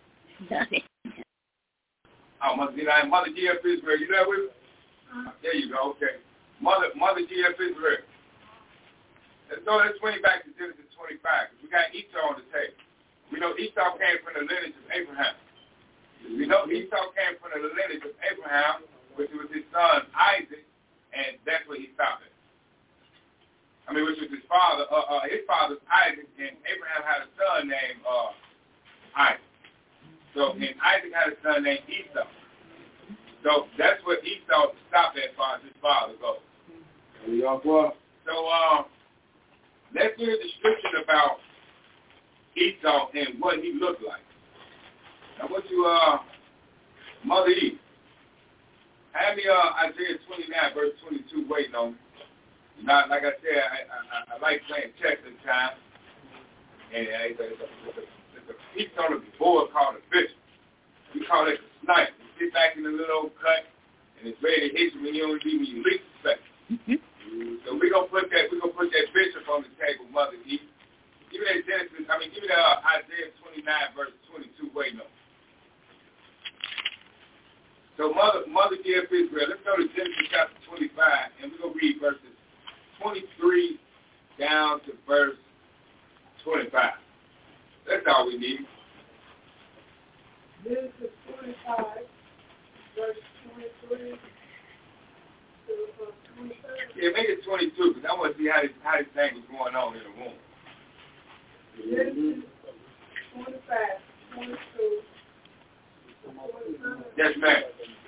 D: Oh, Mother Z, now, Mother G F Israel, you there with me? Uh-huh. There you go, okay. Mother Mother G F Israel. Let's go, let's swing back to Genesis twenty-five, because we got Esau on the table. We know Esau came from the lineage of Abraham. We know Esau came from the lineage of Abraham, which was his son Isaac, and that's where he stopped at. I mean, which was his father, uh, uh, his father's Isaac, and Abraham had a son named uh, Isaac. So, and Isaac had a son named Esau. So that's where Esau stopped at as far as his father goes. So, uh, let's hear a description about Esau and what he looked like. Now, what you, uh, Mother Eve, have me uh, Isaiah twenty-nine, verse twenty-two, waiting on me. Not like I said, I, I, I like playing chess at times, and uh, it's, a, it's, a, it's, a, it's a piece on the board called a bishop. We call it a snipe. You sit back in the little old cut, and it's ready to hit you when you don't even you least expect it. So we're gonna put that we're gonna put that bishop on the table, Mother Eve. Give me that Genesis. I mean, give me that uh, Isaiah twenty-nine, verse twenty-two. Waiting on. So Mother Mother G F Israel. Let's go to Genesis chapter twenty-five, and we're gonna read verses twenty-three down to verse twenty-five. That's all we need.
G: Genesis twenty-five, verse twenty-three to verse twenty-seven.
D: Yeah, make it twenty-two, because I want to see how this, how this thing was going on in the womb.
G: Genesis twenty-five, twenty-two, twenty-seven.
D: Yes, ma'am.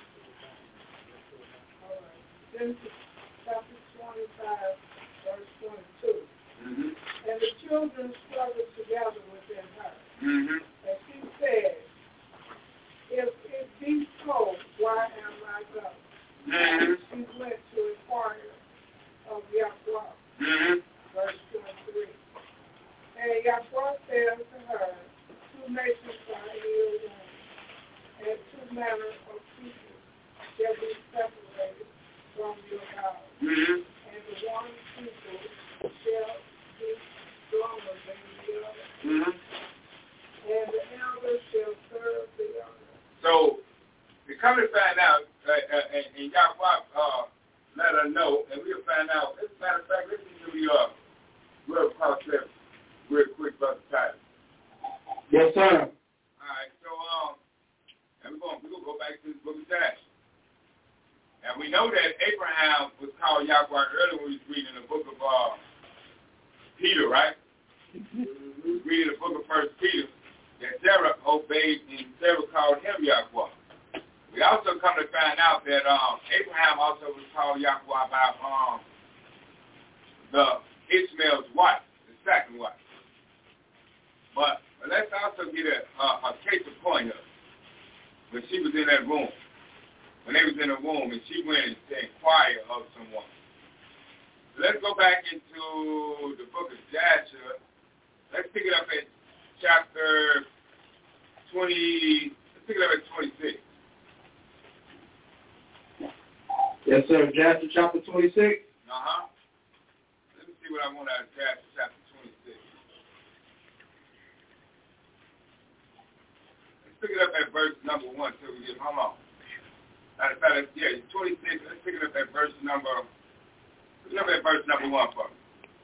G: All right. Genesis chapter twenty-five, verse twenty-two.
D: Mm-hmm.
G: And the children struggled together within her.
D: Mm-hmm.
G: And she said, If it be so, why am I go?
D: Mm-hmm.
G: And she went to inquire of Yahweh.
D: Mm-hmm.
G: Verse twenty-three. And Yahweh said unto her, Two nations are in your womb, and two manner of people shall be separated from your God.
D: Mm-hmm.
G: And the one people shall be stronger than the other.
D: Mm-hmm.
G: And the elder shall serve the younger.
D: come to find out, uh, uh, and, and Yahweh uh, let her know, and we'll find out. As a matter of fact, listen to me, uh, real concept, real quick, Brother Titus.
C: Yes, sir.
D: All right, so um, and we're going we're gonna go back to the book of Joshua. And we know that Abraham was called Yahweh earlier when we was reading the book of uh, Peter, right? We was reading the book of First Peter, that Sarah obeyed and Sarah called him Yahweh. We also come to find out that um, Abraham also was called Yahweh by um, the Ishmael's wife, the second wife. But, but let's also get a, a, a case in point of when she was in that room, when they was in the room and she went to inquire of someone. So let's go back into the book of Joshua. Let's pick it up at chapter twenty. Let's pick it up at twenty-six.
C: Yes, sir. Joshua chapter twenty-six.
D: Uh-huh. Let me see what I want out of Joshua chapter twenty-six. Let's pick it up at verse number one till we get home on. Matter of fact, yeah, twenty-six. Let's pick it up at verse number. Pick it up at verse number one for me.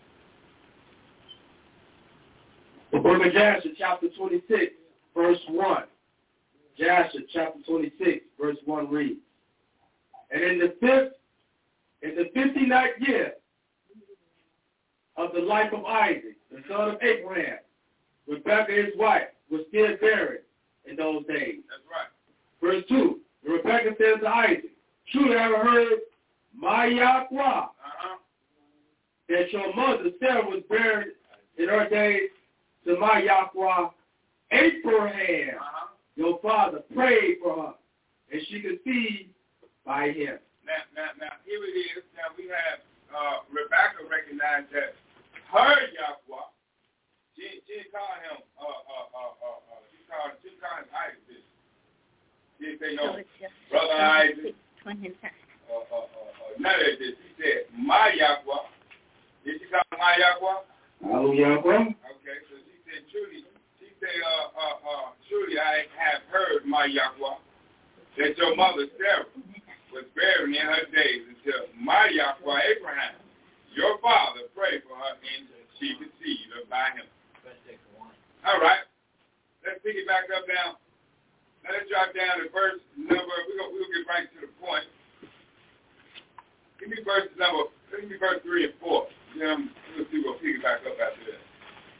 C: The book of Joshua chapter twenty-six, verse one. Joshua chapter twenty-six, verse one reads, and in the fifth, in the fifty-ninth year of the life of Isaac, the son of Abraham, Rebekah his wife was still barren in those days.
D: That's right.
C: Verse two, Rebekah says to Isaac, truly I have heard my Yahweh,
D: uh-huh.
C: that your mother Sarah was barren in her days, to my Yahweh Abraham,
D: uh-huh.
C: your father, prayed for her, and she conceived by him.
D: Now, now, now, here it is. Now, we have uh, Rebekah recognized that her Yahweh, she, she didn't call him, uh, uh, uh, uh, uh, she called, she called him Isaac. She didn't say no, Brother Isaac, uh, uh, uh, uh, none of this. She said, my Yahweh. Did she call him my Yahweh?
C: Oh, Yahweh.
D: Okay, so she said, truly, she said, uh, uh, uh, truly I have heard my Yahweh, that your mother Sarah was barren in her days until my Yahweh Abraham, your father, prayed for her and she conceived her by him. All right, let's pick it back up now. Now let's drop down to verse number, we're going we'll get right to the point. Give me verse number, give me verse three and four. Then we'll see, we'll pick it back up after that.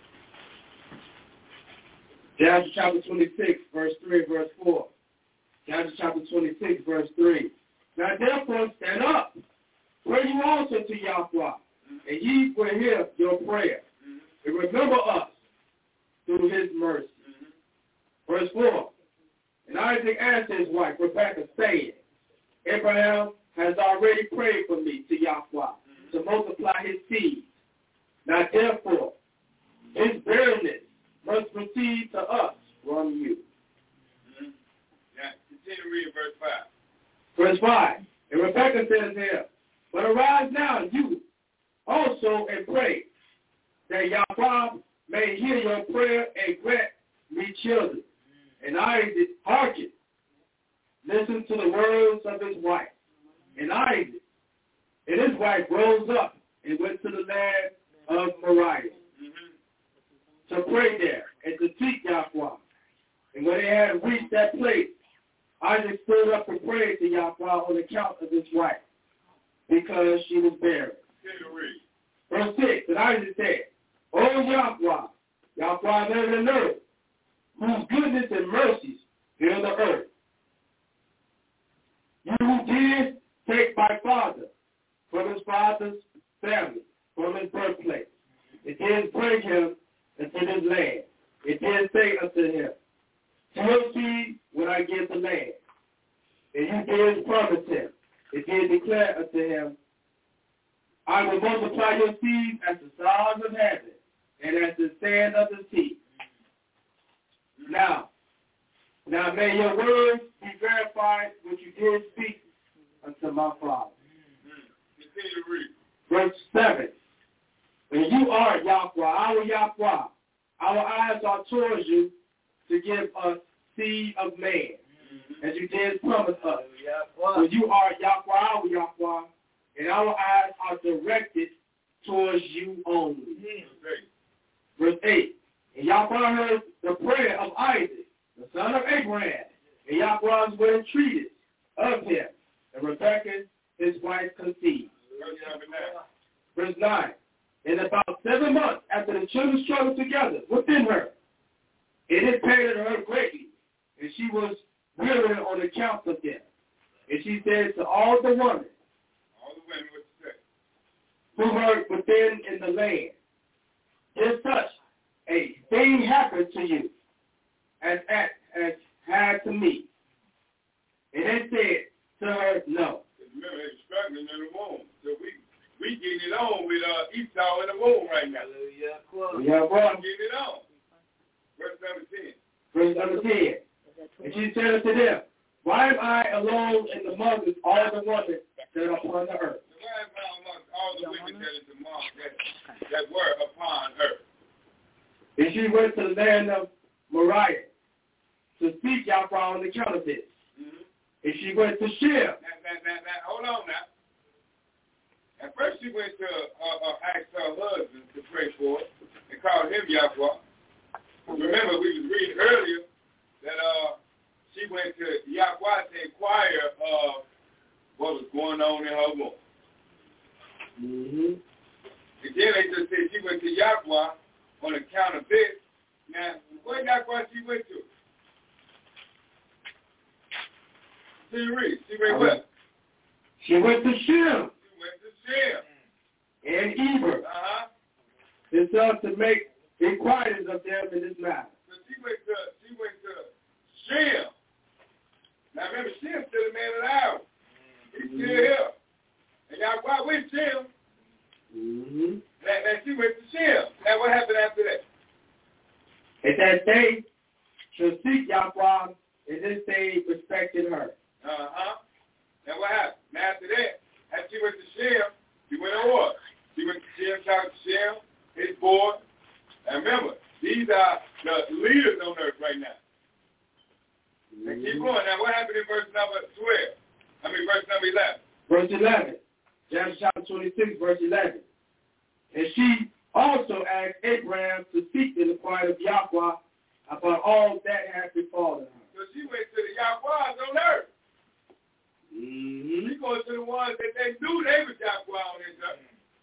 C: Joshua chapter twenty-six, verse three, verse four. Joshua chapter twenty-six, verse three. Now therefore stand up, pray you also to Yahweh, and ye will hear your prayer, and remember us through his mercy. Verse four. And Isaac answered his wife, Rebekah, saying, Abraham has already prayed for me to Yahweh, to multiply his seed. Now therefore, his barrenness must proceed to us from you.
D: Mm-hmm. Now, continue reading verse five.
C: Verse five. And Rebekah says here, but arise now, you also, and pray, that Yahweh may hear your prayer and grant me children. And Isaac hearkened, listened to the words of his wife. And Isaac and his wife rose up and went to the land of Moriah mm-hmm. to pray there and to seek Yahweh. And when they had reached that place, Isaac stood up to pray to Yahweh on account of his wife, because she was barren. Verse six, and Isaac said, O Yahweh, Yahweh of heaven and earth, whose goodness and mercies fill the earth. You who did take my father from his father's family, from his birthplace, it did bring him into this land. It did say unto him, to your seed will I give the land. And you did promise him. It did declare unto him, I will multiply your seed as the stars of heaven and as the sand of the sea. Now, now may your words be verified which you did speak unto my father. Verse seven. And you are Yahweh, our Yahweh. Our eyes are towards you to give us seed of man. Mm-hmm. as you did promise us. For you are Yahweh, our Yahweh, and our eyes are directed towards you only. Verse eight. And Yahweh heard the prayer of Isaac, the son of Abraham, and Yahweh was entreated of him, and Rebekah, his wife, conceived. Verse nine. And about seven months after the children struggled together within her, it had pained her greatly, and she was weary on account of them. And she said to all the women,
D: all the women, what you say?
C: Who were within in the land, if such a thing happened to you, as, as, as had to me. And they said to her, no.
D: Remember, they're struggling in the womb. So we we getting it on with uh, Esau in the womb right now.
C: Yeah, bro.
D: Getting it on. Verse number ten.
C: Verse number ten. And she said unto them, why am I alone in the mothers, all the women that are upon the earth?
D: So why am I amongst all the women that, is among, that, that were upon earth?
C: And she went to the land of Moriah to seek Yahweh on account of this. Mm-hmm. And she went to Shem.
D: Now, now, now, now, hold on now. At first she went to uh, uh, ask her husband to pray for it and called him Yahweh. Remember, we was reading earlier that uh, she went to Yahweh to inquire of what was going on in her womb.
C: Mm-hmm.
D: And then they just said she went to Yahweh on account of this. Now, where Yahweh she went to? See, read. She went where?
C: She went to Shem.
D: She went to Shem.
C: And Eber.
D: Uh-huh.
C: His son to make inquiries of them in this matter.
D: So she went to, she went to Shem. Now remember, Shem still the man of the hour. He's still
C: Mm-hmm.
D: here. And Yahweh went to Shem.
C: Mm-hmm.
D: Now, now she went to Shem. Now what happened after that?
C: And that they shall seek Yahweh, and this they respected her.
D: Uh-huh. Now what happened? Now after that, after she went to Shem, she went on what? She went to Shem, talked to Shem, his boy. And remember, these are the leaders on earth right now. Now keep going. Now what happened in verse number twelve? I mean verse number eleven.
C: Verse eleven. Genesis chapter twenty-six, verse eleven. And she also asked Abraham to seek in the quiet of Yahweh about all that had befallen her.
D: So she went to the Yahwehs on earth.
C: Mm-hmm.
D: She goes to the ones that they knew they were Yahweh on this earth.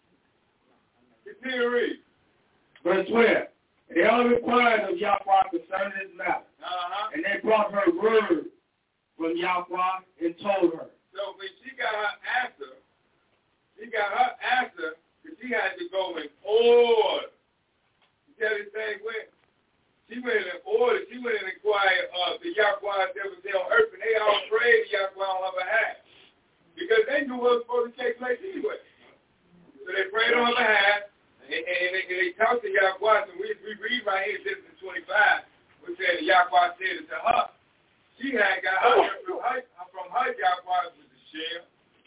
D: Continue to read.
C: Verse twelve. And they all inquired of Yahweh concerning this matter.
D: Uh-huh.
C: And they brought her word from Yahweh and told her.
D: So when she got her answer, she got her answer because she had to go in order. You tell this thing went. She went in order. She went and inquired of the Yahweh that was there on earth, and they all prayed to Yahweh on her behalf because they knew what was supposed to take place anyway. So they prayed on her behalf, and, and, and, they, and they talked to Yahweh. And we, we read right here in Genesis twenty-five, we said that Yahweh said it to her. She had got her from her, from her Yahweh was the Shem,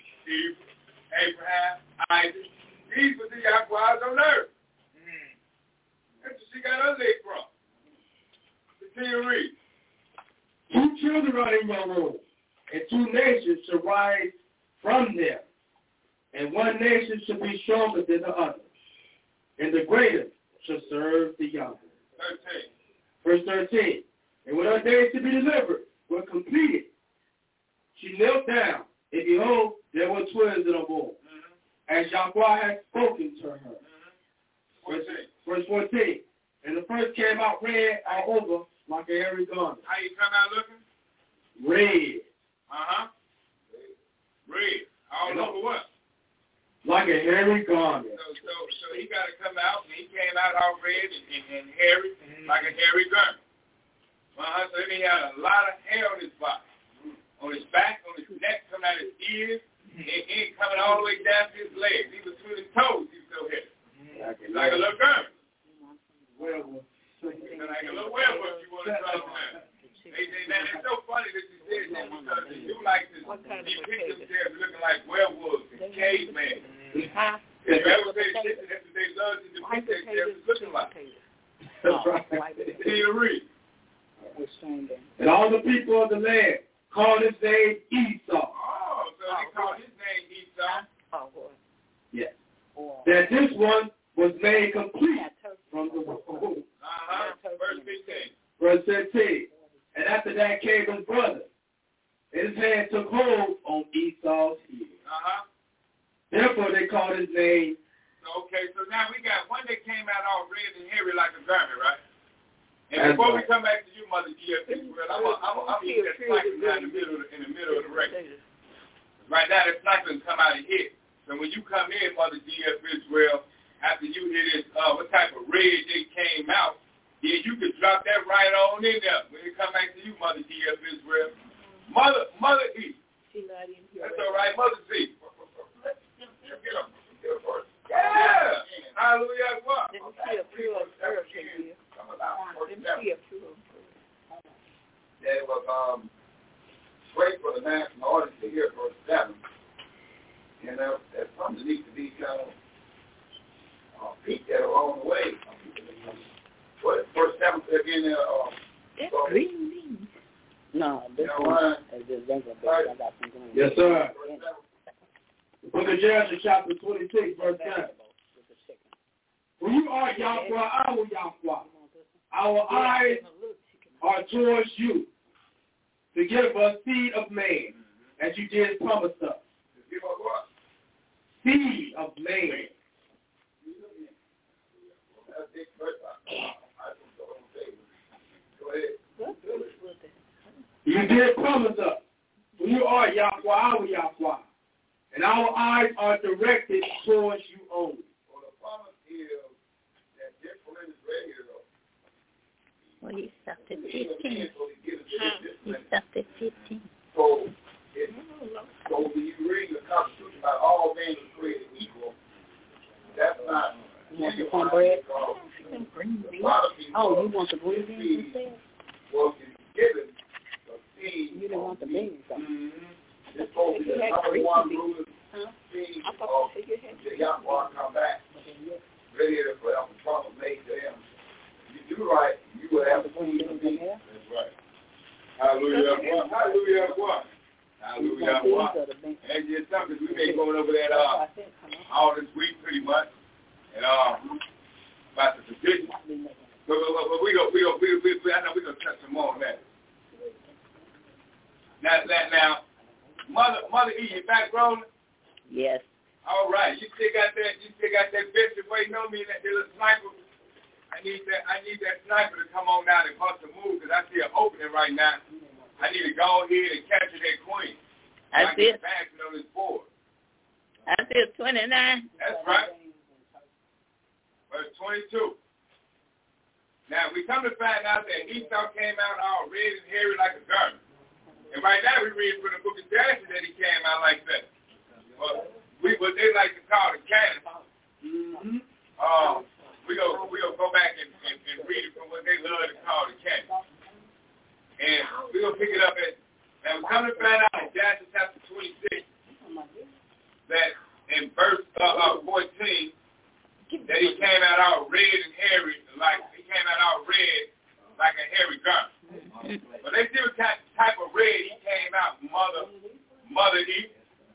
D: Abraham, Isaac. These were the Yahwehs on earth. Mm. That's where she got her leg from. Continue read.
C: Two children are in your womb, and two nations shall rise from them, and one nation shall be stronger than the other, and the greater shall serve the younger.
D: thirteen.
C: Verse thirteen. And when her days to be delivered were completed, she knelt down, and behold, there were twins in her womb, mm-hmm. as Yahweh had spoken to her.
D: Mm-hmm.
C: Verse, verse fourteen. And the first came out red all over like a hairy garment.
D: How you come out looking?
C: Red.
D: Uh-huh. Red. All and over what?
C: Like a hairy garment.
D: So, so, so he got to come out, and he came out all red and, and, and hairy, mm-hmm. like a hairy garment. Uh-huh. So he had a lot of hair on his body. Mm-hmm. On his back, on his neck, coming out his ears, mm-hmm. and, and coming all the way down to his legs. Even between his toes, he was so hairy. Mm-hmm. Like a little garment.
C: Werewolf.
D: Like a little werewolf you want to try to have. They, they, now, it's so funny that you said that because they do like to depict themselves looking like werewolves and cavemen.
H: Huh?
D: If you ever pay attention, that's what they love to depict themselves looking like.
C: That's right.
D: Continue to read.
C: And all the people of the land called his name Esau.
D: Oh, so they called his name Esau.
H: Oh, boy.
C: Yes. That this one was made complete from the womb.
D: Uh-huh. Verse fifteen.
C: Verse fifteen. And after that came his brother. And his hand took hold on Esau's heel.
D: Uh-huh.
C: Therefore they called his name.
D: Okay, so now we got one that came out all red and hairy like a garment, right? And
C: That's
D: before
C: right.
D: we come back to you, Mother G F Israel, I'm going to eat that cycling down in the middle of the, in the middle of the race. Right now, that cycling come out and hit. So when you come in, Mother G F Israel, after you hear this, uh, what type of red they came out, yeah, you could drop that right on in there when it come back to you, Mother G F Israel. Mother, Mother E. That's all right, Mother Z. Get up. Get up first. Yeah. Hallelujah. What?
G: Let me see a pure earth here. Let me see a pure earth.
E: Yeah, it was um, great for the national audience to hear verse seven. You know, that's something that needs to be kind of uh, peeked at along the way. What verse seven said again there? Uh,
H: That's
E: so,
H: green beans. No, this
E: you know,
H: one
E: uh,
H: is just regular beans. I got some green
C: Yes,
H: beans.
C: sir. Book of Genesis, chapter twenty-six, verse ten. For you are Yahweh, our Yahweh. Our eyes are towards you to give us seed of man, as you did promise us.
E: give us what?
C: Seed of man.
E: That's it, verse. I don't say. Go ahead.
C: You did promise us. For you are Yahweh, our Yahweh. And our eyes are directed towards you only.
E: Well, the promise is that this one is ready to go.
H: Well, he stopped at fifteen. He stopped at fifteen.
E: So, it, so when you read the Constitution about all men are created equal, that's not.
H: You want the cornbread?
E: Oh,
H: you want the green beans instead?
E: Was given the seed.
H: You didn't want the beans, though.
E: Mm-hmm. This supposed to be the number one ruler seed of the Yahweh come back, ready to put up the promise made to him. You do right, you will have the seed of me.
D: That's right. Hallelujah. Hallelujah. What? Hallelujah. What? And just something we've been going over that uh, all this week pretty much. And uh, about the position. But, but, but we go, we go, we, we, we, I know we're going to touch some more on that. Now, now, now Mother, Mother E, you back rolling?
H: Yes.
D: All right. You still got that, you still got that bishop waiting on me, that little sniper. I need that, I need that sniper to come on now and bust a move, because I see an opening right now. I need to go ahead and capture that queen.
H: I see it.
D: Bashing on this board.
H: I see twenty-nine.
D: That's right. Verse twenty-two. Now, we come to find out that Esau came out all red and hairy like a garment. And right now we read from the book of Genesis that he came out like that. Well, we what they like to call the canon.
C: Mm-hmm.
D: Uh, we go we go go back and, and, and read it from what they love to call the canon. And we're gonna pick it up at now we come to find out in Genesis chapter twenty-six that in verse uh, uh, fourteen that he came out all red and hairy like he came out all red like a hairy garment. But they see what type of red he came out, Mother, Mother E.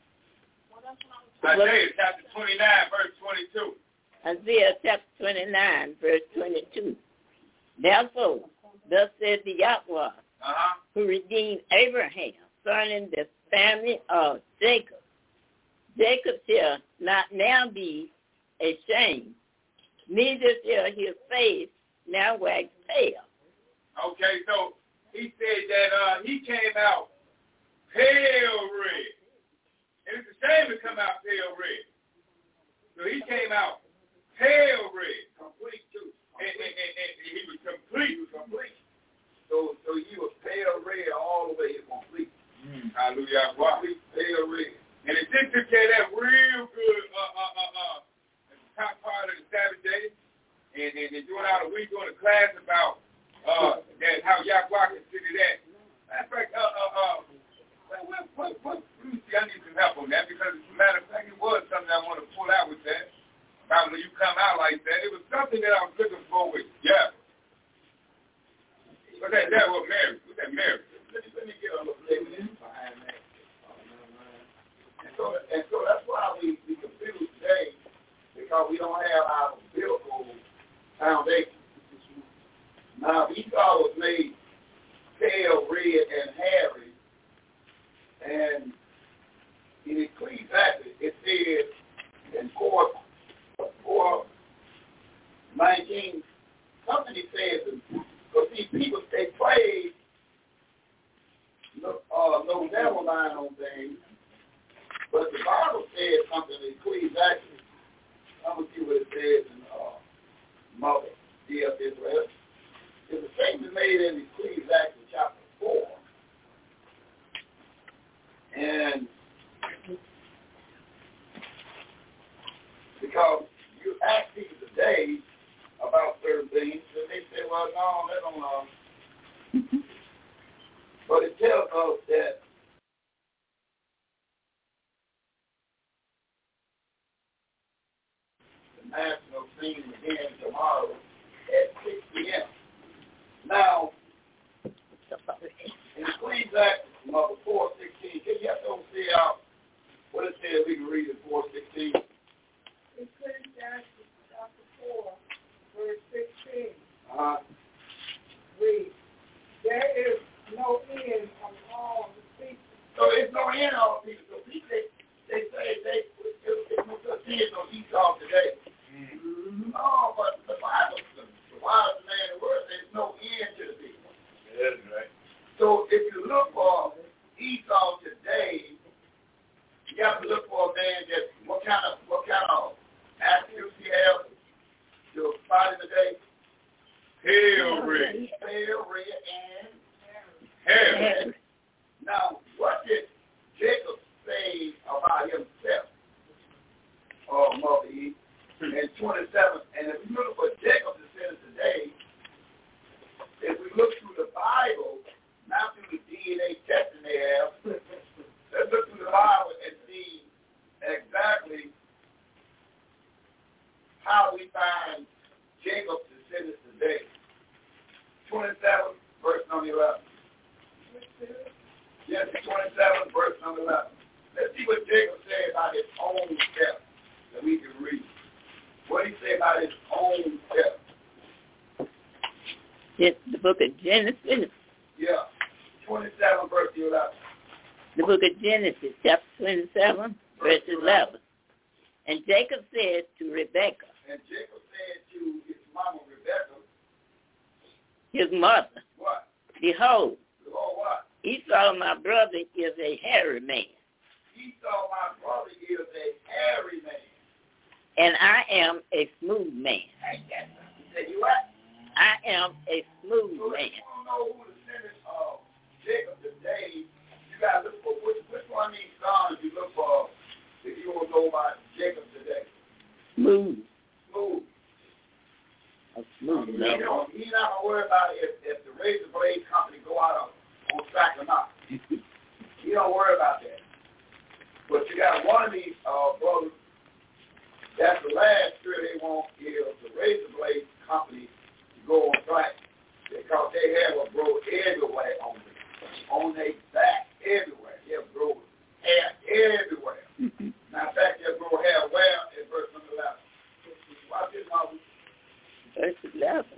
D: Isaiah chapter twenty-nine, verse twenty-two.
H: Isaiah chapter twenty-nine, verse twenty-two. Therefore, thus said the Yahweh,
D: uh-huh.
H: who redeemed Abraham, concerning the family of Jacob. Jacob shall not now be ashamed, neither shall his face now wax pale.
D: Okay, so he said that uh, he came out pale red. And it's a shame to come out pale red. So he came out pale red, complete too. And, and, and, and he was complete, he was complete.
E: So, so he was pale red all the way to complete.
D: Mm. Hallelujah.
E: Complete pale red.
D: And it did took care of that real good uh, uh, uh, uh, at the top part of the Sabbath day. And, and, and doing all the week doing a class about Uh, that how Yahweh considered that. Matter of fact, uh, uh, uh, well, well, well, well, let me see, I need some help on that because, as a matter of fact, it was something I want to pull out with that. About when you come out like that, it was something that I was looking for with, yeah. What's that, that was Mary? What's that, Mary? Let me, let me get a little thing.
E: don't have our biblical foundation. Now, Esau was made pale, red, and hairy, and in Ecclesiastes, it says in four, four nineteen, something he says, because these people, they pray no, uh, no devil line on things, but the Bible says something in Ecclesiastes. I'm going to see what it says in uh, Mother, D F Israel. There's a statement made in Ecclesiastes chapter four. And because you ask people today about certain things, and they say, well, no, they don't know. But it tells us that the national scene again tomorrow at six p.m. Now, in Ecclesiastes, number four sixteen, can you have to see out what it says? We can read it four sixteen.
G: Ecclesiastes chapter four, verse sixteen.
E: Uh-huh.
G: Read, there is no end of all the people.
E: So there's no end of all the people. So people, they, they say they, there's no such thing as no Esau today. Mm-hmm. No, but the Bible, the, the wisest man in the world, there's no end to the people.
C: That's right.
E: So if you look for Esau today, you have to look for a man that what kind of what kind of attributes he has to fight in the day.
C: Pale red.
E: Pale red and
C: Hair.
E: now what did Jacob say about himself? Oh, Mother Eve. In twenty-seven, and if we look for Jacob's descendants today, if we look through the Bible, not through the D N A testing they have, let's look through the Bible and see exactly how we find Jacob's descendants today. twenty-seven, verse number eleven. Yes, twenty-seven, verse number eleven. Let's see what Jacob said about his own self that we can read. What did he say about his own self?
H: It's the book of Genesis.
E: Yeah, twenty-seven, verse eleven.
H: The book of Genesis, chapter twenty-seven, verse eleven. And Jacob said to Rebekah,
E: and Jacob said to his mama Rebekah,
H: his mother,
E: what?
H: Behold,
E: Behold what?
H: Esau, my brother, is a hairy man,
E: Esau, my brother, is a hairy man.
H: and I am a smooth man.
E: He said, you what?
H: I am a smooth
E: So if
H: man.
E: you want to know who the descendants of Jacob today, you got to look for which, which one of these sons you look for if you want to know about Jacob today.
H: Smooth.
E: Smooth.
H: A smooth
E: He
H: man.
E: don't, he's not going to worry about if, if the razor blade company go out on, on track or not. He don't worry about that. But you got one of these uh, brothers, that's the last fear they want is the razor blade company to go on track because they have a bro everywhere on them, on their back everywhere. They have bro hair everywhere.
H: Mm-hmm.
E: Now, in fact, they have bro hair where in verse number eleven. Watch this, Mama.
H: Verse eleven.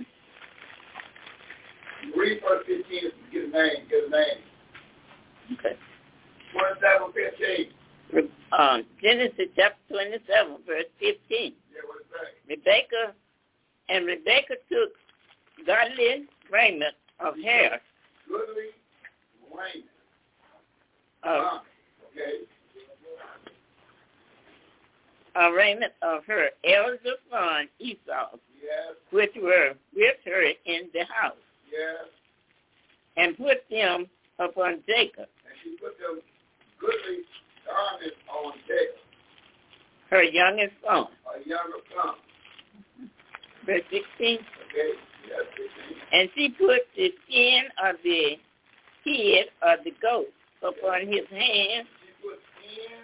E: Read verse fifteen to get a name, get a name.
H: Okay.
E: twenty-seven, fifteen.
H: Um, Genesis chapter twenty-seven, verse fifteen.
E: Yeah, what it say?
H: Rebekah, and Rebekah took godly raiment of hair,
E: Goodly raiment.
H: of,
E: Uh, okay.
H: a raiment of her elder son Esau,
E: Yes,
H: which were with her in the house,
E: yes.
H: and put them upon Jacob,
E: And she put them goodly garments on Jacob,
H: her youngest son.
E: a younger son.
H: Verse sixteen.
E: Okay, yes, fifteen.
H: And she put the skin of the kid of the goat upon his hand,
E: She put skin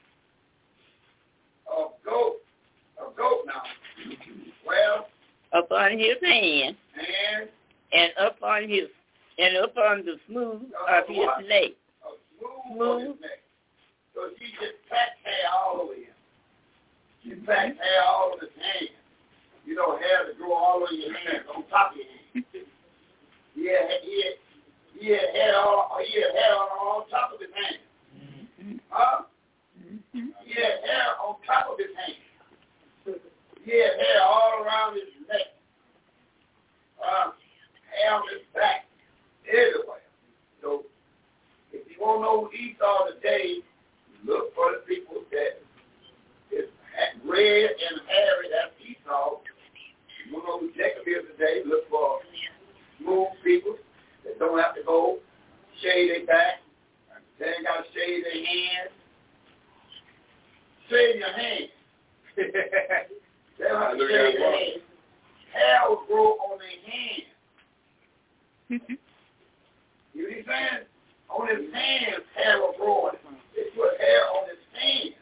E: of goat, of goat now. Well,
H: upon his hand,
E: and
H: and upon his and upon the smooth of his leg.
E: a smooth,
H: Smooth.
E: on his neck. So she just packed hair all over him. In fact, hair all on his hands. You know, hair to grow all on your hands, on top of your hands. He had, he had, he had hair all, he had hair on, on top of his hands. Mm-hmm. Huh? Mm-hmm. He had hair on top of his hands. He had hair all around his neck. Uh, hair on his back. Everywhere. So, if you want to know who Esau today, look for the people that is red and hairy. That's Esau. You want to know who Jacob is today, look for smooth people that don't have to go shave their back. They ain't got to shave their hands. Shave your hands. They don't have to shave their hands. Hair will grow on their hands. You know what he's saying? On his hands, hair will grow. They put hair on his hands.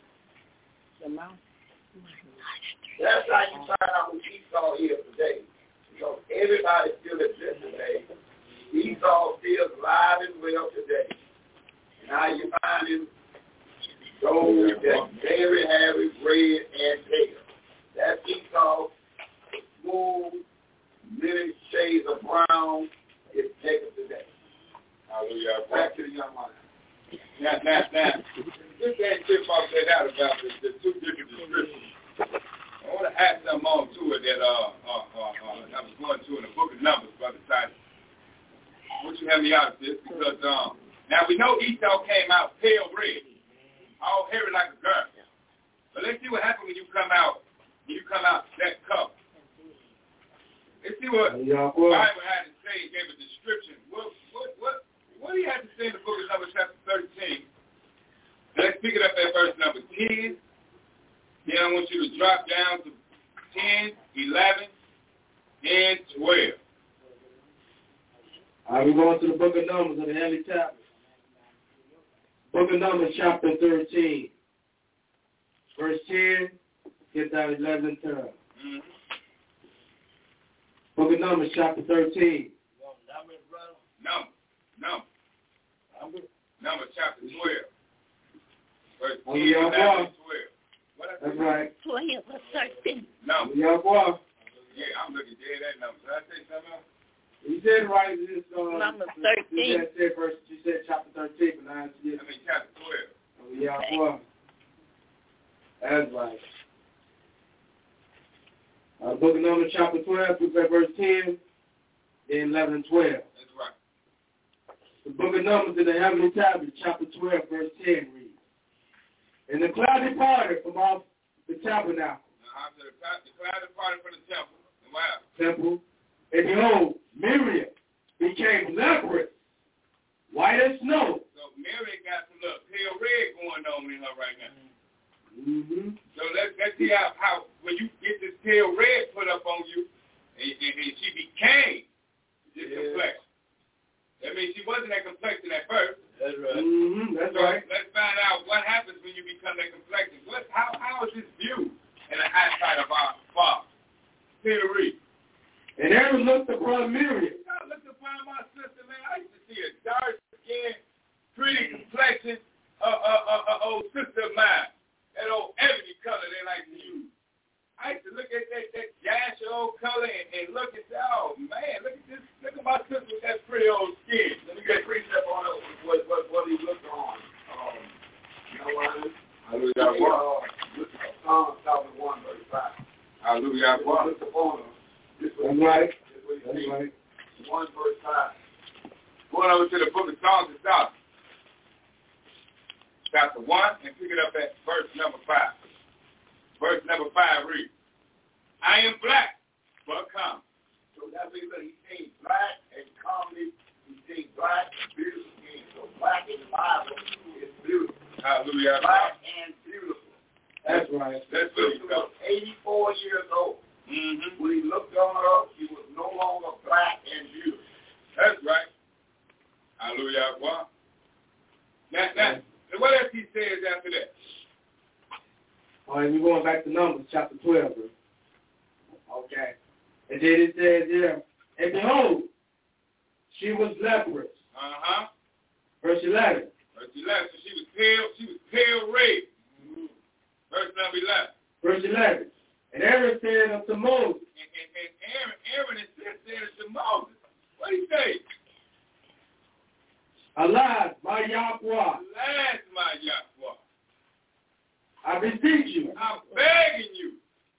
E: That's how you find out who Esau is today. Because everybody still exists today. Esau still alive and well today. And how you find him? Those that very hairy, red, and pale. That's Esau. Smooth, many shades of brown is Jacob today.
D: Hallelujah.
E: Back to the young man.
D: Now, now, now, this ain't Chip Bob said out about the, the two different descriptions. I want to add something on to it that uh, uh, uh, uh, I was going to in the book of Numbers, Brother Titus. I want you to help me out with this because um, now we know Esau came out pale red, all hairy like a girl. But let's see what happens when you come out, when you come out that color. Let's see what the Bible had to say. It gave a description. What, what, what, what do you have to say in the book of Numbers chapter thirteen? Let's pick it up at verse number ten. Then I want you to drop down to ten, eleven, and twelve.
C: All right, we're going to the book of Numbers of the Heavenly Tablet. Book of Numbers chapter thirteen. Verse ten, get down eleven and twelve. Mm-hmm. Book of Numbers chapter thirteen.
D: Numbers, brother? Numbers. Numbers. Numbers. Numbers chapter twelve. Verse ten, eleven, and twelve.
C: That's right.
H: twelve or thirteen.
D: Numbers.
C: Yeah, boy.
D: Yeah, I'm looking dead at numbers. Did I say something else?
C: You said right. This, uh,
H: Number thirteen.
C: You said verse. You said chapter thirteen, but now it's
D: I mean chapter twelve.
C: Oh, yeah, okay. Boy. That's right. Uh, book of Numbers chapter twelve, look at verse ten, then eleven and twelve.
D: That's right.
C: The book of Numbers in the Heavenly Tablet, chapter twelve, verse ten reads, and the cloud departed from off the tabernacle.
D: Uh-huh. So the, the cloud departed from the temple. And wow.
C: Temple. And behold, Miriam became leprous, white as snow.
D: So Miriam got some little pale red going on in her right now.
C: Mm-hmm.
D: So let's, let's see how, how when you get this pale red put up on you, and, and, and she became this yeah. complexion. That means she wasn't that complexion at first.
C: That's right. Mm-hmm. That's
D: so
C: right.
D: Let's find out what happens when you become that complexion. What, how, how is this viewed in the eyesight of our Father? Peter read.
C: And Aaron looked upon Miriam.
D: I looked upon my sister, man. I used to see a dark-skinned, pretty complexion, uh, uh, uh, uh, old sister of mine. That old ebony color they like to use. I used to look at that, that gash old color and, and look and say, oh, man, look at this. Look at my sister with that pretty old skin. Let me get a precept on it, what, what, what he looked on. Um, you know what I mean? Hallelujah. Psalm chapter one, verse five. Hallelujah. Look upon him. This was
C: right.
D: This was
C: That's right.
D: one, verse five. Going over to the book of Psalms and Psalms. Chapter one, and pick it up at verse number five. Verse number five reads, I am black, but calm.
E: So that means that he seen black and calmly, he seen black and beautiful skin. So black in the Bible is beautiful.
D: Hallelujah.
E: Black and beautiful.
C: That's right.
D: That's
E: good. He was eighty-four years old.
D: Mm-hmm.
E: When he looked on her, she was no longer black and beautiful.
D: That's right. Hallelujah. Well, now, now, and what else he says after that?
C: All right, we're going back to Numbers, chapter twelve. Bro. Okay. And then it says here, and behold, she was leprous.
D: Uh-huh.
C: Verse eleven.
D: Verse eleven. So she was pale, she was pale red. Mm-hmm. Verse number eleven.
C: Verse eleven. And Aaron said unto Moses.
D: And, and, and Aaron, Aaron and said unto Moses. What do you say?
C: Alas, my Yahweh.
D: Alas, my Yahweh.
C: I beseech you.
D: I'm begging you.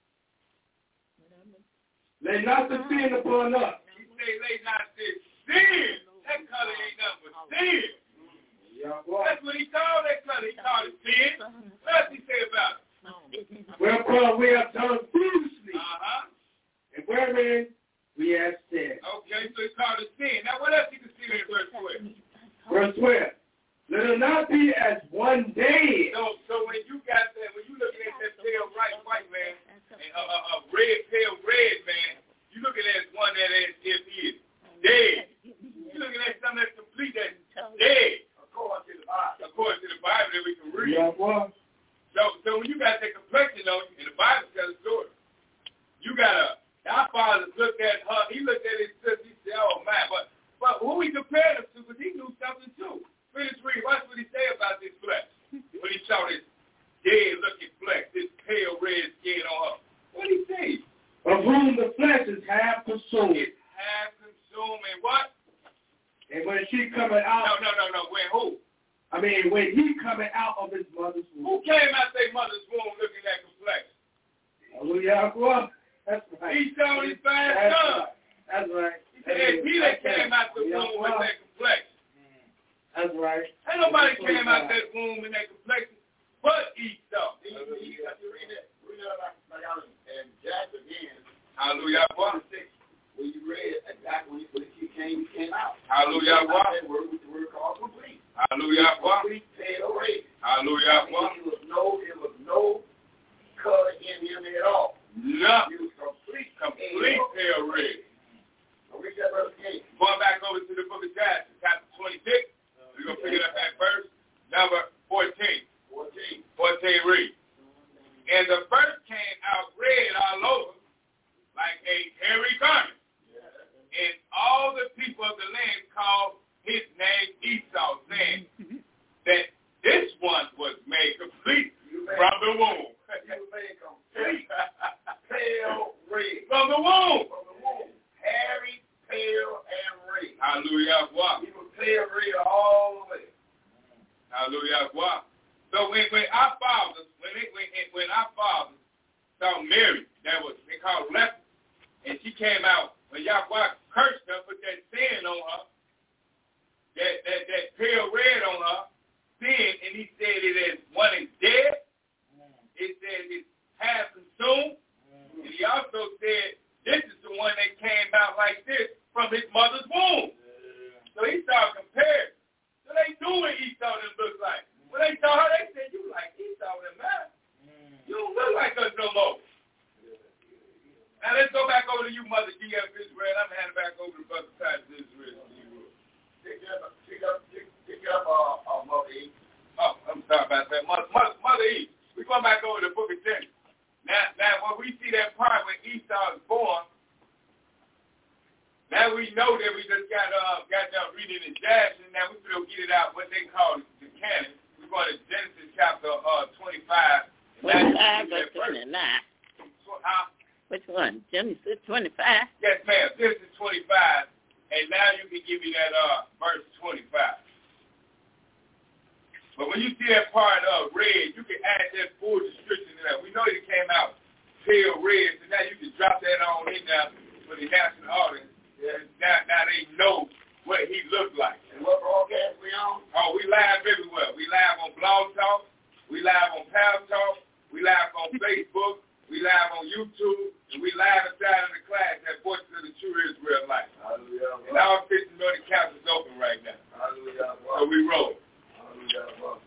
C: Lay not the sin upon us.
D: He say, lay not this sin. That color ain't nothing but sin. That's what he called that color. He called it sin. What else he say about it?
C: Wherefore we have done foolishly.
D: Uh-huh.
C: And wherein we have sinned.
D: Okay, so he called it sin. Now what else you can see in verse twelve?
C: Verse twelve. Let it not be as one day.
D: So, so when you got that, when you looking at that pale right white man, and a, a, a red, pale red man, you looking at one that is, if he is dead. You looking at something that's complete, that's dead. According to the Bible. According to the Bible that we can read.
C: Yeah, well.
D: So, so when you got that complexion on you, and the Bible tells the story, you got a, our father looked at her, he looked at his sister, he said, oh man, but, but who he compared him to, because he knew something too. Finish read, watch what he say about this flesh. When he saw this dead-looking flesh, this pale red skin on her. What did he say?
C: Of whom the flesh is half consumed.
D: It's half consumed, and what?
C: And when she coming out.
D: No, no, no, no, when who?
C: I mean, when he coming out of his mother's womb.
D: Who came out their mother's womb looking at complexion?
C: Hallelujah. Well, that's right.
D: He saw his fast
C: That's
D: son.
C: right. That's right.
D: He said, he that came out the womb with that complexion.
C: That's right.
D: Ain't nobody came out that womb in that complexion but Esau.
E: You have to read it. Read it like out in Jack again.
D: Hallelujah.
E: When you read exactly when he came, he came out.
D: Hallelujah.
E: That word was the word called complete.
D: Hallelujah.
E: Complete, pale red.
D: Hallelujah.
E: It was no, it was no color in him at all.
D: Nothing.
E: He was complete,
D: complete pale red.
E: Now read that verse again.
D: Going back over to the book of Genesis, chapter twenty-six. We're going to pick it up at verse number fourteen.
E: fourteen.
D: fourteen read. And the first came out red all over like a hairy garment. Yeah. And all the people of the land called his name Esau, saying that this one was made complete made, from the womb.
E: He was made complete, pale red.
D: From the womb.
E: From the womb. Hairy, pale, and red.
D: Hallelujah.
E: He was pale red all the way.
D: Hallelujah. So when, when our fathers, when they, when, when our fathers saw Mary, that was they called leper, and she came out when Yahweh cursed her, put that sin on her, that that that pale red on her, sin, and he said it as one is dead. It said it's half consumed, and he also said this is the one that came out like this from his mother's womb. So he started comparing. So they knew what Esau didn't look like. When they saw her, they said, you like Esau and man. You don't look like us no more. Now let's go back over to you, Mother G F Israel. I'm handing back over to Brother Titus Israel.
E: Pick it up, pick up, pick, pick up, uh, uh, Mother E.
D: Oh, I'm sorry about that. Mother, Mother, Mother E. We're going back over to the book of Genesis. Now, now, when we see that part when Esau is born, now we know that we just got uh, got done reading in Jackson. Now we still get it out what they call the canon. We're going to Genesis chapter uh, twenty-five.
H: twenty-five or twenty-nine?
D: Huh?
H: Which one? Genesis twenty-five?
D: Yes, ma'am. Genesis twenty-five. And now you can give me that uh, verse twenty-five. But when you see that part of uh, red, you can add that full description to that. We know it came out pale red, so now you can drop that on in there for the national audience. Yeah. Now, now they know what he looked like.
E: And what broadcast we on?
D: Oh, we live everywhere. We live on Blog Talk. We live on Power Talk. We live on Facebook. We live on YouTube. And we live inside of the class at Voices of the True Israelite.
E: Hallelujah.
D: And all fifteen million accounts is open right now.
E: Hallelujah.
D: So we roll.
E: Hallelujah.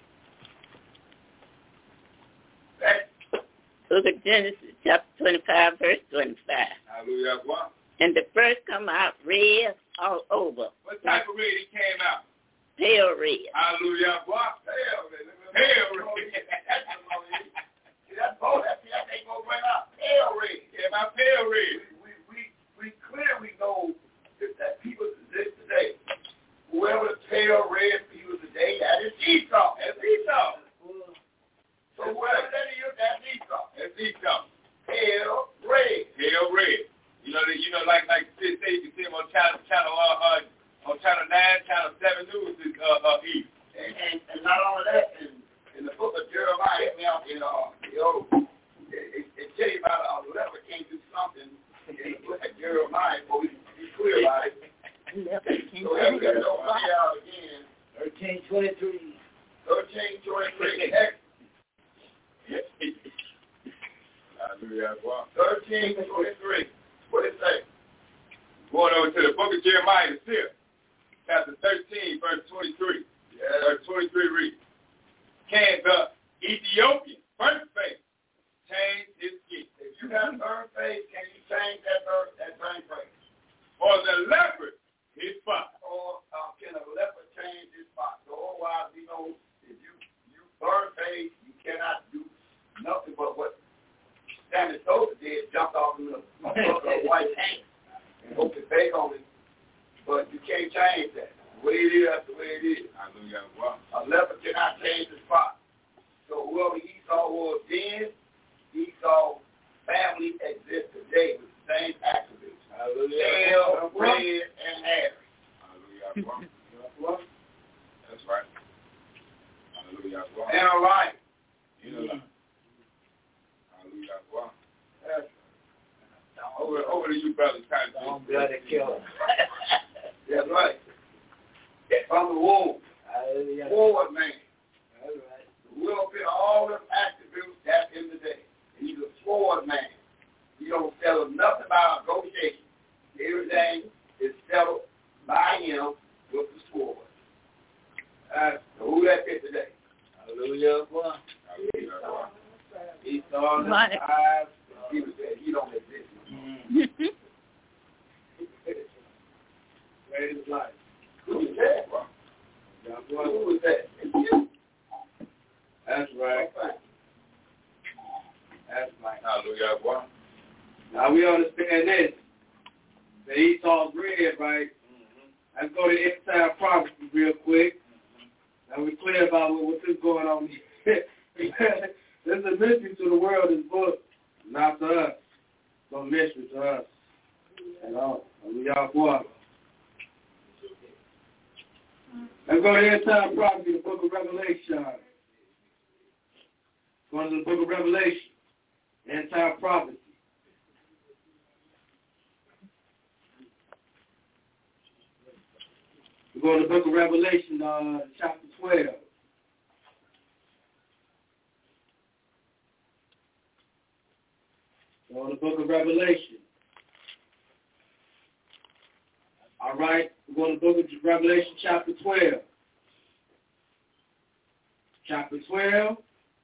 H: Look at Genesis chapter twenty-five, verse twenty-five.
D: Hallelujah.
H: And the first come out red all over.
D: What type of red he came out?
H: Pale red.
D: Hallelujah. What? Pale red. Pale red.
E: That's both. That's that ain't gonna bring out pale red.
D: Yeah, my pale red.
E: We we we clearly know that, that people exist today. Whoever the pale red people today, that is Esau.
D: That's Esau.
E: So whoever that is, that's Esau.
D: That's
E: thirteen, twenty-three.
D: Hallelujah.
E: thirteen, twenty-three. What did it say?
D: Going over to the book of Jeremiah, the fifth, chapter thirteen, verse twenty-three. Yeah. Verse twenty-three reads, can the Ethiopian first faith change his skin?
E: If you have earned faith, can you change that earth, that same faith?
D: Or the leopard his spot?
E: Or uh, can a leopard change his spot? So otherwise, we know if you you earn faith, you cannot do nothing but what Stanley Soldier did, jumped off in the white tank and hope to bake on it. But you can't change that. The way it is, that's the way it is.
D: Hallelujah. Wow.
E: A leopard cannot change the spot. So whoever Esau was then, Esau family exists today with the same attributes. Tail, red, and hair.
D: Hallelujah. That's right. Hallelujah.
E: And a lion.
D: In a lion. Hallelujah. Wow.
E: That's
D: Over, over to you, brother.
C: Don't bloody kill him.
E: That's right. From the womb.
C: Hallelujah.
E: Forward man.
C: All right.
E: Will fit all them attributes that's in the day. He's a forward man. He don't settle nothing by negotiation. Everything is settled by him with the sword. Uh, so who that fit today?
C: Hallelujah.
E: Esau. Esau and his eyes. He was there. He don't exist.
H: Mm-hmm.
E: Where is life? Who is that? Who is that? It's you.
C: That's right. That's right.
D: Hallelujah. Wow.
C: Now we understand this. The Esau's red, right? Mm-hmm. Let's go to end time prophecy real quick. Mm-hmm. Now we're clear about what, what's going on here. There's a mystery to the world, this book. Not to us. No mystery to us. At all. We all for it. Let's go to end time prophecy, the book of Revelation. Going to the book of Revelation. End time prophecy. We're going to the book of Revelation, uh, chapter twelve. We're going to the book of Revelation. All right, we're going to the book of Revelation, chapter twelve. Chapter twelve.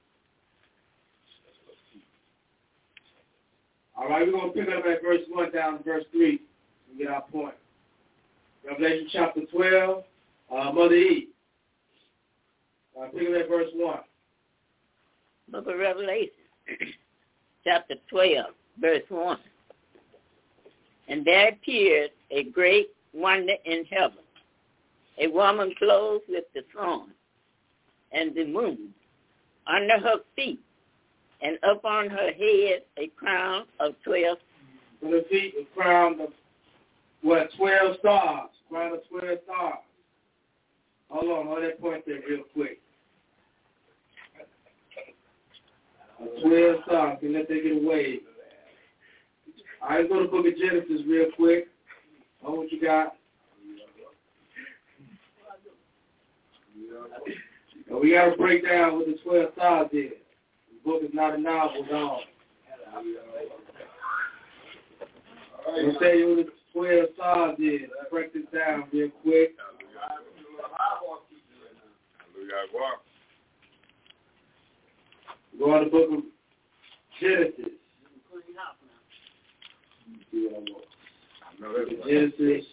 C: All right, we're going to pick up at verse one down to verse three to get our point. Revelation chapter twelve, uh, Mother E. Uh, pick up at verse one.
H: Book of Revelation, chapter twelve, verse one. And there appeared a great wonder in heaven, a woman clothed with the sun and the moon under her feet, and upon her head a crown of twelve.
C: On her feet a crown of, what, twelve stars. Crown of twelve stars. Hold on, hold that point there real quick. twelve stars, can let that get away. All right, let's go to the book of Genesis real quick. Oh, what you got? And we got to break down what the twelve stars is. The book is not a novel, dog. I'll tell you what the twelve stars is. Let's break this down real quick. Go on the book of Genesis. Genesis.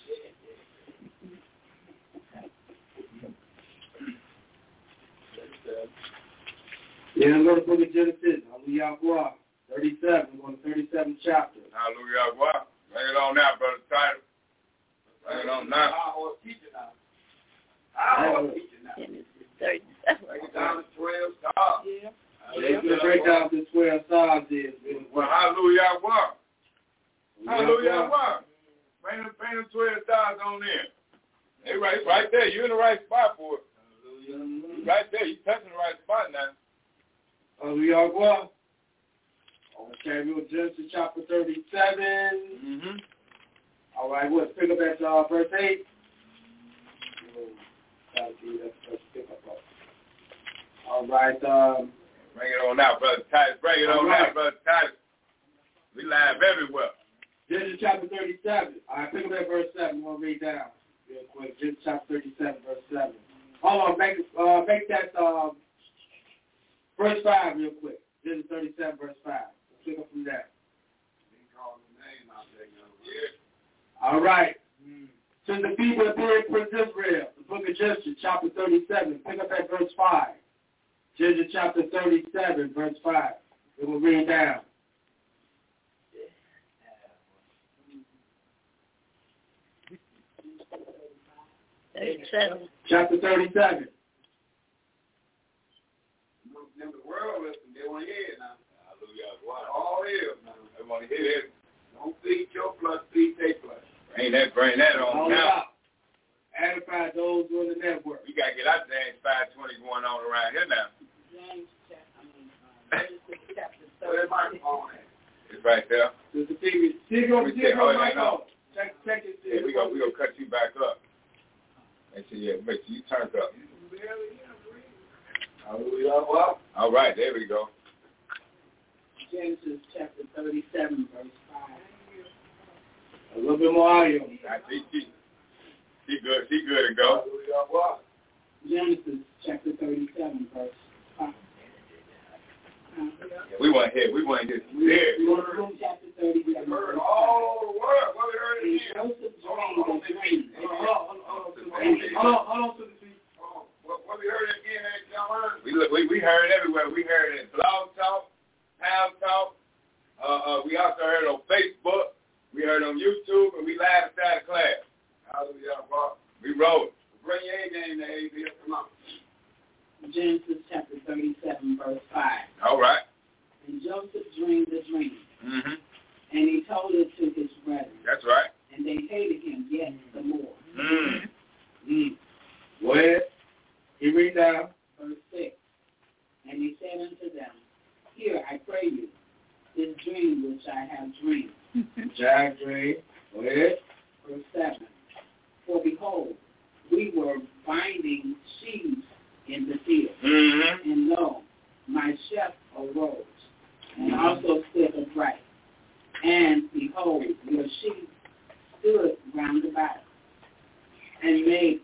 C: Yeah, I'm going to book of Genesis. Hallelujah. thirty-seven. We're going to thirty-seventh chapter.
D: Hallelujah. Bring it on now, Brother Titus. Bring it on now.
E: I will teach it now. I will teach it now.
H: Genesis thirty-seven.
E: Break down the twelve stars.
H: Yeah.
C: Let's yeah. break down what the twelve stars is.
D: Well, hallelujah. Hallelujah. Bring them, bring them twelve stars on in. Hey, right, right there. You're in the right spot for it. Hallelujah. Right there. You're touching the right spot now.
C: Hallelujah. Well, okay, we're Genesis chapter thirty-seven.
D: Mm-hmm.
C: All right, let's pick up at uh, verse eight. All right. Um,
D: bring it on out, Brother Titus. Bring it on
C: right.
D: out, Brother Titus. We live everywhere.
C: Genesis chapter thirty-seven. All right, pick up at verse seven. We'll read down real quick. Genesis chapter thirty-seven, verse seven. Hold on, make, uh, make that uh, verse five real quick. Genesis thirty-seven, verse five. Let's pick up from there. All right. To the people of the Prince Israel, the book of Genesis, chapter thirty-seven. Pick up at verse five. Genesis chapter thirty-seven, verse five. It will read down.
H: thirty-seven.
C: Chapter thirty-seven.
E: Them the world listen, they want to hear it now.
D: Hallelujah. Wow.
E: All here now.
D: They want to hear it.
E: Don't feed your flesh, feed their flesh.
D: Bring that, bring that on
C: All
D: now.
C: about. Edify those on the network.
D: We got to get our James five twenty going on around here now.
F: James chapter, I mean, uh, Genesis chapter
E: Where that microphone at?
D: It's right there.
C: Sister T V. See go,
D: Let me
C: see
D: check.
C: go,
D: Oh,
C: Mike
D: yeah,
C: on. Check, check it.
D: Yeah, we gonna we gonna cut you back up. Make sure you make sure you turned up.
E: Hallelujah. Well,
D: All right, there we go.
F: Genesis chapter thirty-seven, verse five.
C: A little bit more audio.
D: I see she, she good. She good to go.
E: hallelujah. Well,
F: Genesis chapter thirty-seven, verse five.
D: We want to hear. We want to hear. Here.
F: Genesis chapter thirty-seven,
E: heard
F: verse
E: all the word. What we heard
F: And
E: again?
F: Joseph dreamed a dream.
C: Hold on, hold on, hold on, Sister T V. Hold on, hold on, Sister T V.
E: Oh, what, what we heard again, eh, John?
D: We look. We we heard it everywhere. We heard it in Blog Talk, House Talk. Uh, uh, we also heard it on Facebook. We heard it on YouTube, and we live inside the class.
E: Hallelujah. Well,
D: We rolled.
E: bring your A game to A B. Come on.
F: Genesis chapter thirty-seven, verse five.
D: All right.
F: And Joseph dreamed a dream,
D: Mhm.
F: and he told it to his brethren,
D: That's right.
F: and they hated him yet the more.
D: Mm.
C: Mm. Go ahead. You read down.
F: Verse six. And he said unto them, Hear, I pray you, this dream which I have dreamed.
C: Jack Dre. Go ahead.
F: Verse seven. For behold, we were binding sheaves in the field,
D: Mm-hmm.
F: and lo, my chef arose, and also stood upright. And behold, your sheep stood round about, and made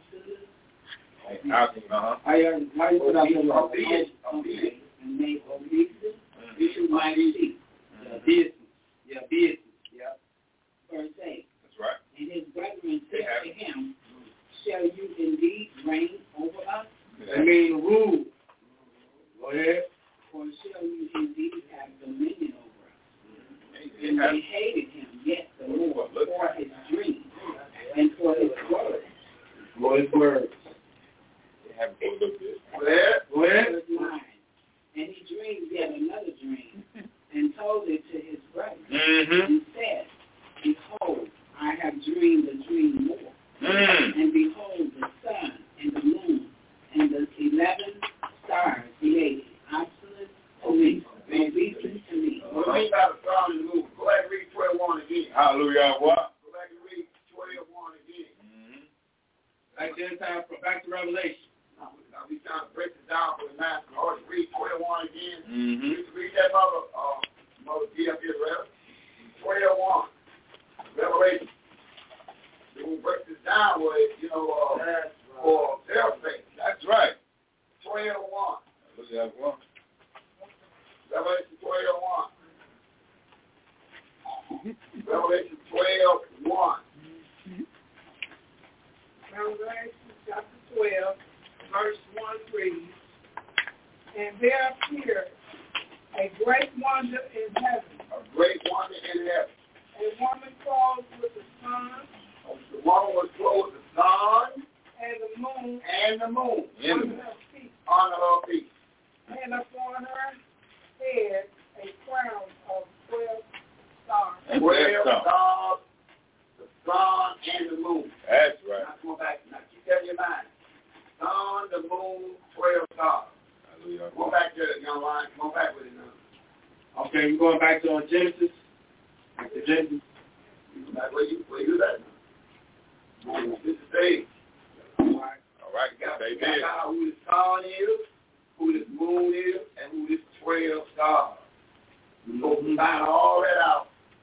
F: obstinate.
D: Uh-huh.
C: How you, how you put out the word?
E: Obedience.
F: Okay, and made obeisance to my sheep.
C: Yeah, business. Yeah, business. Yeah.
F: Verse eight.
D: That's right.
F: And his brethren said to him, Shall you indeed reign over us?
C: That means rule. Go ahead.
F: Or shall you indeed have dominion over us?
D: They
F: And
D: have-
F: they hated him yet the more
D: Look.
F: for his dream and for his word.
C: For his words.
D: they have a little bit.
E: Where?
C: Go ahead.
F: Verse nine. And he dreamed yet another dream and told it to his brethren
D: Mm-hmm.
F: and said, Behold, I have dreamed a dream more.
D: Mm.
F: And behold, the sun and the moon and the eleven stars behaved obstinate to me, obedient to me.
E: Well, we got a problem in the movie. Go back and read twelve one again.
D: Hallelujah. What?
E: Go back and read twelve one again.
D: Mm-hmm.
C: Back to the time, back to Revelation.
E: Now, we- now we trying to break this down for the master. Lord, read twelve one again.
D: Mm-hmm.
E: You can read that, mother, uh, mother G up here, Rev. twelve one. Revelation. We will break this down with, you know, uh, for their faith.
D: That's right.
E: twelve one.
D: Hallelujah. What?
E: Revelation twelve one. Revelation twelve one.
G: Revelation chapter twelve, verse one reads, And there appeared a great wonder in heaven,
E: A great wonder in heaven.
G: a woman clothed with the sun
E: The woman was clothed with the sun
G: and the moon
E: and the moon
D: In
G: under her feet,
E: on her feet.
G: and upon her head a crown of twelve stars.
D: And
E: Twelve
D: that's
E: stars, the sun and the moon.
D: That's right.
E: Now come back. Now keep that in your mind. Sun, the moon, twelve stars.
D: Hallelujah.
E: Come back to it, young line. Come back with it now.
C: Okay, we're going back to uh, Genesis. Back to Genesis.
E: Come back where you where you at now. This is Dave. All right.
D: All right.
E: You got,
D: They
E: you got
D: did.
E: out who the sun is, who find all that out.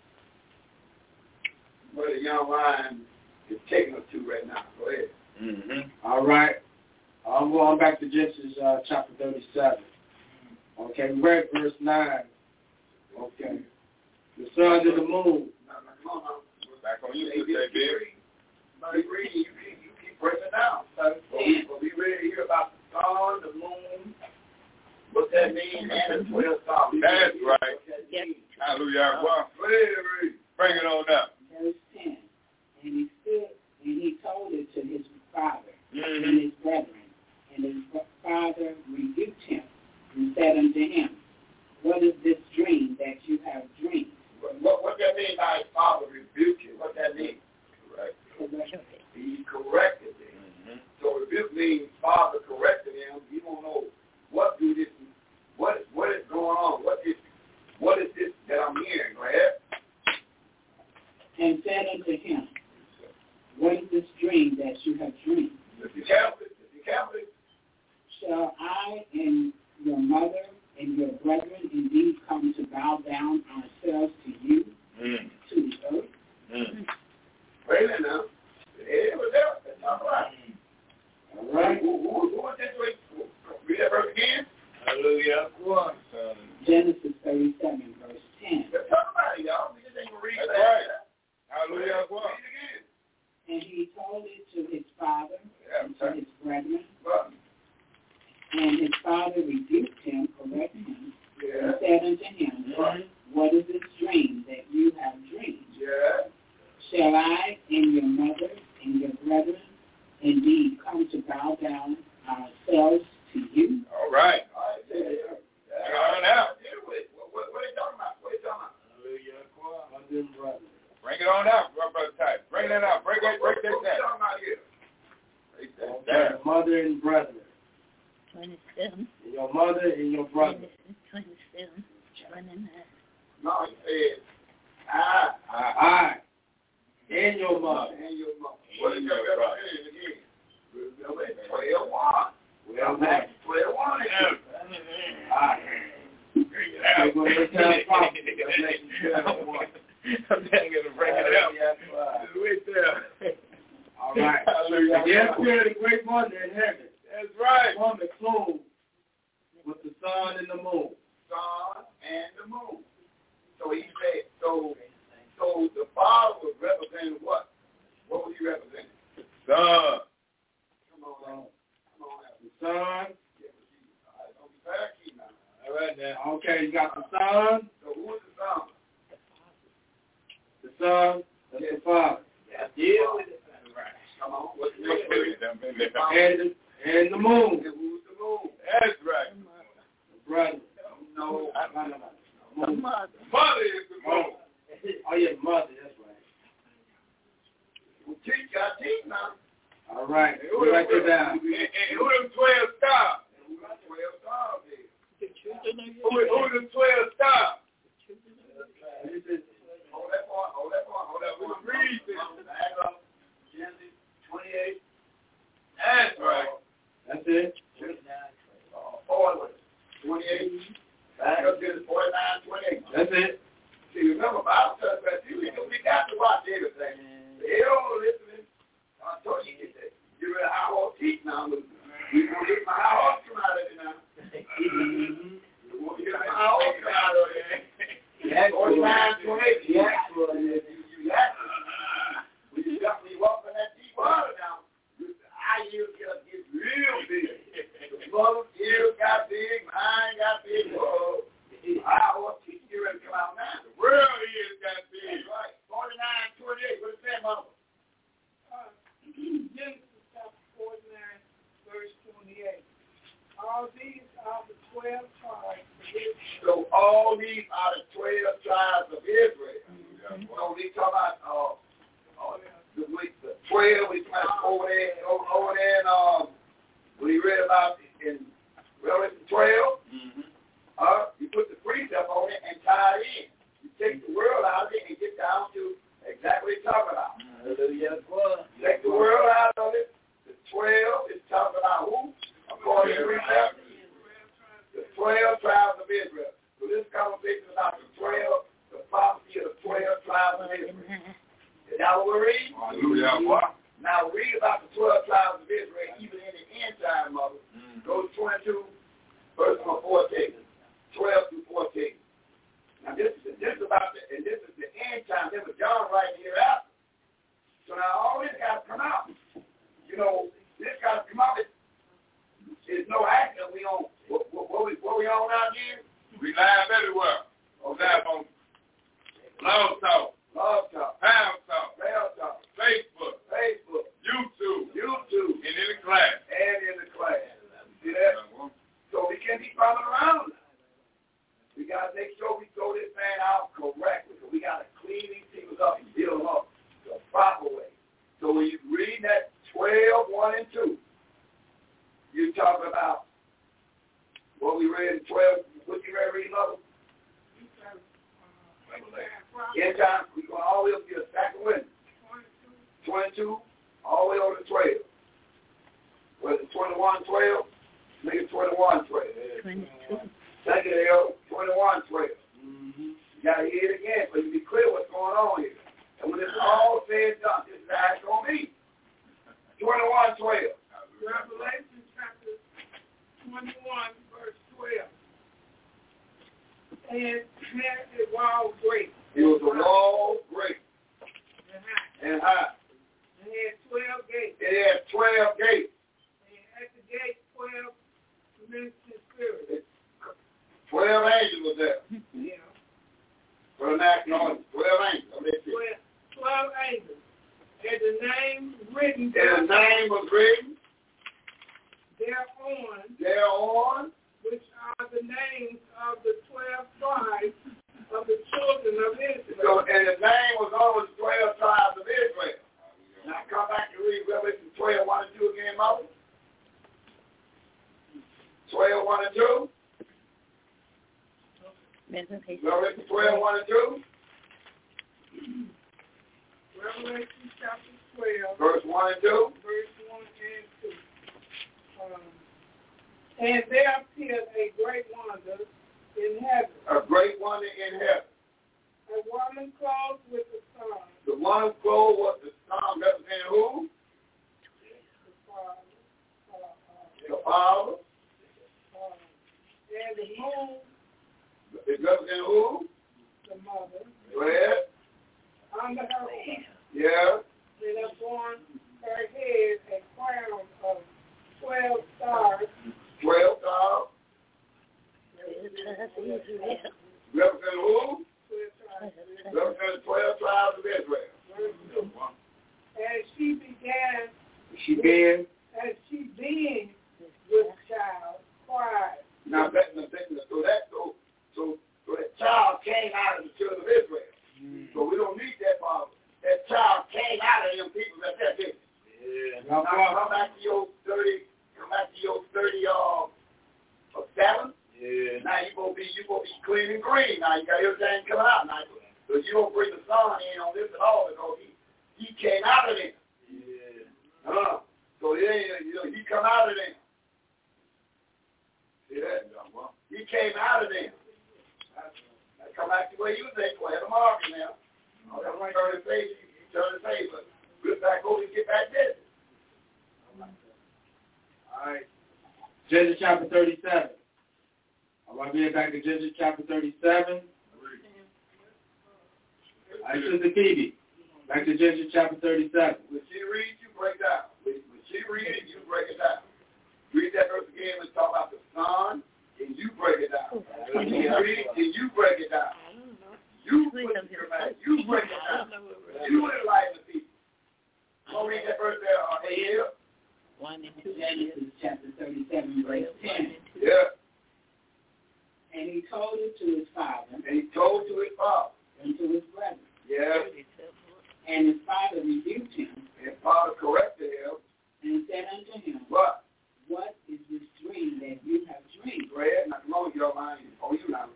E: Where the young lion is taking us to right now. Go ahead.
C: Mm-hmm. All right. I'm going back to Genesis uh, chapter thirty-seven. Okay, we read verse nine. Okay. The sun and the moon.
D: Back on you, Sister Baby.
E: You read, you keep, you keep breaking down. But we, we ready to hear about the sun, the moon, what that means, and the twelve stars.
D: That's right.
H: Yes.
D: Hallelujah. Well, bring it on up.
F: Verse ten. And he stood, and he told it to his father
D: Mm-hmm.
F: and his brethren. And his father rebuked him and said unto him, What is this dream that you have dreamed?
E: What, what, what that mean by his father rebuked you? What that mean?
D: Correct.
E: He corrected him.
D: Mm-hmm.
E: So rebuke means father corrected him. You don't know what do this, what what is going on? What is what is this that I'm hearing? Go ahead.
F: And said unto him, What is this dream that you have dreamed?
E: If you Catholic, if you Catholic,
F: Shall I and your mother and your brethren indeed come to bow down ourselves to you,
D: Mm.
F: to the earth?
D: Mm.
E: wait a minute now. Hey, what's that? That's all right.
C: All right.
E: Who, who, who was this? Wait, read that verse again.
D: Hallelujah. One.
F: Genesis thirty-seven, verse ten.
E: Let's talk about it, y'all. We just ain't gonna read
D: That's
E: that.
D: right. Hallelujah. One.
E: Read it again.
F: And he told it to his father
E: Yeah,
F: and to his brethren.
E: Well,
F: And his father rebuked him, corrected him,
E: yeah.
F: and said unto him,
D: Mhm.
F: What is this dream that you have dreamed?
E: Yeah.
F: Shall I and your mother and your brethren indeed come to bow down ourselves to you?
D: All right.
E: All right. Yeah. Yeah.
D: Hang on now.
E: Deal with it. What, what, what are you talking about? What are you talking about?
D: Hallelujah.
C: Mother and brother.
D: Bring it on out, brother Tight. Bring that out. Break that, break that
E: What are you
D: down.
E: talking about here?
D: Break that
C: Okay,
D: down.
C: mother and brethren.
H: twenty-seven.
C: And your mother and your brother.
H: twenty-seven. twenty-nine.
E: No, he said, I,
C: I. And your mother.
E: and your mother. What is your representative again? twelve one.
C: Well, that.
E: twelve one.
C: I.
D: Bring it out.
C: Go ahead and tell the prophet.
D: I'm not going to bring it out. Just wait there.
C: All right.
D: Hallelujah.
C: Yes, we're the great mother in heaven.
D: That's right.
C: Woman clothed with the sun and the moon.
E: Sun and the moon. So he said, so, so the father was representing what? What was he representing?
D: Son.
E: Come on now. Come on now.
C: The sun.
E: Yeah, but see, all right, don't be parakeet now.
D: All right now.
C: Okay, you got the sun.
E: So who is the son?
C: The son. That's the father.
E: Yeah, deal with it. Right. Come on. What's the next word?
C: And the, and the moon.
E: And who's the moon?
D: That's right.
C: The brother.
E: No.
C: No, no, no.
H: The
C: Moon.
H: mother.
D: Mother is the moon.
C: Oh, yeah, mother. That's right.
E: Well, teach, got teach now.
C: All right.
D: And
C: We'll write it down.
D: and- and who them twelve stars?
E: And who got twelve stars there?
D: Who, who them twelve stars?
C: This is
E: Hold that part, hold that part, hold that part.
D: Read this.
E: Back up. Genesis twenty-eight.
D: That's right.
C: That's it.
E: Uh, forward. twenty-eight. Back up to the forty-nine, twenty-eight.
C: That's it.
E: See, remember, Bible says that you, we got to watch everything. They all listening. I told you, you get that. You're a high horse teach now. But we want to get my high horse come out of it now. We want to get my high horse come out of it. forty-nine, twenty-eight. Yeah. You, you got to. When you got me walking that deep water now, I ears get, get real big. The mother's ears got big, mine got big. Whoa. I horse teach you ready to come out now.
D: The world is got big.
E: That's right. forty-nine, twenty-eight. What is that, mama?
G: Uh, Genesis chapter forty-nine, verse twenty-eight. All these are the twelve tribes of Israel.
E: So all these are the twelve tribes of Israel.
D: Mm-hmm.
E: So we talk about uh, uh, the, the twelve. We talk about over there, over, over there, and um, when you read about it in Revelation twelve.
D: Mm-hmm.
E: Uh, you put the precept on it and tie it in. You take the world out of it and get down to exactly what you're talking about.
C: Hallelujah.
E: Take the world out of it. The twelve is talking about who? According to precept. The twelve tribes of Israel. So this conversation is about the twelve prophecy of the twelve tribes of Israel. Is that what we read?
D: Hallelujah.
E: Now read about the twelve tribes of Israel, even in the end time of it. Mm. Go to twenty-two, verse number fourteen. twelve through fourteen. Now this is this is about the and this is the end time. This was John writing here after. So now all this got to come out. You know, this got to come out. There's no accident. We on what, what, what we what we on out here?
D: We live everywhere.
E: Okay.
D: Live on Love Talk,
E: Love Talk,
D: Pound Talk,
E: Rail Talk,
D: Facebook,
E: Facebook,
D: YouTube,
E: YouTube,
D: and in the class.
E: and in the class. See that? So we can't be following around. We got to make sure we throw this man out correctly. So we got to clean these people up and build them up the proper way. So when you read that twelve, one and two, you're talking about what we read in twelve. What you read, read level? End time, we're going all the way up to the second window. twenty-two, all the way over to twelve. Was it twenty-one, twelve? Make it twenty-one, twelve.
H: twenty-two.
E: Second L, twenty-one, twelve. Mm-hmm. You got to hear it again so you be clear what's going on here. And when it's all said and done, this is how it's going to be. twenty-one, twelve.
G: Revelation chapter twenty-one, verse twelve. And had a wall great.
E: It was a wall great
G: and high.
E: and high.
G: And had twelve gates.
E: It had twelve gates.
G: And at the gate, twelve ministering spirits.
E: Twelve angels was there.
G: Yeah.
E: For the national, twelve angels.
G: Twelve, twelve angels. And the name written.
E: And the name was written
G: thereon.
E: Thereon.
G: Which are the names of the twelve tribes of the children of Israel.
E: So, and the name was on the twelve tribes of Israel. Now come back and read Revelation twelve, one and two again, Mother. twelve, one and two. Revelation twelve, one and two.
G: Revelation chapter twelve.
E: Verse one and two.
G: Verse one and two. Um, And there appeared a great wonder in heaven.
E: A great wonder in heaven.
G: A woman clothed with the sun.
E: The one clothed was the sun, representing who?
G: The Father. Uh, uh,
E: The Father.
G: uh, and the moon.
E: It representing who?
G: The mother.
E: Go ahead.
G: Under her feet.
E: Yeah.
G: And upon her head a crown of twelve stars.
E: Twelve stars. Representing who? Representing twelve tribes of Israel.
G: And she began.
E: She began.
G: And she being with child cried.
E: Now that, so that, so, so, so that child came out of the children of Israel. Mm. So we don't need that father. That child came out of them people that that did. Yeah. Now come back to your thirty. Come back to your thirty. Uh, of seven. Yeah. Now you gonna be you gonna be clean and green. Now you got everything coming out now. So you don't bring the sun in on this at all because he he came out of them. Yeah. Uh, so yeah, you know, he come out of them. See that? He came out of them. Now come back to where you think. Go ahead and mark it now. Oh, that's right. Turn the page. You turn the page, but get back over and get back there.
C: All right. Judges chapter thirty-seven. All right, we're back to Judges chapter thirty-seven. All right, Sister Phoebe. Back to Judges chapter thirty-seven.
E: When she reads, you break down. When she reads it, you break it down. Read that verse again. Let's talk about the sun, and you break it down. When she reads, and you break it down. You put it in your mind. You break it down. You enlighten the people. Go read that verse there, uh, here.
H: One and two.
F: Genesis chapter thirty-seven, verse ten.
E: Yeah.
F: And he told it to his father.
E: And he told to his father.
F: And to his brother.
E: Yeah.
F: And his father rebuked him.
E: And his father corrected him.
F: And said unto him,
E: What?
F: What is this dream that you have dreamed?
E: Go ahead. Now, come on, you don't mind. Oh, you now.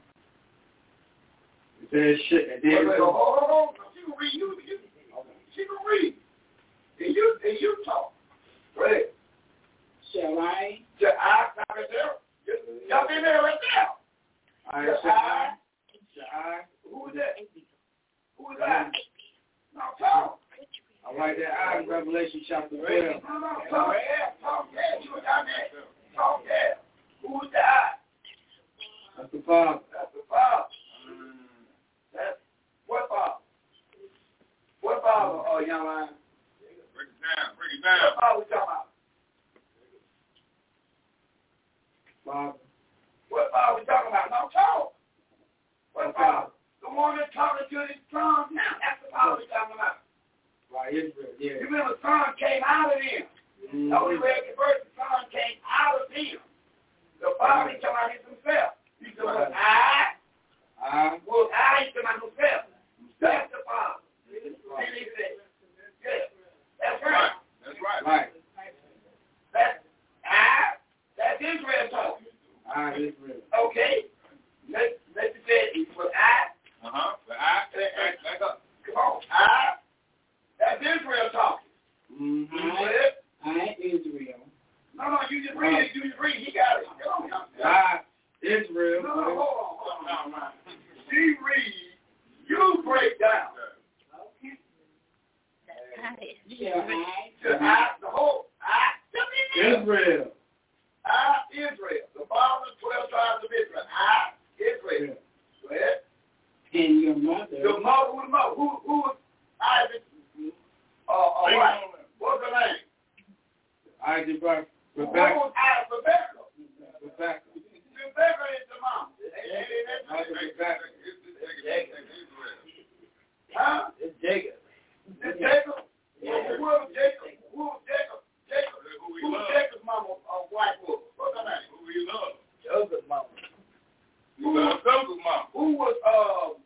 C: It says shit.
E: Wait, wait, wait, hold on, hold on. She can read. You, you, she can read. And you, and you talk. Go ahead.
F: Shall I?
E: Shall I? Stop right there. Y'all be there right now.
C: All right, shall I? Shall I?
E: Who is that? Who is that? No, talk.
C: All right, that I in Revelation chapter twelve.
E: No, no, talk. Yeah, talk. Yeah, you got that. Talk. Yeah. Who is that?
C: That's the Father.
E: That's the Father. That's what Father? What Father? Oh, young man.
D: Break it down. Break it down.
E: What Father we talking about?
C: Father.
E: What Father we talking about? No, talk. What Father? The one that's talking to his son now. That's the Father we talking about.
C: Right, Israel, yeah.
E: You remember the son came out of him.
C: Mm-hmm.
E: Now we read the verse, the son came out of him. The Father came out of himself. He said, well, I,
C: I,
E: well, I came out of himself. That's the Father. And he said, yeah, that's right.
D: That's right.
C: right.
E: That's I, that's Israel talking.
C: I, Israel.
E: Okay. Let's, let's say it was I.
D: Uh-huh. But I, back, back up.
E: Come on. I, that's Israel talking.
C: Mm-hmm.
E: Well,
C: I, Israel.
E: no, no, you just read it. You just read it. He got it. Come on.
C: I, Israel.
E: No, no, hold on. Hold on. Hold on. She read, you break down.
C: Yeah,
E: The I, the whole I,
C: Israel.
E: I, Israel. The father of twelve tribes of Israel. I, Israel. Go ahead.
C: And your mother.
E: Your mother was mother. Who, who was Isaac? Uh, uh, what? What's her name?
C: Isaac, Rebecca.
E: Who was Isaac? Rebecca.
C: Rebecca.
E: Rebecca is the mom.
C: Rebecca.
E: Huh?
C: It's Jacob.
E: It's Jacob. Who was Jacob? Who was Jacob? Jacob. Who was Jacob's mama? Uh, white woman. What's her name?
D: Who he love?
C: Joseph's mama.
E: Who was Joseph's mama? Who was uh